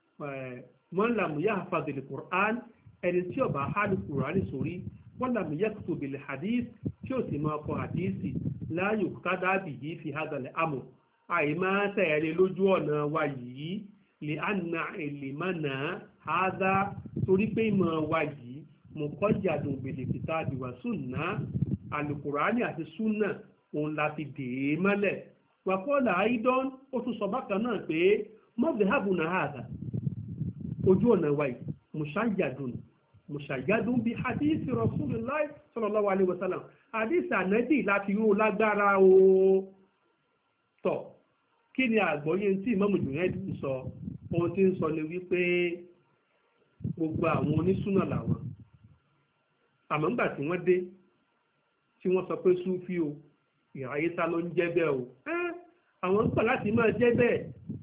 [SPEAKER 4] man lam yahfazil Qur'an ẹni tí ó bá hàlù Qur'ani sórí wọ́n lam yaktub bil hadith tí ó sì máa kọ hadisi la yuqtada bihi fi hadal amr àì máa tẹ̀lé lójú ọ̀nà wa yìí li anna ilmana hadha torí pé ìmọ̀ wa yìí muqayyadun bil kitabi wa sunna alukurani àti sunna òun la fi dè é mọ́lẹ̀ wàkọ́ọ̀lá aidan ó tún sọ bákan náà pé madhhabuna hadha ojú ọ̀nà wa yìí mushayyadun mushayyadun bí hadith rasulillah sallallahu alaihi wasallam hadith ànábì láti yóò lágbára o tọ̀ kí ni àgbọ́yé tí Imam Junaid ń sọ ohun tí ń sọ ni wípé gbogbo àwọn onísúnà làwọn àmọ́ ńgbà tí wọ́n dé tí wọ́n sọ pé súfí o ìráyésá ló ń jẹ́ bẹ́ẹ̀ o àwọn ń pọ̀ láti máa jẹ́ bẹ́ẹ̀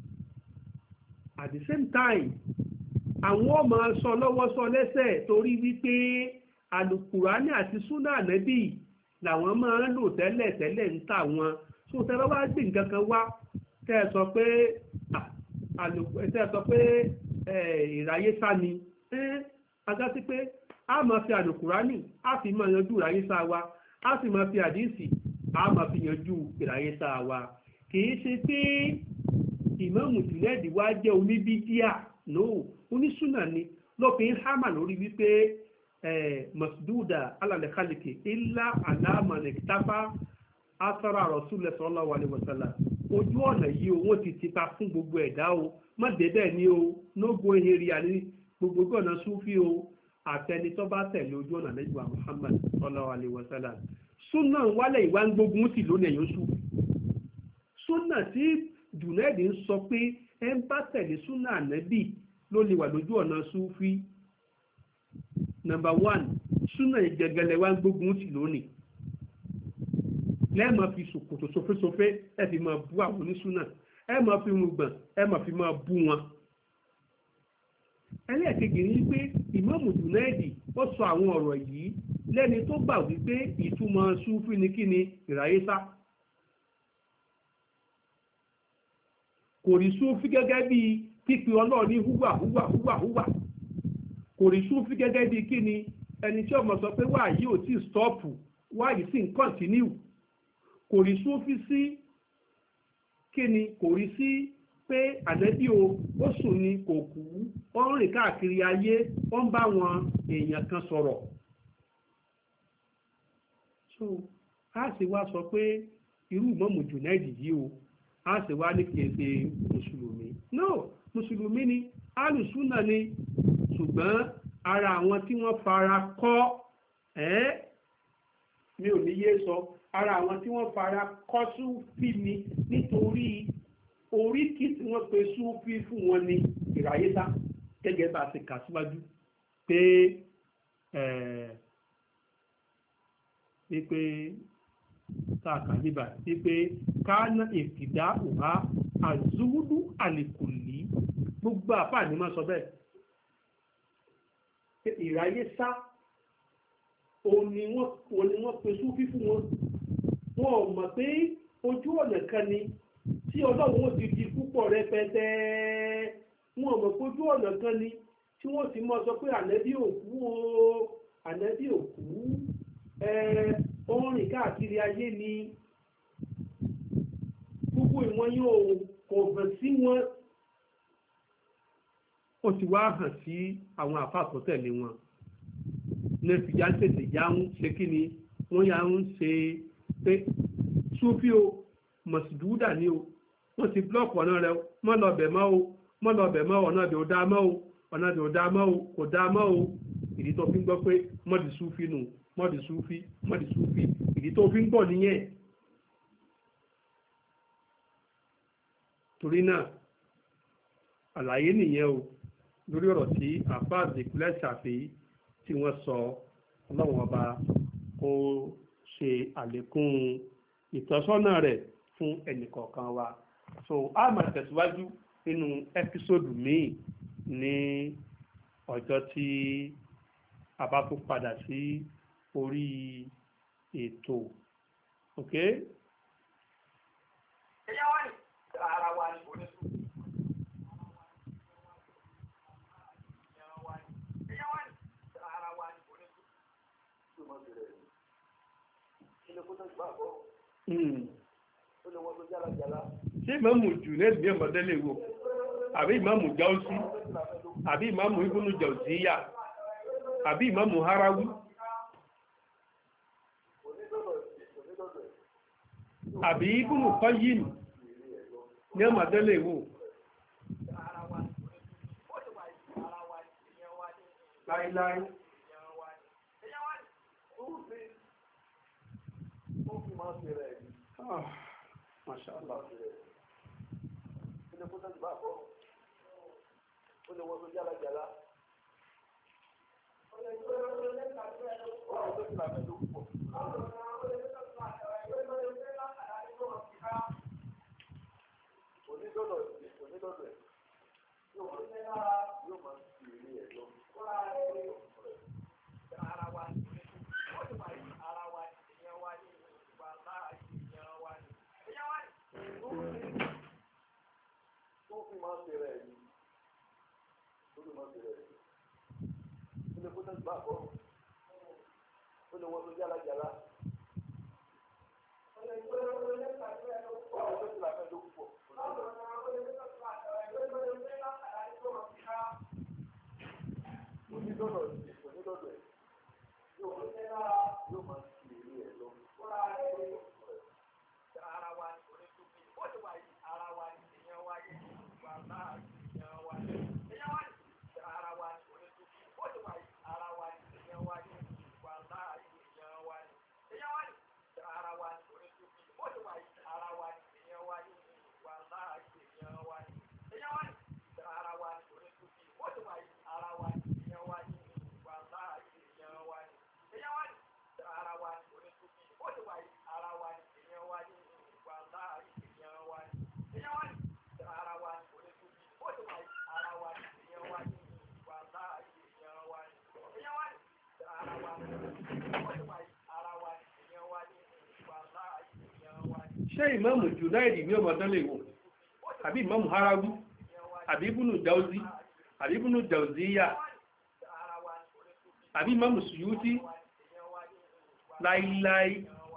[SPEAKER 4] at the same time àwọn ọmọ sọ lọ́wọ́ sọ lẹ́sẹ̀ torí wípé alukurani àti súnà ànábì làwọn máa ń lò tẹ́lẹ̀ tẹ́lẹ̀ ń tà wọn so tẹ́lẹ̀ wá gbé nǹkan kan wá tẹ́ ẹ sọ pé tẹ́ ẹ sọ pé ìráyésá ni ajá sí pé a máa fi alukurani a fi máa yanjú ìráyésá wa a sì máa fi àdíìsì a máa fi yanjú ìráyésá wa kì í ṣe pé Ìmáàmù Junaid wá jẹ́ oníbídíà no onísùnà ni lópin hama lórí wípé masduda alalẹ́kálíkì ilá aláàmàlẹ́kítàfà asara Rasulullah sallallahu alaihi wasallam ojú ọ̀nà yìí o wọ́n ti tipa fún gbogbo ẹ̀dá o má débẹ̀ ni o nógo eheri àní gbogbo ọ̀nà súfì o àtẹni tó bá tẹ̀lé ojú ọ̀nà lẹ́jọ́ Muhammad sallallahu alaihi wasallam súnà wálẹ̀ ìwà ń gbógun sí lónìí ẹ̀yọ́ súfì súnà tí Junaid ń sọ pé ẹ ń bá tẹ̀lé súnà ànábì ló lè wà lójú ọ̀nà súfì number one súnà ìgẹ̀gẹ̀lẹ̀ wa ń gbógun sí lónìí lẹ́ẹ̀mọ́ fi ṣòkòtò sofésofé ẹ fi máa bú àwọn onísúnà ẹ máa fi rùgbọ̀n ẹ máa fi máa bú wọn. ẹlẹ́ẹ̀kejì ni pé Ìmáàmù Junaid ó sọ àwọn ọ̀rọ̀ yìí lẹ́ni tó gbà wípé ìtumọ̀ súfì ni kí ni ìráyésá. kò rí súfì gẹ́gẹ́ bí pípi ọlọ́ọ̀ ní húwà húwà húwà húwà kò rí súfì gẹ́gẹ́ bí kí ni ẹni tí ọmọ sọ pé wáà yìí ò tí ì stọ́ọ̀pù wáà yìí sì ń kọ́ntínú kò rí súfì sí kí ni kò rí sí pé ànábì o ó sùn ni kò kú ó ń rìn káàkiri ayé ó ń bá wọn èèyàn kan sọ̀rọ̀ so a sì wá sọ pé irú Ìmáàmù Junaid yìí o a sì wá ní kìí ṣe mùsùlùmí no mùsùlùmí ni alùsùnà ni ṣùgbọ́n ara àwọn tí wọ́n fara kọ́ ẹ́ mi ò ní yé sọ ara àwọn tí wọ́n fara kọ́ súfì ni nítorí oríkì tí wọ́n pe súfì fún wọn ni ìráyésá gẹ́gẹ́ bá a ṣe kà síwájú pé wípé táàkà níbà wípé káánà ìfìdá òhá àzúwúdú àlìkùlì gbogbo àfáà ní máa sọ bẹ́ẹ̀ pé ìráyé sá òun ni wọ́n pe súfí fún wọn wọn ò mọ̀ pé ojú ọ̀nà kan ni tí ọlọ́run ó ti di púpọ̀ rẹpẹtẹ wọn ò mọ̀ pé ojú ọ̀nà kan ni tí wọ́n ti mọ́ sọ pé ànẹ́bí òkú o ànẹ́bí òkú ó ń rìn káàkiri ayé ni gbogbo ìwọ̀n yóò kò hàn sí wọn ó ti wá hàn sí àwọn àfáà tó tẹ̀lé wọn ní ìfìyà ń tètè yá ń ṣe kí ni wọ́n yá ń ṣe pé súfí o mọ̀sídúdà ni o wọ́n ti blọ́ọ̀kì ọ̀nà rẹ mọ́ lọ bẹ̀ mọ́ o mọ́ lọ bẹ̀ mọ́ ọ̀nà bẹ̀ ò dá mọ́ o ọ̀nà bẹ̀ ò dá mọ́ o kò dá mọ́ o ìdí tó fi ń gbọ́ pé mọ́dì súfí nù mọ́dì súfí mọ́dì súfí ìdí tó fi ń gbọ́ nìyẹn. torí náà àlàyé nìyẹn o lórí ọ̀rọ̀ tí àfáà ìpínlẹ̀ ṣàfihàn tí wọ́n sọ ọlọ́run ọba kó ṣe àlékún ìtọ́sọ́nà rẹ̀ fún ẹnìkọ̀ọ̀kan wa. so a máa tẹ̀síwájú nínú ẹ́písòdù míì ní ọjọ́ tí a bá tún padà sí orí ètò ok.
[SPEAKER 2] ẹ̀yà wá ní ara wa ní oníṣòwò.
[SPEAKER 4] ṣé ìmáàmù jù lẹ́sìn bí ọmọdé lè wò àbí ìmáàmù jáùsí àbí ìmáàmù ibùnú jàùsíyà àbí ìmáàmù harawi àbí ibùnú kọ́yìn ní ọmọdé lè wò. láíláí Ah, Masha Allah. ṣé ìmáàmù Junaidi ní ọmọdé lè wò àbí ìmáàmù harawi àbí ibùnú jàùsí àbí ibùnú jàùsíyà àbí ìmáàmù Suyuti láíláí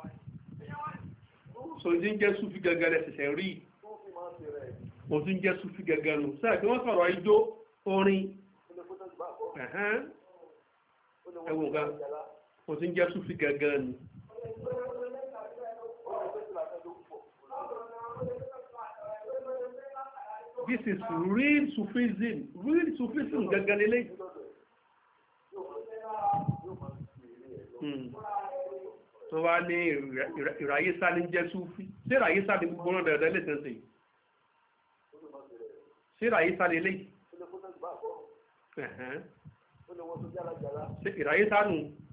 [SPEAKER 4] so ní jẹ́ súfì gẹ́gẹ́rẹ́ ṣẹ̀ṣẹ̀ rí o tún jẹ́ súfì gẹ́gẹ́rẹ́ sáà kí wọ́n sọ̀rọ̀ ijó orin ẹwọ̀n gan o tún jẹ́ súfì gẹ́gẹ́rẹ́ ni. This is real Sufism, real Sufism gẹ́gẹ́ lélẹ̀. Tó wá ní ìráyésá ní jẹ́ Súfí. Ṣé ìráyésá ní gbogbo náà dẹ̀rẹ̀ lè tẹ́sẹ̀ yìí? Ṣé ìráyésá ní lè? ṣe ìráyé sánú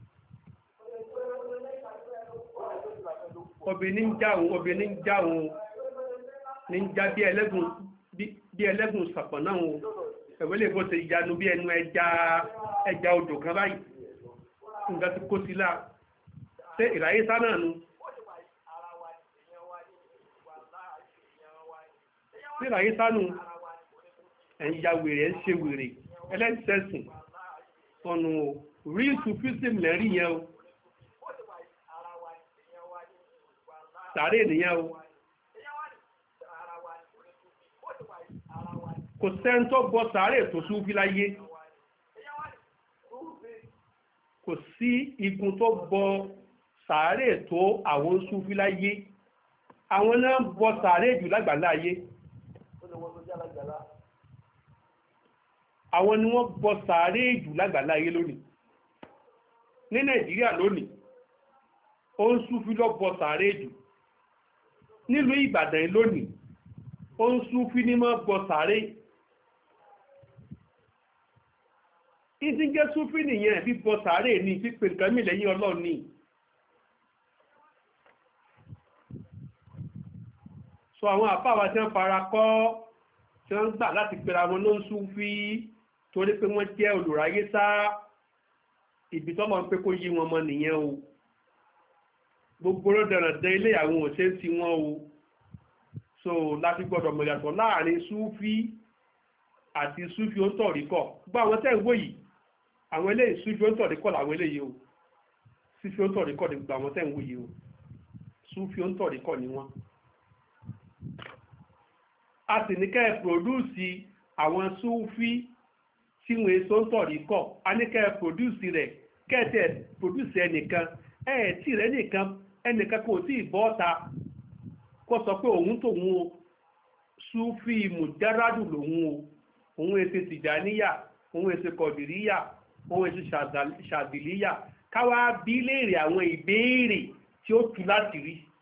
[SPEAKER 4] obìnrin ń jáun obìnrin ń jáun ní ń já bí ẹlẹ́gùn bí ẹlẹ́gùn sàpọ̀ náà o ẹ̀wẹ́ lè bó ṣe ìyanu bí ẹnu ẹja ẹja odò kan báyìí nǹkan ti kó sí láà ṣe ìráyé sánú nu ṣe ìráyé sánú ẹ̀yìn ya wèrè ẹ̀ ń ṣe wèrè ẹlẹ́sẹ̀sìn ọ̀nà rí sufism lẹ́rí yẹn o sàárè nìyẹn o kò sẹ́ńtọ́ bọ́ sàárè tó súnfí láyé kò sí igun tó bọ́ sàárè tó àwọn súnfí láyé àwọn náà bọ́ sàárè jù lágbàlá ayé àwọn ni wọ́n bọ́ sàárè jù lágbàlá ayé lónìí ní Nàìjíríà lónìí ó ń súnfí lọ bọ́ sàárè jù nílùú Ìbàdàn lónìí ó ń súnfí ní mọ́ bọ́ sàárè ìdíjẹ́ súnfí nìyẹn bí bọ́ sàárè ní pípẹ̀ nǹkan mí lẹ́yìn Ọlọ́run ní sọ àwọn àpáwà tí wọ́n fara kọ́ tí wọ́n ń gbà láti pera wọn ló ń súnfí torí pé wọ́n jẹ́ olùráyé sá ibi tọ́lọ́ ń pé kó yí wọn mọ́ nìyẹn o gbogbo rọ́dẹ̀rọ̀dẹ̀ ilé àwọn òṣè tí wọ́n o so láti gbọ́dọ̀ mọ̀ yàtọ̀ láàrin súfí àti súfí ó ń tọ̀ríkọ̀ gbọ́ àwọn tẹ́ ń wò yìí àwọn eléyìí súfí ó ń tọ̀ríkọ̀ làwọn eléyìí o súfí ó ń tọ̀ríkọ̀ ní gbogbo àwọn tẹ́ ń wò yìí o súfí ó ń tọ̀ríkọ̀ ní wọ́n a sì ní kẹ́ ẹ̀ pòdúùsì àwọn súfí tí wọ́n èso ń tọ̀ríkọ̀ a ní kẹ́ ẹ̀ pòdúùsì rẹ̀ kẹ́ ẹ̀ tẹ̀ pòdúùsì ẹnìkan ẹ̀ tí rẹ̀ nìkan ẹnìkan kò tí ì bọ́ ọ̀ta kó sọ pé òun tòun o súfì mùjárádù lòun o òun èsè tìjàníyà òun èsè kọ̀dìríyà òun èsè ṣàdìlíyà káwá bí léèrè àwọn ìbéèrè tí ó tú láti rí